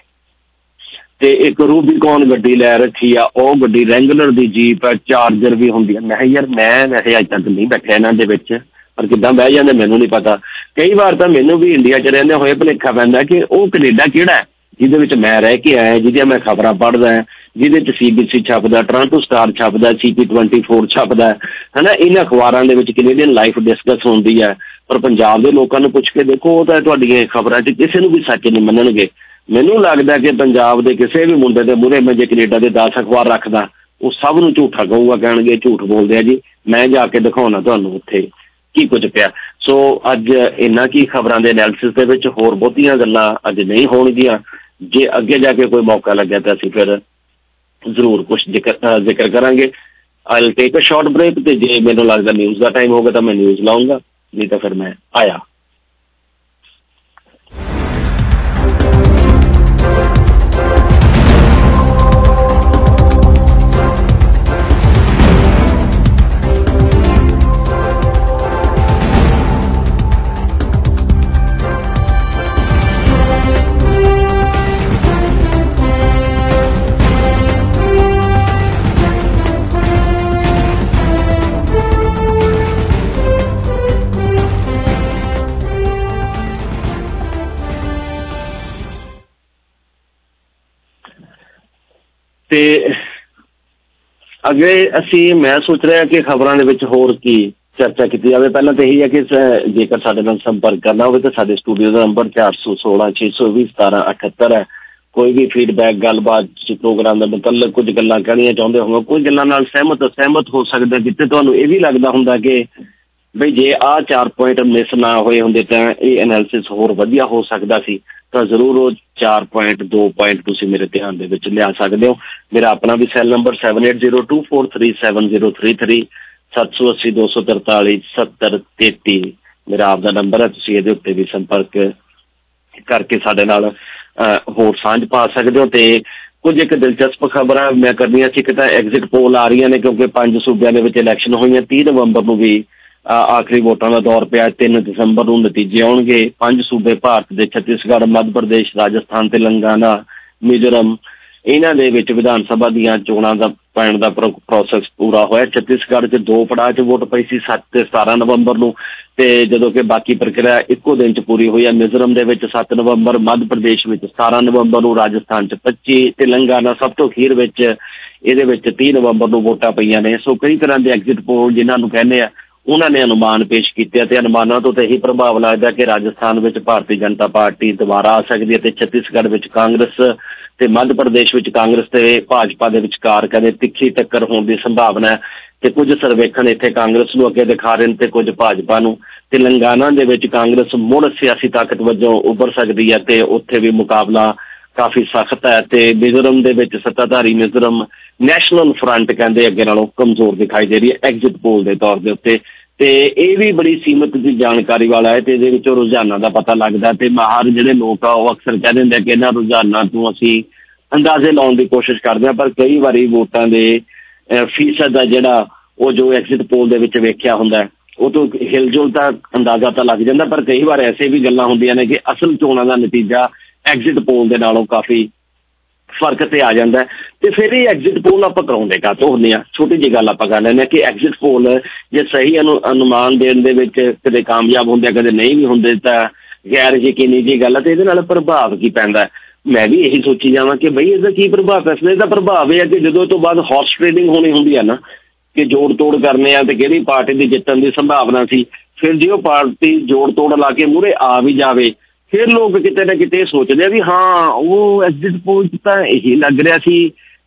ते एक रूबीकॉन गड्डी लै रखी आ, वो गड्डी रेंगुलर दी जीप है, चार्जर भी होंदी है। मैं यार मैं वैसे अज तक नहीं बैठा इन्हां दे विच, पर किद्दां बह जांदे मैनूं नहीं पता। कई बार तां मैनूं भी इंडिया च रहिंदे होए भुलेखा पैंदा कि वो कनेडा किहड़ा है जिहदे विच मैं रह के आया, जिहदियां मैं खबरां पढ़दा है, जिहदे च सी बी सी छपदा, टोरंटो स्टार छपदा, सी पी ट्वेंटी फोर छपदा है ना, इन्हां अखबारां दे विच कैनेडियन लाइफ डिस्कस होंदी है। पर पंजाब दे लोकां नूं पुछ के देखो वो तां तुहाडीआं खबरां च किसी नूं भी सच नहीं मनणगे। मैनूं लगदा कि पंजाब दे किसी भी मुंडे दे मूहरे मैं जे कनेडा दे दस अखबार रखदा वो सब नूं झूठा कहूगा, कहणगे झूठ बोलदे आ जी, मैं जाके दिखाउणा तुहानूं उत्थे की कुछ पिया। सो अज इन्ना की खबरां दे एनालिसिस दे विच होर बहुतीआं गल्लां अज नहीं होणगीआं। जे अगे जाके कोई मौका लग्या तो असीं फिर जरूर कुछ जिक्र जिक्र करांगे। I will take a short break, ते जे मैनूं लगदा न्यूज़ का टाइम होगा तो मैं न्यूज़ लाऊंगा, नहीं तो फिर मैं आया। ते अगे असी मैं सोच रहा कि खबरों के विच होर की चर्चा की जाए। पहला तो यही है कि जेकर साडे नाल संपर्क करना हो तो साडे स्टूडियो का नंबर चार सौ सोलह छे सौ भी सतारा अठहत्तर है। ਕੋਈ ਵੀ ਫੀਡਬੈਕ ਗੱਲਬਾਤ ਪ੍ਰੋਗਰਾਮ ਦੇ ਮੁਤਲਕ ਕੁਝ ਗੱਲਾਂ ਕਹਿਣੀਆਂ ਚਾਹੁੰਦੇ ਹੋਵੋ, ਕੋਈ ਗੱਲਾਂ ਨਾਲ ਸਹਿਮਤ ਸਹਿਮਤ ਹੋ ਸਕਦਾ, ਜਿੱਥੇ ਤੁਹਾਨੂੰ ਇਹ ਵੀ ਲੱਗਦਾ ਹੁੰਦਾ ਕਿ ਬਈ ਜੇ ਆਹ ਚਾਰ ਪੁਆਇੰਟ ਮਿਸ ਨਾ ਹੋਏ ਹੁੰਦੇ ਤਾਂ ਇਹ ਐਨਾਲਿਸਿਸ ਹੋਰ ਵਧੀਆ ਹੋ ਸਕਦਾ ਸੀ, ਤਾਂ ਜ਼ਰੂਰ ਉਹ ਚਾਰ ਪੁਆਇੰਟ ਦੋ ਪੁਆਇੰਟ ਤੁਸੀਂ ਮੇਰੇ ਧਿਆਨ ਦੇ ਵਿੱਚ ਲਿਆ ਸਕਦੇ ਹੋ। ਮੇਰਾ ਆਪਣਾ ਵੀ ਸੈੱਲ ਨੰਬਰ seven eight zero two four three seven zero three three ਸੱਤ ਸੌ ਅੱਸੀ ਦੋ ਸੌ ਤਰਤਾਲੀ ਸੱਤਰ ਤੇਤੀ ਮੇਰਾ ਆਪ ਦਾ ਨੰਬਰ ਹੈ। ਤੁਸੀਂ ਇਹਦੇ ਉੱਤੇ ਵੀ ਸੰਪਰਕ ਕਰਕੇ ਸਾਡੇ ਨਾਲ ਹੋਰ ਸਾਂਝ ਪਾ ਸਕਦੇ ਹੋ। ਤੇ ਕੁਝ ਇੱਕ ਦਿਲਚਸਪ ਖਬਰਾਂ ਮੈਂ ਕਰਨੀਆਂ ਸੀ ਕਿ ਤਾਂ ਐਗਜ਼ਿਟ ਪੋਲ ਆ ਰਹੀਆਂ ਨੇ, ਕਿਉਂਕਿ ਪੰਜ ਸੂਬਿਆਂ ਦੇ ਵਿੱਚ ਇਲੈਕਸ਼ਨ ਹੋਈਆਂ। ਤੀਹ ਨਵੰਬਰ ਨੂੰ ਵੀ ਆਖਰੀ ਵੋਟਾਂ ਦਾ ਦੌਰ ਪਿਆ। ਤਿੰਨ ਦਸੰਬਰ ਨੂੰ ਨਤੀਜੇ ਆਉਣਗੇ। ਪੰਜ ਸੂਬੇ ਭਾਰਤ ਦੇ ਛੱਤੀਸਗੜ੍ਹ, ਮੱਧ ਪ੍ਰਦੇਸ਼, ਰਾਜਸਥਾਨ, ਤੇਲੰਗਾਨਾ, ਮਿਜ਼ੋਰਮ, ਇਹਨਾਂ ਦੇ ਵਿੱਚ ਵਿਧਾਨ ਸਭਾ ਦੀਆਂ ਚੋਣਾਂ ਦਾ ਪੈਣ ਦਾ ਪ੍ਰੋਸੈਸ ਪੂਰਾ ਹੋਇਆ। ਛੱਤੀਸਗੜ੍ਹ 'ਚ ਦੋ ਪੜਾਅ 'ਚ ਵੋਟ ਪਈ ਸੀ, ਸੱਤ ਤੇ ਸਤਾਰਾਂ ਨਵੰਬਰ ਨੂੰ, ਤੇ ਜਦੋਂ ਕਿ ਬਾਕੀ ਪ੍ਰਕਿਰਿਆ ਇੱਕੋ ਦਿਨ 'ਚ ਪੂਰੀ ਹੋਈ ਹੈ। ਮਿਜ਼ੋਰਮ ਦੇ ਵਿੱਚ ਸੱਤ ਨਵੰਬਰ, ਮੱਧ ਪ੍ਰਦੇਸ਼ ਵਿੱਚ ਸਤਾਰਾਂ ਨਵੰਬਰ ਨੂੰ, ਰਾਜਸਥਾਨ 'ਚ ਪੱਚੀ, ਤੇਲੰਗਾਨਾ ਸਭ ਤੋਂ ਅਖੀਰ ਵਿੱਚ ਇਹਦੇ ਵਿੱਚ ਤੀਹ ਨਵੰਬਰ ਨੂੰ ਵੋਟਾਂ ਪਈਆਂ ਨੇ। ਸੋ ਕਈ ਤਰ੍ਹਾਂ ਦੇ ਐਗਜ਼ਿਟ ਪੋਲ ਜਿਨ੍ਹਾਂ ਨੂੰ ਕਹਿੰਦੇ ਆ, ਉਹਨਾਂ ਨੇ ਅਨੁਮਾਨ ਪੇਸ਼ ਕੀਤੇ ਅਤੇ ਅਨੁਮਾਨਾਂ ਤੋਂ ਤਾਂ ਇਹੀ ਪ੍ਰਭਾਵ ਲੱਗਦਾ ਕਿ ਰਾਜਸਥਾਨ ਵਿੱਚ ਭਾਰਤੀ ਜਨਤਾ ਪਾਰਟੀ ਦੁਬਾਰਾ ਆ ਸਕਦੀ ਹੈ, ਤੇ ਛੱਤੀਸਗੜ੍ਹ ਵਿੱਚ ਕਾਂਗਰਸ ਤੇ ਮੱਧ ਪ੍ਰਦੇਸ਼ ਵਿੱਚ ਕਾਂਗਰਸ ਤੇ ਭਾਜਪਾ ਦੇ ਵਿਚਕਾਰ ਕਹਿੰਦੇ ਤਿੱਖੀ ਟੱਕਰ ਹੋਣ ਦੀ ਸੰਭਾਵਨਾ ਹੈ। ਤੇ ਕੁਝ ਸਰਵੇਖਣ ਇੱਥੇ ਕਾਂਗਰਸ ਨੂੰ ਅੱਗੇ ਦਿਖਾ ਰਹੇ ਨੇ ਤੇ ਕੁਝ ਭਾਜਪਾ ਨੂੰ। ਤੇਲੰਗਾਨਾ ਦੇ ਵਿੱਚ ਕਾਂਗਰਸ ਮੁੜ ਸਿਆਸੀ ਤਾਕਤ ਵਜੋਂ ਉੱਭਰ ਸਕਦੀ ਹੈ ਤੇ ਉੱਥੇ ਵੀ ਮੁਕਾਬਲਾ ਕਾਫੀ ਸਖਤ ਹੈ। ਤੇ ਮਿਜ਼ੋਰਮ ਦੇ ਵਿੱਚ ਸੱਤਾਧਾਰੀ ਮਿਜ਼ੋਰਮ ਨੈਸ਼ਨਲ ਫਰੰਟ ਕਹਿੰਦੇ ਅੱਗੇ ਨਾਲੋਂ ਕਮਜ਼ੋਰ ਦਿਖਾਈ ਦੇ ਰਹੀ ਹੈ ਐਗਜ਼ਿਟ ਪੋਲ ਦੇ ਤੌਰ ਦੇ ਉੱਤੇ। ਤੇ ਇਹ ਵੀ ਬੜੀ ਸੀਮਤ ਦੀ ਜਾਣਕਾਰੀ ਵਾਲਾ ਹੈ ਤੇ ਇਹਦੇ ਵਿੱਚੋਂ ਰੁਝਾਨਾਂ ਦਾ ਪਤਾ ਲੱਗਦਾ। ਤੇ ਮਾਹਰ ਜਿਹੜੇ ਲੋਕ ਆ ਉਹ ਅਕਸਰ ਕਹਿ ਦਿੰਦੇ ਆ ਕਿ ਇਹਨਾਂ ਰੁਝਾਨਾਂ ਤੋਂ ਅਸੀਂ ਅੰਦਾਜ਼ੇ ਲਾਉਣ ਦੀ ਕੋਸ਼ਿਸ਼ ਕਰਦੇ ਹਾਂ, ਪਰ ਕਈ ਵਾਰੀ ਵੋਟਾਂ ਦੇ ਫੀਸਦ ਦਾ ਜਿਹੜਾ ਉਹ ਜੋ ਐਗਜ਼ਿਟ ਪੋਲ ਦੇ ਵਿੱਚ ਵੇਖਿਆ ਹੁੰਦਾ ਉਹ ਤੋਂ ਹਿਲਜੁਲ ਤਾਂ ਅੰਦਾਜ਼ਾ ਤਾਂ ਲੱਗ ਜਾਂਦਾ, ਪਰ ਕਈ ਵਾਰ ਐਸੇ ਵੀ ਗੱਲਾਂ ਹੁੰਦੀਆਂ ਨੇ ਕਿ ਅਸਲ ਚੋਣਾਂ ਦਾ ਨਤੀਜਾ ਐਗਜ਼ਿਟ ਪੋਲ ਦੇ ਨਾਲੋਂ ਕਾਫੀ ਫਰਕ ਤੇ ਆ ਜਾਂਦਾ। ਤੇ ਫਿਰ ਇਹ ਐਗਜ਼ਿਟ ਪੋਲ ਆਪਾਂ ਕਰਾਉਂਦੇ ਕਾਹਤੋਂ ਹੁੰਦੇ ਹਾਂ? ਛੋਟੀ ਜਿਹੀ ਗੱਲ ਆਪਾਂ ਕਰ ਲੈਂਦੇ ਹਾਂ ਕਿ ਐਗਜ਼ਿਟ ਪੋਲ ਜੇ ਸਹੀ ਅਨੁ ਅਨੁਮਾਨ ਦੇਣ ਦੇ ਵਿੱਚ ਕਦੇ ਕਾਮਯਾਬ ਹੁੰਦੇ ਆ, ਕਦੇ ਨਹੀਂ ਵੀ ਹੁੰਦੇ, ਤਾਂ ਗੈਰ ਯਕੀਨੀ ਜਿਹੀ ਗੱਲ ਹੈ। ਤੇ ਇਹਦੇ ਨਾਲ ਪ੍ਰਭਾਵ ਕੀ ਪੈਂਦਾ? ਮੈਂ ਵੀ ਇਹੀ ਸੋਚੀ ਜਾਵਾਂ ਕਿ ਬਈ ਇਹਦਾ ਕੀ ਪ੍ਰਭਾਵ ਪੈ ਸਕਦਾ। ਇਹਦਾ ਪ੍ਰਭਾਵ ਇਹ ਹੈ ਕਿ ਜਦੋਂ ਤੋਂ ਬਾਅਦ ਹਾਰਸ ਟ੍ਰੇਡਿੰਗ ਹੋਣੀ ਹੁੰਦੀ ਹੈ ਨਾ, ਕਿ ਜੋੜ ਤੋੜ ਕਰਨੇ ਆ ਤੇ ਕਿਹੜੀ ਪਾਰਟੀ ਦੀ ਜਿੱਤਣ ਦੀ ਸੰਭਾਵਨਾ ਸੀ, ਫਿਰ ਜੇ ਉਹ ਪਾਰਟੀ ਜੋੜ ਤੋੜ ਲਾ ਕੇ ਮੂਹਰੇ ਆ ਵੀ ਜਾਵੇ, ਫਿਰ ਲੋਕ ਕਿਤੇ ਨਾ ਕਿਤੇ ਸੋਚਦੇ ਆ ਵੀ ਹਾਂ ਉਹ ਐਗਜ਼ਿਟ ਪੋਲ 'ਚ ਤਾਂ ਇਹੀ ਲੱਗ ਰਿਹਾ ਸੀ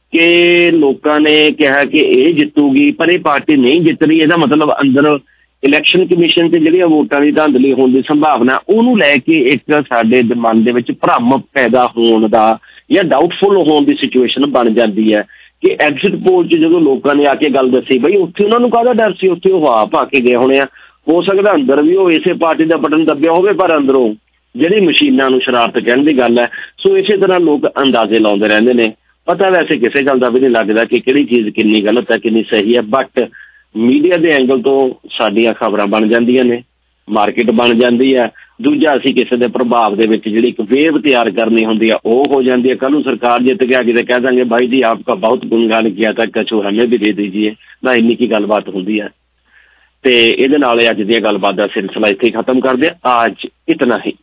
ਕਿ ਲੋਕਾਂ ਨੇ ਕਿਹਾ ਕਿ ਇਹ ਜਿੱਤੂਗੀ, ਪਰ ਇਹ ਪਾਰਟੀ ਨਹੀਂ ਜਿੱਤ ਰਹੀ। ਇਹਦਾ ਮਤਲਬ ਅੰਦਰ ਇਲੈਕਸ਼ਨ ਕਮਿਸ਼ਨ 'ਤੇ ਜਿਹੜੀਆਂ ਵੋਟਾਂ ਦੀ ਧਾਂਦਲੀ ਹੋਣ ਦੀ ਸੰਭਾਵਨਾ, ਉਹਨੂੰ ਲੈ ਕੇ ਇੱਕ ਸਾਡੇ ਮਨ ਦੇ ਵਿੱਚ ਭਰਮ ਪੈਦਾ ਹੋਣ ਦਾ ਜਾਂ ਡਾਊਟਫੁਲ ਹੋਣ ਦੀ ਸਿਚੁਏਸ਼ਨ ਬਣ ਜਾਂਦੀ ਹੈ ਕਿ ਐਗਜ਼ਿਟ ਪੋਲ 'ਚ ਜਦੋਂ ਲੋਕਾਂ ਨੇ ਆ ਕੇ ਗੱਲ ਦੱਸੀ, ਬਈ ਉੱਥੇ ਉਹਨਾਂ ਨੂੰ ਕਾਹਦਾ ਡਰ ਸੀ? ਉੱਥੇ ਉਹ ਆ ਪਾ ਕੇ ਗਏ ਹੋਣੇ ਆ। ਹੋ ਸਕਦਾ ਅੰਦਰ ਵੀ ਉਹ ਇਸੇ ਪਾਰਟੀ ਦਾ ਬਟਨ ਦੱਬਿਆ ਹੋਵੇ, ਪਰ ਅੰਦਰੋਂ ਜਿਹੜੀ ਮਸ਼ੀਨਾਂ ਨੂੰ ਸ਼ਰਾਰਤ ਕਹਿਣ ਦੀ ਗੱਲ ਹੈ। ਸੋ ਇਸੇ ਤਰ੍ਹਾਂ ਲੋਕ ਅੰਦਾਜ਼ੇ ਲਾਉਂਦੇ ਰਹਿੰਦੇ ਨੇ। ਪਤਾ ਵੈਸੇ ਕਿਸੇ ਗੱਲ ਦਾ ਵੀ ਨਹੀਂ ਲੱਗਦਾ ਕਿ ਕਿਹੜੀ ਚੀਜ਼ ਕਿੰਨੀ ਗਲਤ ਹੈ, ਕਿੰਨੀ ਸਹੀ ਹੈ, ਬਟ ਮੀਡੀਆ ਦੇ ਐਂਗਲ ਤੋਂ ਸਾਡੀਆਂ ਖਬਰਾਂ ਬਣ ਜਾਂਦੀਆਂ ਨੇ, ਮਾਰਕੀਟ ਬਣ ਜਾਂਦੀ ਹੈ। ਦੂਜਾ, ਅਸੀਂ ਕਿਸੇ ਦੇ ਪ੍ਰਭਾਵ ਦੇ ਵਿੱਚ ਜਿਹੜੀ ਇੱਕ ਵੇਵ ਤਿਆਰ ਕਰਨੀ ਹੁੰਦੀ ਆ ਉਹ ਹੋ ਜਾਂਦੀ ਹੈ। ਕੱਲ੍ਹ ਨੂੰ ਸਰਕਾਰ ਜਿੱਤ ਕੇ ਆ ਕੇ ਕਹਿ ਦਾਂਗੇ ਭਾਈ ਜੀ ਆਪਕਾ ਬਹੁਤ ਗੁਣਗਾਨ ਕੀਤਾ ਤਾਂ ਕਛੂ ਹਮੇ ਵੀ ਦੇ ਦੀਜੀਏ ਨਾ, ਇੰਨੀ ਕੀ ਗੱਲਬਾਤ ਹੁੰਦੀ ਹੈ। ਤੇ ਇਹਦੇ ਨਾਲ ਅੱਜ ਦੀਆਂ ਗੱਲਬਾਤ ਦਾ ਸਿਲਸਿਲਾ ਇੱਥੇ ਹੀ ਖਤਮ ਕਰਦੇ ਹਾਂ। ਅੱਜ ਇਤਨਾ ਹੀ।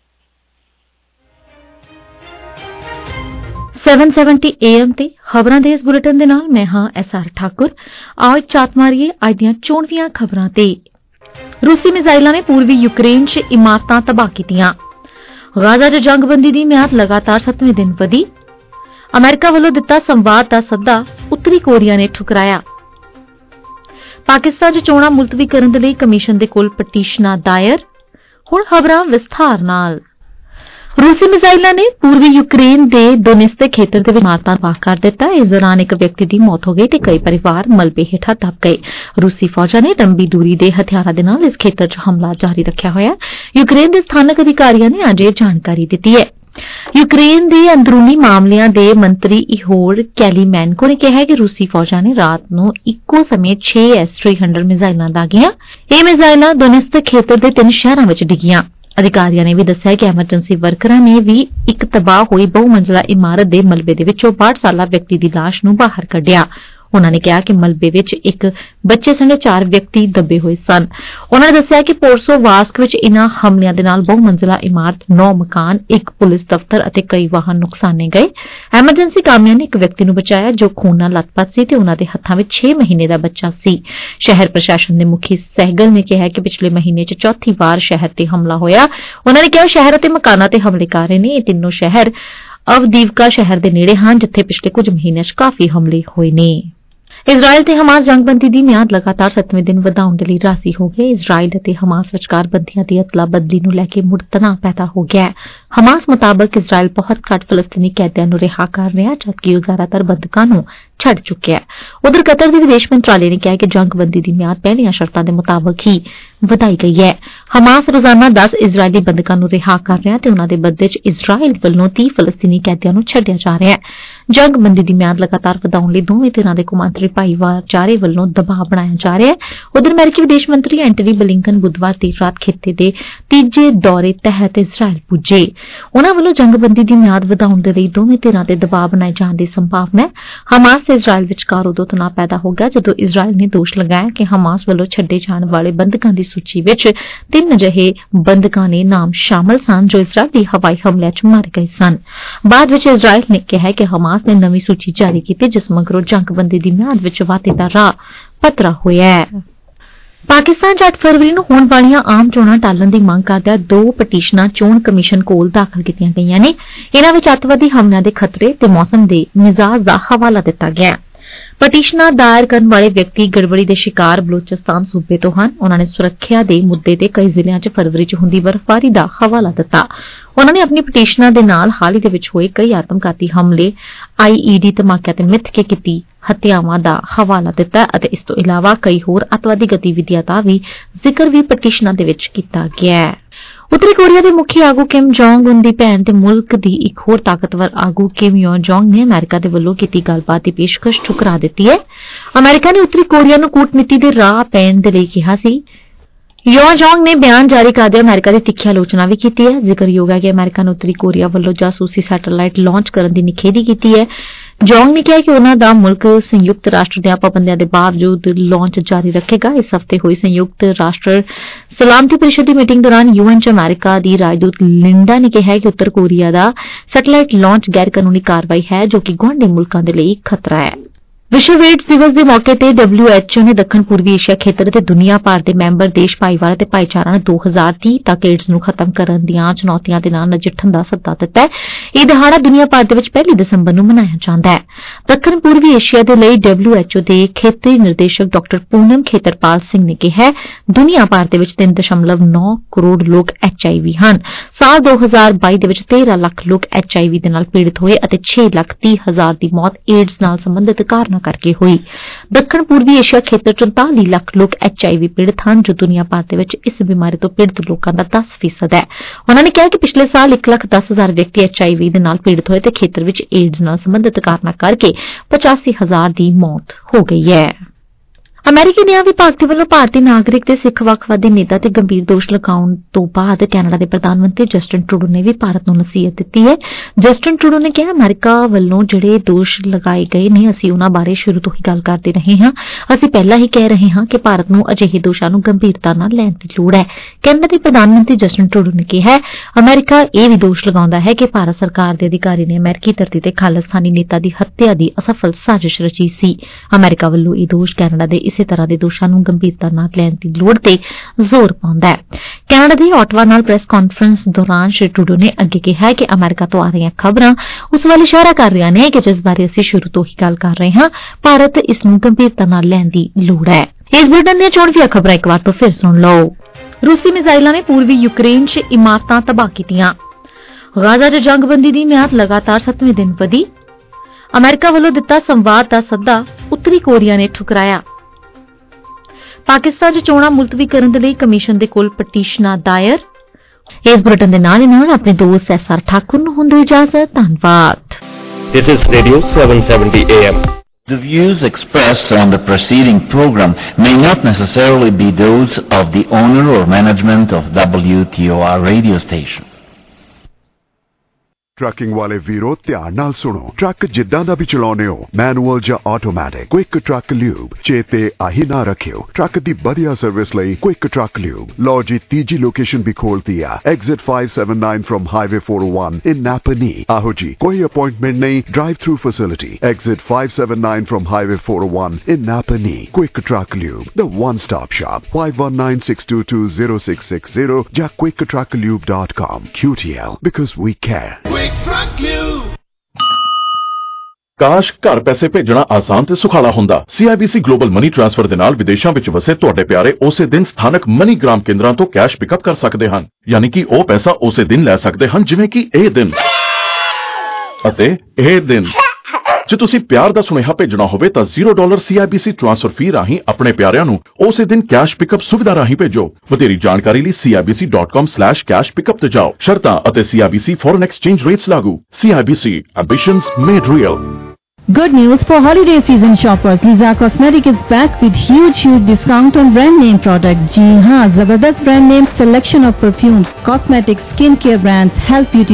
ਸੱਤ ਸੌ ਸੱਤਰ ਏ ਐਮ ਤੇ ਖਬਰਾਂ ਦੇ ਇਸ ਬੁਲੇਟਿਨ ਦੇ ਨਾਲ ਮੈਂ ਹਾਂ ਐਸ ਆਰ ਠਾਕੁਰ। ਆਓ ਚਾਤ ਮਾਰੀਏ ਅੱਜ ਦੀਆਂ ਚੋਣਵੀਆਂ ਖਬਰਾਂ ਤੇ। ਰੂਸੀ ਮਿਜ਼ਾਈਲਾਂ ਨੇ ਪੂਰਬੀ ਯੂਕਰੇਨ 'ਚ ਇਮਾਰਤਾਂ ਤਬਾਹ ਕੀਤੀਆਂ। ਗਾਜ਼ਾ 'ਚ ਜੰਗਬੰਦੀ ਦੀ ਮਿਆਦ ਲਗਾਤਾਰ ਸੱਤਵੇਂ ਦਿਨ ਵਧੀ। ਅਮਰੀਕਾ ਵੱਲੋਂ ਦਿੱਤਾ ਸੰਵਾਦ ਦਾ ਸੱਦਾ ਉੱਤਰੀ ਕੋਰੀਆ ਨੇ ਠੁਕਰਾਇਆ। ਪਾਕਿਸਤਾਨ 'ਚ ਚੋਣਾਂ ਮੁਲਤਵੀ ਕਰਨ ਦੇ ਲਈ ਕਮਿਸ਼ਨ ਦੇ ਕੋਲ ਪਟੀਸ਼ਨਾਂ ਦਾਇਰ। ਹੁਣ ਖਬਰਾਂ ਵਿਸਥਾਰ ਨਾਲ। ਰੂਸੀ ਮਿਜ਼ਾਈਲਾਂ ਨੇ ਪੂਰਬੀ ਯੂਕਰੇਨ ਦੇ ਡੋਨੇਸਕ ਖੇਤਰ ਦੇ ਇਮਾਰਤਾਂ ਤਬਾਹ ਕਰ ਦਿੱਤਾ। ਇਸ ਦੌਰਾਨ ਇੱਕ ਵਿਅਕਤੀ ਦੀ ਮੌਤ ਹੋ ਗਈ ਤੇ ਕਈ ਪਰਿਵਾਰ ਮਲਬੇ ਹੇਠਾਂ ਦਬ ਗਏ। ਰੂਸੀ ਫੌਜਾਂ ਨੇ ਲੰਬੀ ਦੂਰੀ ਦੇ ਹਥਿਆਰਾਂ ਦੇ ਨਾਲ ਇਸ ਖੇਤਰ 'ਚ ਹਮਲਾ ਜਾਰੀ ਰੱਖਿਆ ਹੋਇਆ। ਯੂਕਰੇਨ ਦੇ ਸਥਾਨਕ ਅਧਿਕਾਰੀਆਂ ਨੇ ਅੱਜ ਇਹ ਜਾਣਕਾਰੀ ਦਿੱਤੀ ਹੈ। ਯੂਕਰੇਨ ਦੇ ਅੰਦਰੂਨੀ ਮਾਮਲਿਆਂ ਦੇ ਮੰਤਰੀ ਇਹੋਰ ਕੈਲੀਮੈਨਕੋ ਨੇ ਕਿਹਾ ਕਿ ਰੂਸੀ ਫੌਜਾਂ ਨੇ ਰਾਤ ਨੂੰ ਇੱਕੋ ਸਮੇਂ ਛੇ ਐਸ ਤਿੰਨ ਸੌ ਮਿਜ਼ਾਈਲਾਂ ਦਾਗੀਆਂ। ਇਹ ਮਿਜ਼ਾਈਲਾਂ ਡੋਨੇਸਕ ਖੇਤਰ ਦੇ ਤਿੰਨ ਸ਼ਹਿਰਾਂ ਵਿੱਚ ਡਿੱਗੀਆਂ। ਅਧਿਕਾਰੀਆਂ ਨੇ ਵੀ ਦੱਸਿਆ ਕਿ ਐਮਰਜੈਂਸੀ ਵਰਕਰਾਂ ਨੇ ਵੀ ਇੱਕ ਤਬਾਹ ਹੋਈ ਬਹੁ ਮੰਜ਼ਲਾ ਇਮਾਰਤ ਦੇ ਮਲਬੇ ਦੇ ਵਿੱਚੋਂ ਬਾਹਠ ਸਾਲਾ ਵਿਅਕਤੀ ਦੀ ਲਾਸ਼ ਨੂੰ ਬਾਹਰ ਕੱਢਿਆ। ਉਨ੍ਹਾਂ ਨੇ ਕਿਹਾ ਕਿ ਮਲਬੇ ਵਿੱਚ ਇੱਕ ਬੱਚੇ ਸਣੇ ਚਾਰ ਵਿਅਕਤੀ ਦੱਬੇ ਹੋਏ ਸਨ। ਉਨ੍ਹਾਂ ਨੇ ਦੱਸਿਆ ਕਿ ਪੋਰਸੋਵਾਸਕ ਵਿੱਚ ਇਨ੍ਹਾਂ ਹਮਲਿਆਂ ਦੇ ਨਾਲ ਬਹੁ ਮੰਜ਼ਲਾ ਇਮਾਰਤ, ਨੌ ਮਕਾਨ, ਇੱਕ ਪੁਲਿਸ ਦਫ਼ਤਰ ਅਤੇ ਕਈ ਵਾਹਨ ਨੁਕਸਾਨੇ ਗਏ। ਐਮਰਜੈਂਸੀ ਕਾਮਿਆਂ ਨੇ ਇੱਕ ਵਿਅਕਤੀ ਨੂੰ ਬਚਾਇਆ ਜੋ ਖੂਨ ਨਾਲ ਲੱਥਪੱਥ ਸੀ ਤੇ ਉਨ੍ਹਾਂ ਦੇ ਹੱਥਾਂ ਵਿੱਚ ਛੇ ਮਹੀਨੇ ਦਾ ਬੱਚਾ ਸੀ। ਸ਼ਹਿਰ ਪ੍ਰਸ਼ਾਸਨ ਦੇ ਮੁਖੀ ਸਹਿਗਲ ਨੇ ਕਿਹਾ ਕਿ ਪਿਛਲੇ ਮਹੀਨੇ 'ਚ ਚੌਥੀ ਵਾਰ ਸ਼ਹਿਰ ਤੇ ਹਮਲਾ ਹੋਇਆ। ਉਨ੍ਹਾਂ ਨੇ ਕਿਹਾ ਸ਼ਹਿਰ ਅਤੇ ਮਕਾਨਾਂ ਤੇ ਹਮਲੇ ਕਰ ਰਹੇ ਨੇ। ਇਹ ਤਿੰਨੋਂ ਸ਼ਹਿਰ ਅਵਦੀਵਕਾ ਸ਼ਹਿਰ ਦੇ ਨੇੜੇ ਹਨ, ਜਿੱਥੇ ਪਿਛਲੇ ਕੁਝ ਮਹੀਨਿਆਂ 'ਚ ਕਾਫੀ ਹਮਲੇ ਹੋਏ ਨੇ। ਇਜ਼ਰਾਈਲ ਤੇ ਹਮਾਸ ਜੰਗਬੰਦੀ ਦੀ ਮਿਆਦ ਲਗਾਤਾਰ ਸੱਤਵੇਂ ਦਿਨ ਵਧਾਉਣ ਦੇ ਲਈ ਰਾਜ਼ੀ ਹੋ ਗਏ। ਇਜ਼ਰਾਈਲ ਅਤੇ ਹਮਾਸ ਵਿਚਕਾਰ ਬੰਦੀਆਂ ਦੀ ਅਦਲਾ ਬਦਲੀ ਨੂੰ ਲੈ ਕੇ ਮੁੜ ਤਣਾਅ ਪੈਦਾ ਹੋ ਗਿਆ ਹੈ। ਹਮਾਸ ਮੁਤਾਬਕ ਇਜ਼ਰਾਈਲ ਬਹੁਤ ਘੱਟ ਫਲਸਤੀਨੀ ਕੈਦੀਆਂ ਨੂੰ ਰਿਹਾ ਕਰ ਰਿਹਾ, ਜਦਕਿ ਉਹ ਜ਼ਿਆਦਾਤਰ ਬੰਦਕਾਂ ਨੂੰ ਛੱਡ ਚੁੱਕਿਆ ਹੈ। ਉਧਰ ਕਤਰ ਦੇ ਵਿਦੇਸ਼ ਮੰਤਰਾਲੇ ਨੇ ਕਿਹਾ ਕਿ ਜੰਗਬੰਦੀ ਦੀ ਮਿਆਦ ਪਹਿਲੀਆਂ ਸ਼ਰਤਾਂ ਦੇ ਮੁਤਾਬਕ ਹੀ ਵਧਾਈ ਗਈ ਹੈ। ਹਮਾਸ ਰੋਜ਼ਾਨਾ ਦਸ ਇਜ਼ਰਾਈਲੀ ਬੰਦਕਾਂ ਨੂੰ ਰਿਹਾ ਕਰ ਰਿਹਾ ਤੇ ਉਨ੍ਹਾਂ ਦੇ ਬਦਲੇ 'ਚ ਇਜ਼ਰਾਈਲ ਵੱਲੋਂ ਤੀਹ ਫਲਸਤੀਨੀ ਕੈਦੀਆਂ ਨੂੰ ਛੱਡਿਆ ਜਾ ਰਿਹਾ ਹੈ। ਜੰਗਬੰਦੀ ਦੀ ਮਿਆਦ ਲਗਾਤਾਰ ਵਧਾਉਣ ਲਈ ਦੋਵੇਂ ਧਿਰਾਂ ਦੇ ਕੌਮਾਂਤਰੀ ਭਾਈਚਾਰੇ ਵੱਲੋਂ ਦਬਾਅ ਬਣਾਇਆ ਜਾ ਰਿਹਾ ਹੈ। ਉਧਰ ਅਮਰੀਕੀ ਵਿਦੇਸ਼ ਮੰਤਰੀ ਐਂਟਨੀ ਬਲਿੰਕਨ ਬੁੱਧਵਾਰ ਦੇਰ ਰਾਤ ਖਿੱਤੇ ਦੇ ਤੀਜੇ ਦੌਰੇ ਤਹਿਤ ਇਜ਼ਰਾਈਲ ਪੁੱਜੇ। ਉਨ੍ਹਾਂ ਵੱਲੋਂ ਜੰਗਬੰਦੀ ਦੀ ਮਿਆਦ ਵਧਾਉਣ ਦੇ ਲਈ ਦੋਵੇਂ ਧਿਰਾਂ ਤੇ ਦਬਾਅ ਬਣਾਏ ਜਾਣ ਦੀ ਸੰਭਾਵਨਾ ਹੈ। ਹਮਾਸ ਤੇ ਇਜ਼ਰਾਈਲ ਵਿਚਕਾਰ ਉਦੋਂ ਤਣਾਅ ਪੈਦਾ ਹੋ ਗਿਆ ਜਦੋਂ ਇਜ਼ਰਾਈਲ ਨੇ ਦੋਸ਼ ਲਗਾਇਆ ਕਿ ਹਮਾਸ ਵੱਲੋਂ ਛੱਡੇ ਜਾਣ ਵਾਲੇ ਬੰਦਕਾਂ ਦੀ ਸੂਚੀ ਵਿੱਚ ਤਿੰਨ ਅਜਿਹੇ ਬੰਦਕਾਂ ਦੇ ਨਾਮ ਸ਼ਾਮਲ ਸਨ ਜੋ ਇਜ਼ਰਾਈਲੀ ਹਵਾਈ ਹਮਲਿਆਂ 'ਚ ਮਾਰੇ ਗਏ ਸਨ। ਬਾਅਦ ਵਿੱਚ ਇਜ਼ਰਾਈਲ ਨੇ ਕਿਹਾ ਕਿ ਹਮਾਸ ਨੇ ਨਵੀਂ ਸੂਚੀ ਜਾਰੀ ਕੀਤੀ, ਜਿਸ ਮਗਰੋਂ ਜੰਗਬੰਦੀ ਦੀ ਮਿਆਦ ਵਿੱਚ ਵਾਧੇ ਦਾ ਰਾਹ ਪੱਧਰਾ ਹੋਇਆ ਹੈ। ਪਾਕਿਸਤਾਨ 'ਚ ਅੱਠ ਫਰਵਰੀ ਨੂੰ ਹੋਣ ਵਾਲੀਆਂ ਆਮ ਚੋਣਾਂ ਟਾਲਣ ਦੀ ਮੰਗ ਕਰਦਿਆਂ ਦੋ ਪਟੀਸ਼ਨਾਂ ਚੋਣ ਕਮਿਸ਼ਨ ਕੋਲ ਦਾਖਲ ਕੀਤੀਆਂ ਗਈਆਂ ਨੇ। ਇਨ੍ਹਾਂ ਵਿੱਚ ਅੱਤਵਾਦੀ ਹਮਲਿਆਂ ਦੇ ਖਤਰੇ ਤੇ ਮੌਸਮ ਦੇ ਮਿਜ਼ਾਜ ਦਾ ਹਵਾਲਾ ਦਿੱਤਾ ਗਿਆ ਹੈ। ਪਟੀਸ਼ਨਾਂ ਦਾਇਰ ਕਰਨ ਵਾਲੇ ਵਿਅਕਤੀ ਗੜਬੜੀ ਦੇ ਸ਼ਿਕਾਰ ਬਲੋਚਿਸਤਾਨ ਸੂਬੇ ਤੋਂ ਹਨ। ਉਨ੍ਹਾਂ ਨੇ ਸੁਰੱਖਿਆ ਦੇ ਮੁੱਦੇ ਤੇ ਕਈ ਜ਼ਿਲ੍ਹਿਆਂ 'ਚ ਫਰਵਰੀ 'ਚ ਹੁੰਦੀ ਬਰਫ਼ਬਾਰੀ ਦਾ ਹਵਾਲਾ ਦਿੱਤਾ। ਉਨ੍ਹਾਂ ਨੇ ਆਪਣੀ ਪਟੀਸ਼ਨਾਂ ਦੇ ਨਾਲ ਹਾਲ ਹੀ ਦੇ ਵਿੱਚ ਹੋਏ ਕਈ ਆਤਮਘਾਤੀ ਹਮਲੇ, ਆਈ ਈ ਡੀ ਧਮਾਕਿਆਂ ਤੇ ਮਿੱਥ ਕੇ ਕੀਤੀ ਹੱਤਿਆਵਾਂ ਦਾ ਹਵਾਲਾ ਦਿੱਤਾ ਅਤੇ ਇਸ ਤੋਂ ਇਲਾਵਾ ਕਈ ਹੋਰ ਅੱਤਵਾਦੀ ਗਤੀਵਿਧੀਆਂ ਦਾ ਵੀ ਜ਼ਿਕਰ ਵੀ ਪਟੀਸ਼ਨਾਂ ਦੇ ਵਿੱਚ ਕੀਤਾ ਗਿਆ ਹੈ। ਉੱਤਰੀ ਕੋਰੀਆ ਦੇ ਮੁਖੀ ਆਗੂ ਕਿਮ ਜੋਂਗ ਉਨ ਦੀ ਭੈਣ ਤੇ ਮੁਲਕ ਦੀ ਇੱਕ ਹੋਰ ਤਾਕਤਵਰ ਆਗੂ ਕਿਮ ਯੋ ਜੋਂਗ ਨੇ ਅਮਰੀਕਾ ਦੇ ਵੱਲੋਂ ਕੀਤੀ ਗੱਲਬਾਤ ਦੀ ਪੇਸ਼ਕਸ਼ ਠੁਕਰਾ ਦਿੱਤੀ ਹੈ। ਅਮਰੀਕਾ ਨੇ ਉੱਤਰੀ ਕੋਰੀਆ ਨੂੰ ਕੂਟਨੀਤੀ ਦੇ ਰਾਹ ਪੈਣ ਦੇ ਲਈ ਕਿਹਾ ਸੀ। ਯੋ ਜੋਂਗ ਨੇ ਬਿਆਨ ਜਾਰੀ ਕਰਦਿਆਂ ਅਮਰੀਕਾ ਦੀ ਤਿੱਖੀ ਆਲੋਚਨਾ ਵੀ ਕੀਤੀ ਹੈ। ਜ਼ਿਕਰਯੋਗ ਹੈ ਕਿ ਅਮਰੀਕਾ ਨੇ ਉੱਤਰੀ ਕੋਰੀਆ ਵੱਲੋਂ ਜਾਸੂਸੀ ਸੈਟੇਲਾਈਟ ਲਾਂਚ ਕਰਨ ਦੀ ਨਿਖੇਧੀ ਕੀਤੀ ਹੈ। ਜੋਂਗ ਨੇ ਕਿਹਾ ਕਿ ਉਨ੍ਹਾਂ ਦਾ ਮੁਲਕ ਸੰਯੁਕਤ ਰਾਸ਼ਟਰ ਦੀਆਂ ਪਾਬੰਦੀਆਂ ਦੇ ਬਾਵਜੂਦ ਲਾਂਚ ਜਾਰੀ ਰੱਖੇਗਾ। ਇਸ ਹਫ਼ਤੇ ਹੋਈ ਸੰਯੁਕਤ ਰਾਸ਼ਟਰ ਸਲਾਮਤੀ ਪਰਿਸ਼ਦ ਦੀ ਮੀਟਿੰਗ ਦੌਰਾਨ ਯੂਐਨ 'ਚ ਅਮਰੀਕਾ ਦੀ ਰਾਜਦੂਤ ਲਿੰਡਾ ਨੇ ਕਿਹਾ ਕਿ ਉੱਤਰ ਕੋਰੀਆ ਦਾ ਸੈਟੇਲਾਈਟ ਲਾਂਚ ਗੈਰ ਕਾਨੂੰਨੀ ਕਾਰਵਾਈ ਹੈ ਜੋ ਕਿ ਗੁਆਂਢੀ ਮੁਲਕਾਂ ਦੇ ਲਈ ਖਤਰਾ ਹੈ। ਵਿਸ਼ਵ ਏਡਜ਼ ਦਿਵਸ ਦੇ ਮੌਕੇ ਤੇ ਡਬਲਿਊ ਐਚ ਓ ਨੇ ਦੱਖਣ ਪੂਰਬੀ ਏਸ਼ੀਆ ਖੇਤਰ ਤੇ ਦੁਨੀਆ ਭਰ ਦੇ ਮੈਂਬਰ ਦੇਸ਼ ਭਾਈਵਾਲ ਅਤੇ ਭਾਈਚਾਰਾ ਨੂੰ ਦੋ ਹਜ਼ਾਰ ਤੀਹ ਤੱਕ ਏਡਜ਼ ਨੂੰ ਖਤਮ ਕਰਨ ਦੀਆਂ ਚੁਣੌਤੀਆਂ ਦੇ ਨਾਲ ਨਜਿੱਠਣ ਦਾ ਸੱਦਾ ਦਿੱਤਾ ਹੈ। ਇਹ ਦਿਹਾੜਾ ਦੁਨੀਆ ਭਰ ਦੇ ਵਿੱਚ ਪਹਿਲੀ ਦਸੰਬਰ ਨੂੰ ਮਨਾਇਆ ਜਾਂਦਾ ਹੈ। ਦੱਖਣ ਪੂਰਬੀ ਏਸ਼ੀਆ ਦੇ ਲਈ ਡਬਲਿਊ ਐਚ ਓ ਦੇ ਖੇਤਰੀ ਨਿਰਦੇਸ਼ਕ ਡਾਕਟਰ ਪੂਨਮ ਖੇਤਰਪਾਲ ਸਿੰਘ ਨੇ ਕਿਹਾ ਦੁਨੀਆ ਭਰ ਦੇ ਵਿੱਚ ਤਿੰਨ ਦਸ਼ਮਲਵ ਨੌ ਕਰੋੜ ਲੋਕ ਐਚ ਆਈ ਵੀ ਹਨ। ਸਾਲ ਦੋ ਹਜ਼ਾਰ ਬਾਈ ਦੇ ਵਿੱਚ ਤੇਰਾਂ ਲੱਖ ਲੋਕ ਐਚ ਆਈ ਵੀ ਦੇ ਨਾਲ ਪੀੜਿਤ ਹੋਏ ਅਤੇ ਛੇ ਲੱਖ ਤੀਹ ਹਜ਼ਾਰ ਦੀ ਮੌਤ ਏਡਜ਼ ਨਾਲ ਸੰਬੰਧਿਤ ਕਾਰਨਾਂ ਕਰਕੇ ਹੋਈ। ਦੱਖਣ ਪੂਰਬੀ ਏਸ਼ੀਆ ਖੇਤਰ ਚ ਉਨਤਾਲੀ ਲੱਖ ਲੋਕ ਐਚ ਆਈ ਵੀ ਪੀੜਤ ਹਨ ਜੋ ਦੁਨੀਆ ਭਰ ਦੇ ਵਿੱਚ ਇਸ ਬਿਮਾਰੀ ਤੋਂ ਪੀੜਤ ਲੋਕਾਂ ਦਾ ਦਸ ਫੀਸਦ ਹੈ। ਉਨ੍ਹਾਂ ਨੇ ਕਿਹਾ ਕਿ ਪਿਛਲੇ ਸਾਲ ਇੱਕ ਲੱਖ ਦਸ ਹਜ਼ਾਰ ਵਿਅਕਤੀ ਐਚ ਆਈ ਵੀ ਦੇ ਨਾਲ ਪੀੜਤ ਹੋਏ ਤੇ ਖੇਤਰ ਵਿੱਚ ਏਡਜ਼ ਨਾਲ ਸੰਬੰਧਿਤ ਕਾਰਨਾਂ ਕਰਕੇ ਪਚਾਸੀ ਹਜ਼ਾਰ ਦੀ ਮੌਤ ਹੋ ਗਈ ਹੈ। ਅਮਰੀਕੀ ਨਿਆਂ ਵਿਭਾਗ ਦੇ ਵੱਲੋਂ ਭਾਰਤੀ ਨਾਗਰਿਕ ਤੇ ਸਿੱਖ ਵੱਖਵਾਦੀ ਨੇਤਾ ਤੇ ਗੰਭੀਰ ਦੋਸ਼ ਲਗਾਉਣ ਤੋਂ ਬਾਅਦ ਕੈਨੇਡਾ ਦੇ ਪ੍ਰਧਾਨ ਮੰਤਰੀ ਜਸਟਿਨ ਟਰੂਡੋ ਨੇ ਵੀ ਭਾਰਤ ਨੂੰ ਨਸੀਹਤ ਦਿੱਤੀ ਹੈ। ਜਸਟਿਨ ਟਰੂਡੋ ਨੇ ਕਿਹਾ ਅਮਰੀਕਾ ਵੱਲੋਂ ਜਿਹੜੇ ਦੋਸ਼ ਲਗਾਏ ਗਏ ਨੇ ਅਸੀਂ ਉਹਨਾਂ ਬਾਰੇ ਸ਼ੁਰੂ ਤੋਂ ਹੀ ਗੱਲ ਕਰਦੇ ਰਹੇ ਹਾਂ। ਅਸੀਂ ਪਹਿਲਾਂ ਹੀ ਕਹਿ ਰਹੇ ਹਾਂ ਕਿ ਭਾਰਤ ਨੂੰ ਅਜਿਹੇ ਦੋਸ਼ਾਂ ਨੂੰ ਗੰਭੀਰਤਾ ਨਾਲ ਲੈਣ ਦੀ ਲੋੜ ਹੈ। ਕੈਨੇਡਾ ਦੇ ਪ੍ਰਧਾਨ ਮੰਤਰੀ ਜਸਟਿਨ ਟਰੂਡੋ ਨੇ ਕਿਹਾ ਅਮਰੀਕਾ ਇਹ ਵੀ ਦੋਸ਼ ਲਗਾਉਂਦਾ ਹੈ ਕਿ ਭਾਰਤ ਸਰਕਾਰ ਦੇ ਅਧਿਕਾਰੀ ਨੇ ਅਮਰੀਕੀ ਧਰਤੀ ਤੇ ਖਾਲਿਸਤਾਨੀ ਨੇਤਾ ਦੀ ਹੱਤਿਆ ਦੀ ਅਸਫਲ ਸਾਜ਼ਿਸ਼ ਰਚੀ ਸੀ। ਅਮਰੀਕਾ ਵੱਲੋਂ ਇਹ ਦੋਸ਼ ਕੈਨੇਡਾ ਦੇ ਇਸੇ ਤਰ੍ਹਾਂ ਦੇ ਦੋਸ਼ਾਂ ਨੂੰ ਗੰਭੀਰਤਾ ਨਾਲ ਲੈਣ ਦੀ ਲੋੜ ਤੇ ਜ਼ੋਰ ਪਾਉਂਦਾ ਹੈ। ਕੈਨੇਡਾ ਦੀ ਆਟਵਾ ਨਾਲ ਪ੍ਰੈਸ ਕਾਨਫਰੰਸ ਦੌਰਾਨ ਸ਼੍ਰੀ ਟਰੂਡੋ ਨੇ ਅੱਗੇ ਕਿਹਾ ਕਿ ਅਮਰੀਕਾ ਤੋਂ ਆ ਰਹੀਆਂ ਖਬਰਾਂ ਉਸ ਵੱਲ ਇਸ਼ਾਰਾ ਕਰ ਰਹੀਆਂ ਨੇ ਕਿ ਜਿਸ ਬਾਰੇ ਅਸੀਂ ਸ਼ੁਰੂ ਤੋਂ ਹੀ ਗੱਲ ਕਰ ਰਹੇ ਹਾਂ ਭਾਰਤ ਇਸ ਨੂੰ ਗੰਭੀਰਤਾ ਨਾਲ ਲੈਣ ਦੀ ਲੋੜ ਹੈ। ਇਸ ਬੁਲੇਟਿਨ ਦੀਆਂ ਚੋਣਵੀਆਂ ਖਬਰਾਂ ਇੱਕ ਵਾਰ ਤੋਂ ਫਿਰ ਸੁਣ ਲਓ। ਰੂਸੀ ਮਿਜ਼ਾਈਲਾਂ ਨੇ ਪੂਰਬੀ ਯੂਕਰੇਨ 'ਚ ਇਮਾਰਤਾਂ ਤਬਾਹ ਕੀਤੀਆਂ। ਗਾਜ਼ਾ 'ਚ ਜੰਗਬੰਦੀ ਦੀ ਮਿਆਦ ਲਗਾਤਾਰ ਸੱਤਵੇਂ ਦਿਨ ਵਧੀ। ਅਮਰੀਕਾ ਵੱਲੋਂ ਦਿੱਤਾ ਸੰਵਾਦ ਦਾ ਸੱਦਾ ਉੱਤਰੀ ਕੋਰੀਆ ਨੇ ਠੁਕਰਾਇਆ। ਪਾਕਿਸਤਾਨ 'ਚ ਚੋਣਾਂ ਮੁਲਤਵੀ ਕਰਨ ਦੇ ਲਈ ਕਮਿਸ਼ਨ ਦੇ ਕੋਲ ਪਟੀਸ਼ਨਾਂ ਦਾਇਰ। ਇਸ ਬੁਲੇਟਿਨ ਦੇ ਨਾਲ ਨਾਲ ਆਪਣੇ ਦੋਸਤ ਐਸ ਆਰ ਠਾਕੁਰ ਨੂੰ ਹੁੰਦੀ ਇਜਾਜ਼ਤ। ਧੰਨਵਾਦ। This is Radio seven seventy A M. The views expressed on the preceding program may not necessarily be those of the owner or management of W T O R radio station. Trucking ਵਾਲੇ ਵੀਰੋ ਧਿਆਨ ਨਾਲ ਸੁਣੋ। Truck ਜਿੱਦਾਂ ਦਾ ਵੀ ਚਲਾਉਨੇ ਹੋ manual ਜਾਂ automatic quick truck lube ਚੇਤੇ ਆਹੀ ਨਾ ਰੱਖਿਓ। ਟਰੱਕ ਦੀ ਵਧੀਆ ਸਰਵਿਸ ਲਈ ਕੁਇਕ ਟਰੱਕ ਲਿਊਬ। ਲਓ ਜੀ ਤੀਜੀ ਲੋਕੇਸ਼ਨ ਵੀ ਖੋਲਤੀ ਆ exit five seventy-nine from highway four oh one in Napanee. ਆਹੋ ਜੀ ਕੋਈ ਅਪਾਇੰਟਮੈਂਟ ਨਹੀਂ drive through facility exit five seventy-nine from highway four oh one in Napanee. Quick truck lube the one stop shop five one nine six two two zero six six zero ਜਾਂ quick truck lube dot com Q T L because we care. Quick Truck Lube. ਕਾਸ਼ ਘਰ ਪੈਸੇ ਭੇਜਣਾ ਆਸਾਨ ਤੇ ਸੁਖਾਲਾ ਹੁੰਦਾ। C I B C global money transfer ਦੇ ਨਾਲ ਵਿਦੇਸ਼ਾਂ ਵਿੱਚ ਵਸੇ ਤੁਹਾਡੇ ਪਿਆਰੇ ਉਸੇ ਦਿਨ ਸਥਾਨਕ ਮਨੀ ਗ੍ਰਾਮ ਕੇਂਦਰਾਂ ਤੋਂ ਕੈਸ਼ ਪਿਕਅਪ ਕਰ ਸਕਦੇ ਹਨ, ਯਾਨੀ ਕਿ ਉਹ ਪੈਸਾ ਉਸੇ ਦਿਨ ਲੈ ਸਕਦੇ ਹਨ ਜਿਵੇਂ ਕਿ ਇਹ ਦਿਨ ਅਤੇ ਇਹ ਦਿਨ। ਜੇ ਤੁਸੀਂ ਪਿਆਰ ਦਾ ਸੁਨੇਹਾ ਭੇਜਣਾ ਹੋਵੇ ਤਾਂ zero dollar C I B C transfer fee ਰਾਹੀਂ ਆਪਣੇ ਪਿਆਰਿਆਂ ਨੂੰ ਉਸੇ ਦਿਨ ਕੈਸ਼ ਪਿਕਅਪ ਸੁਵਿਧਾ ਰਾਹੀਂ ਭੇਜੋ। ਵਧੇਰੀ ਜਾਣਕਾਰੀ ਲਈ C I B C dot com slash cash pickup ਤੇ ਜਾਓ। ਸ਼ਰਤਾਂ ਅਤੇ C I B C foreign exchange rates ਲਾਗੂ। C I B C ambitions made real. Good news for holiday season shoppers. Liza Cosmetic is back with huge, huge discount on brand name products. जी हाँ, जबरदस्त brand name selection of perfumes, cosmetics, skincare brands, health beauty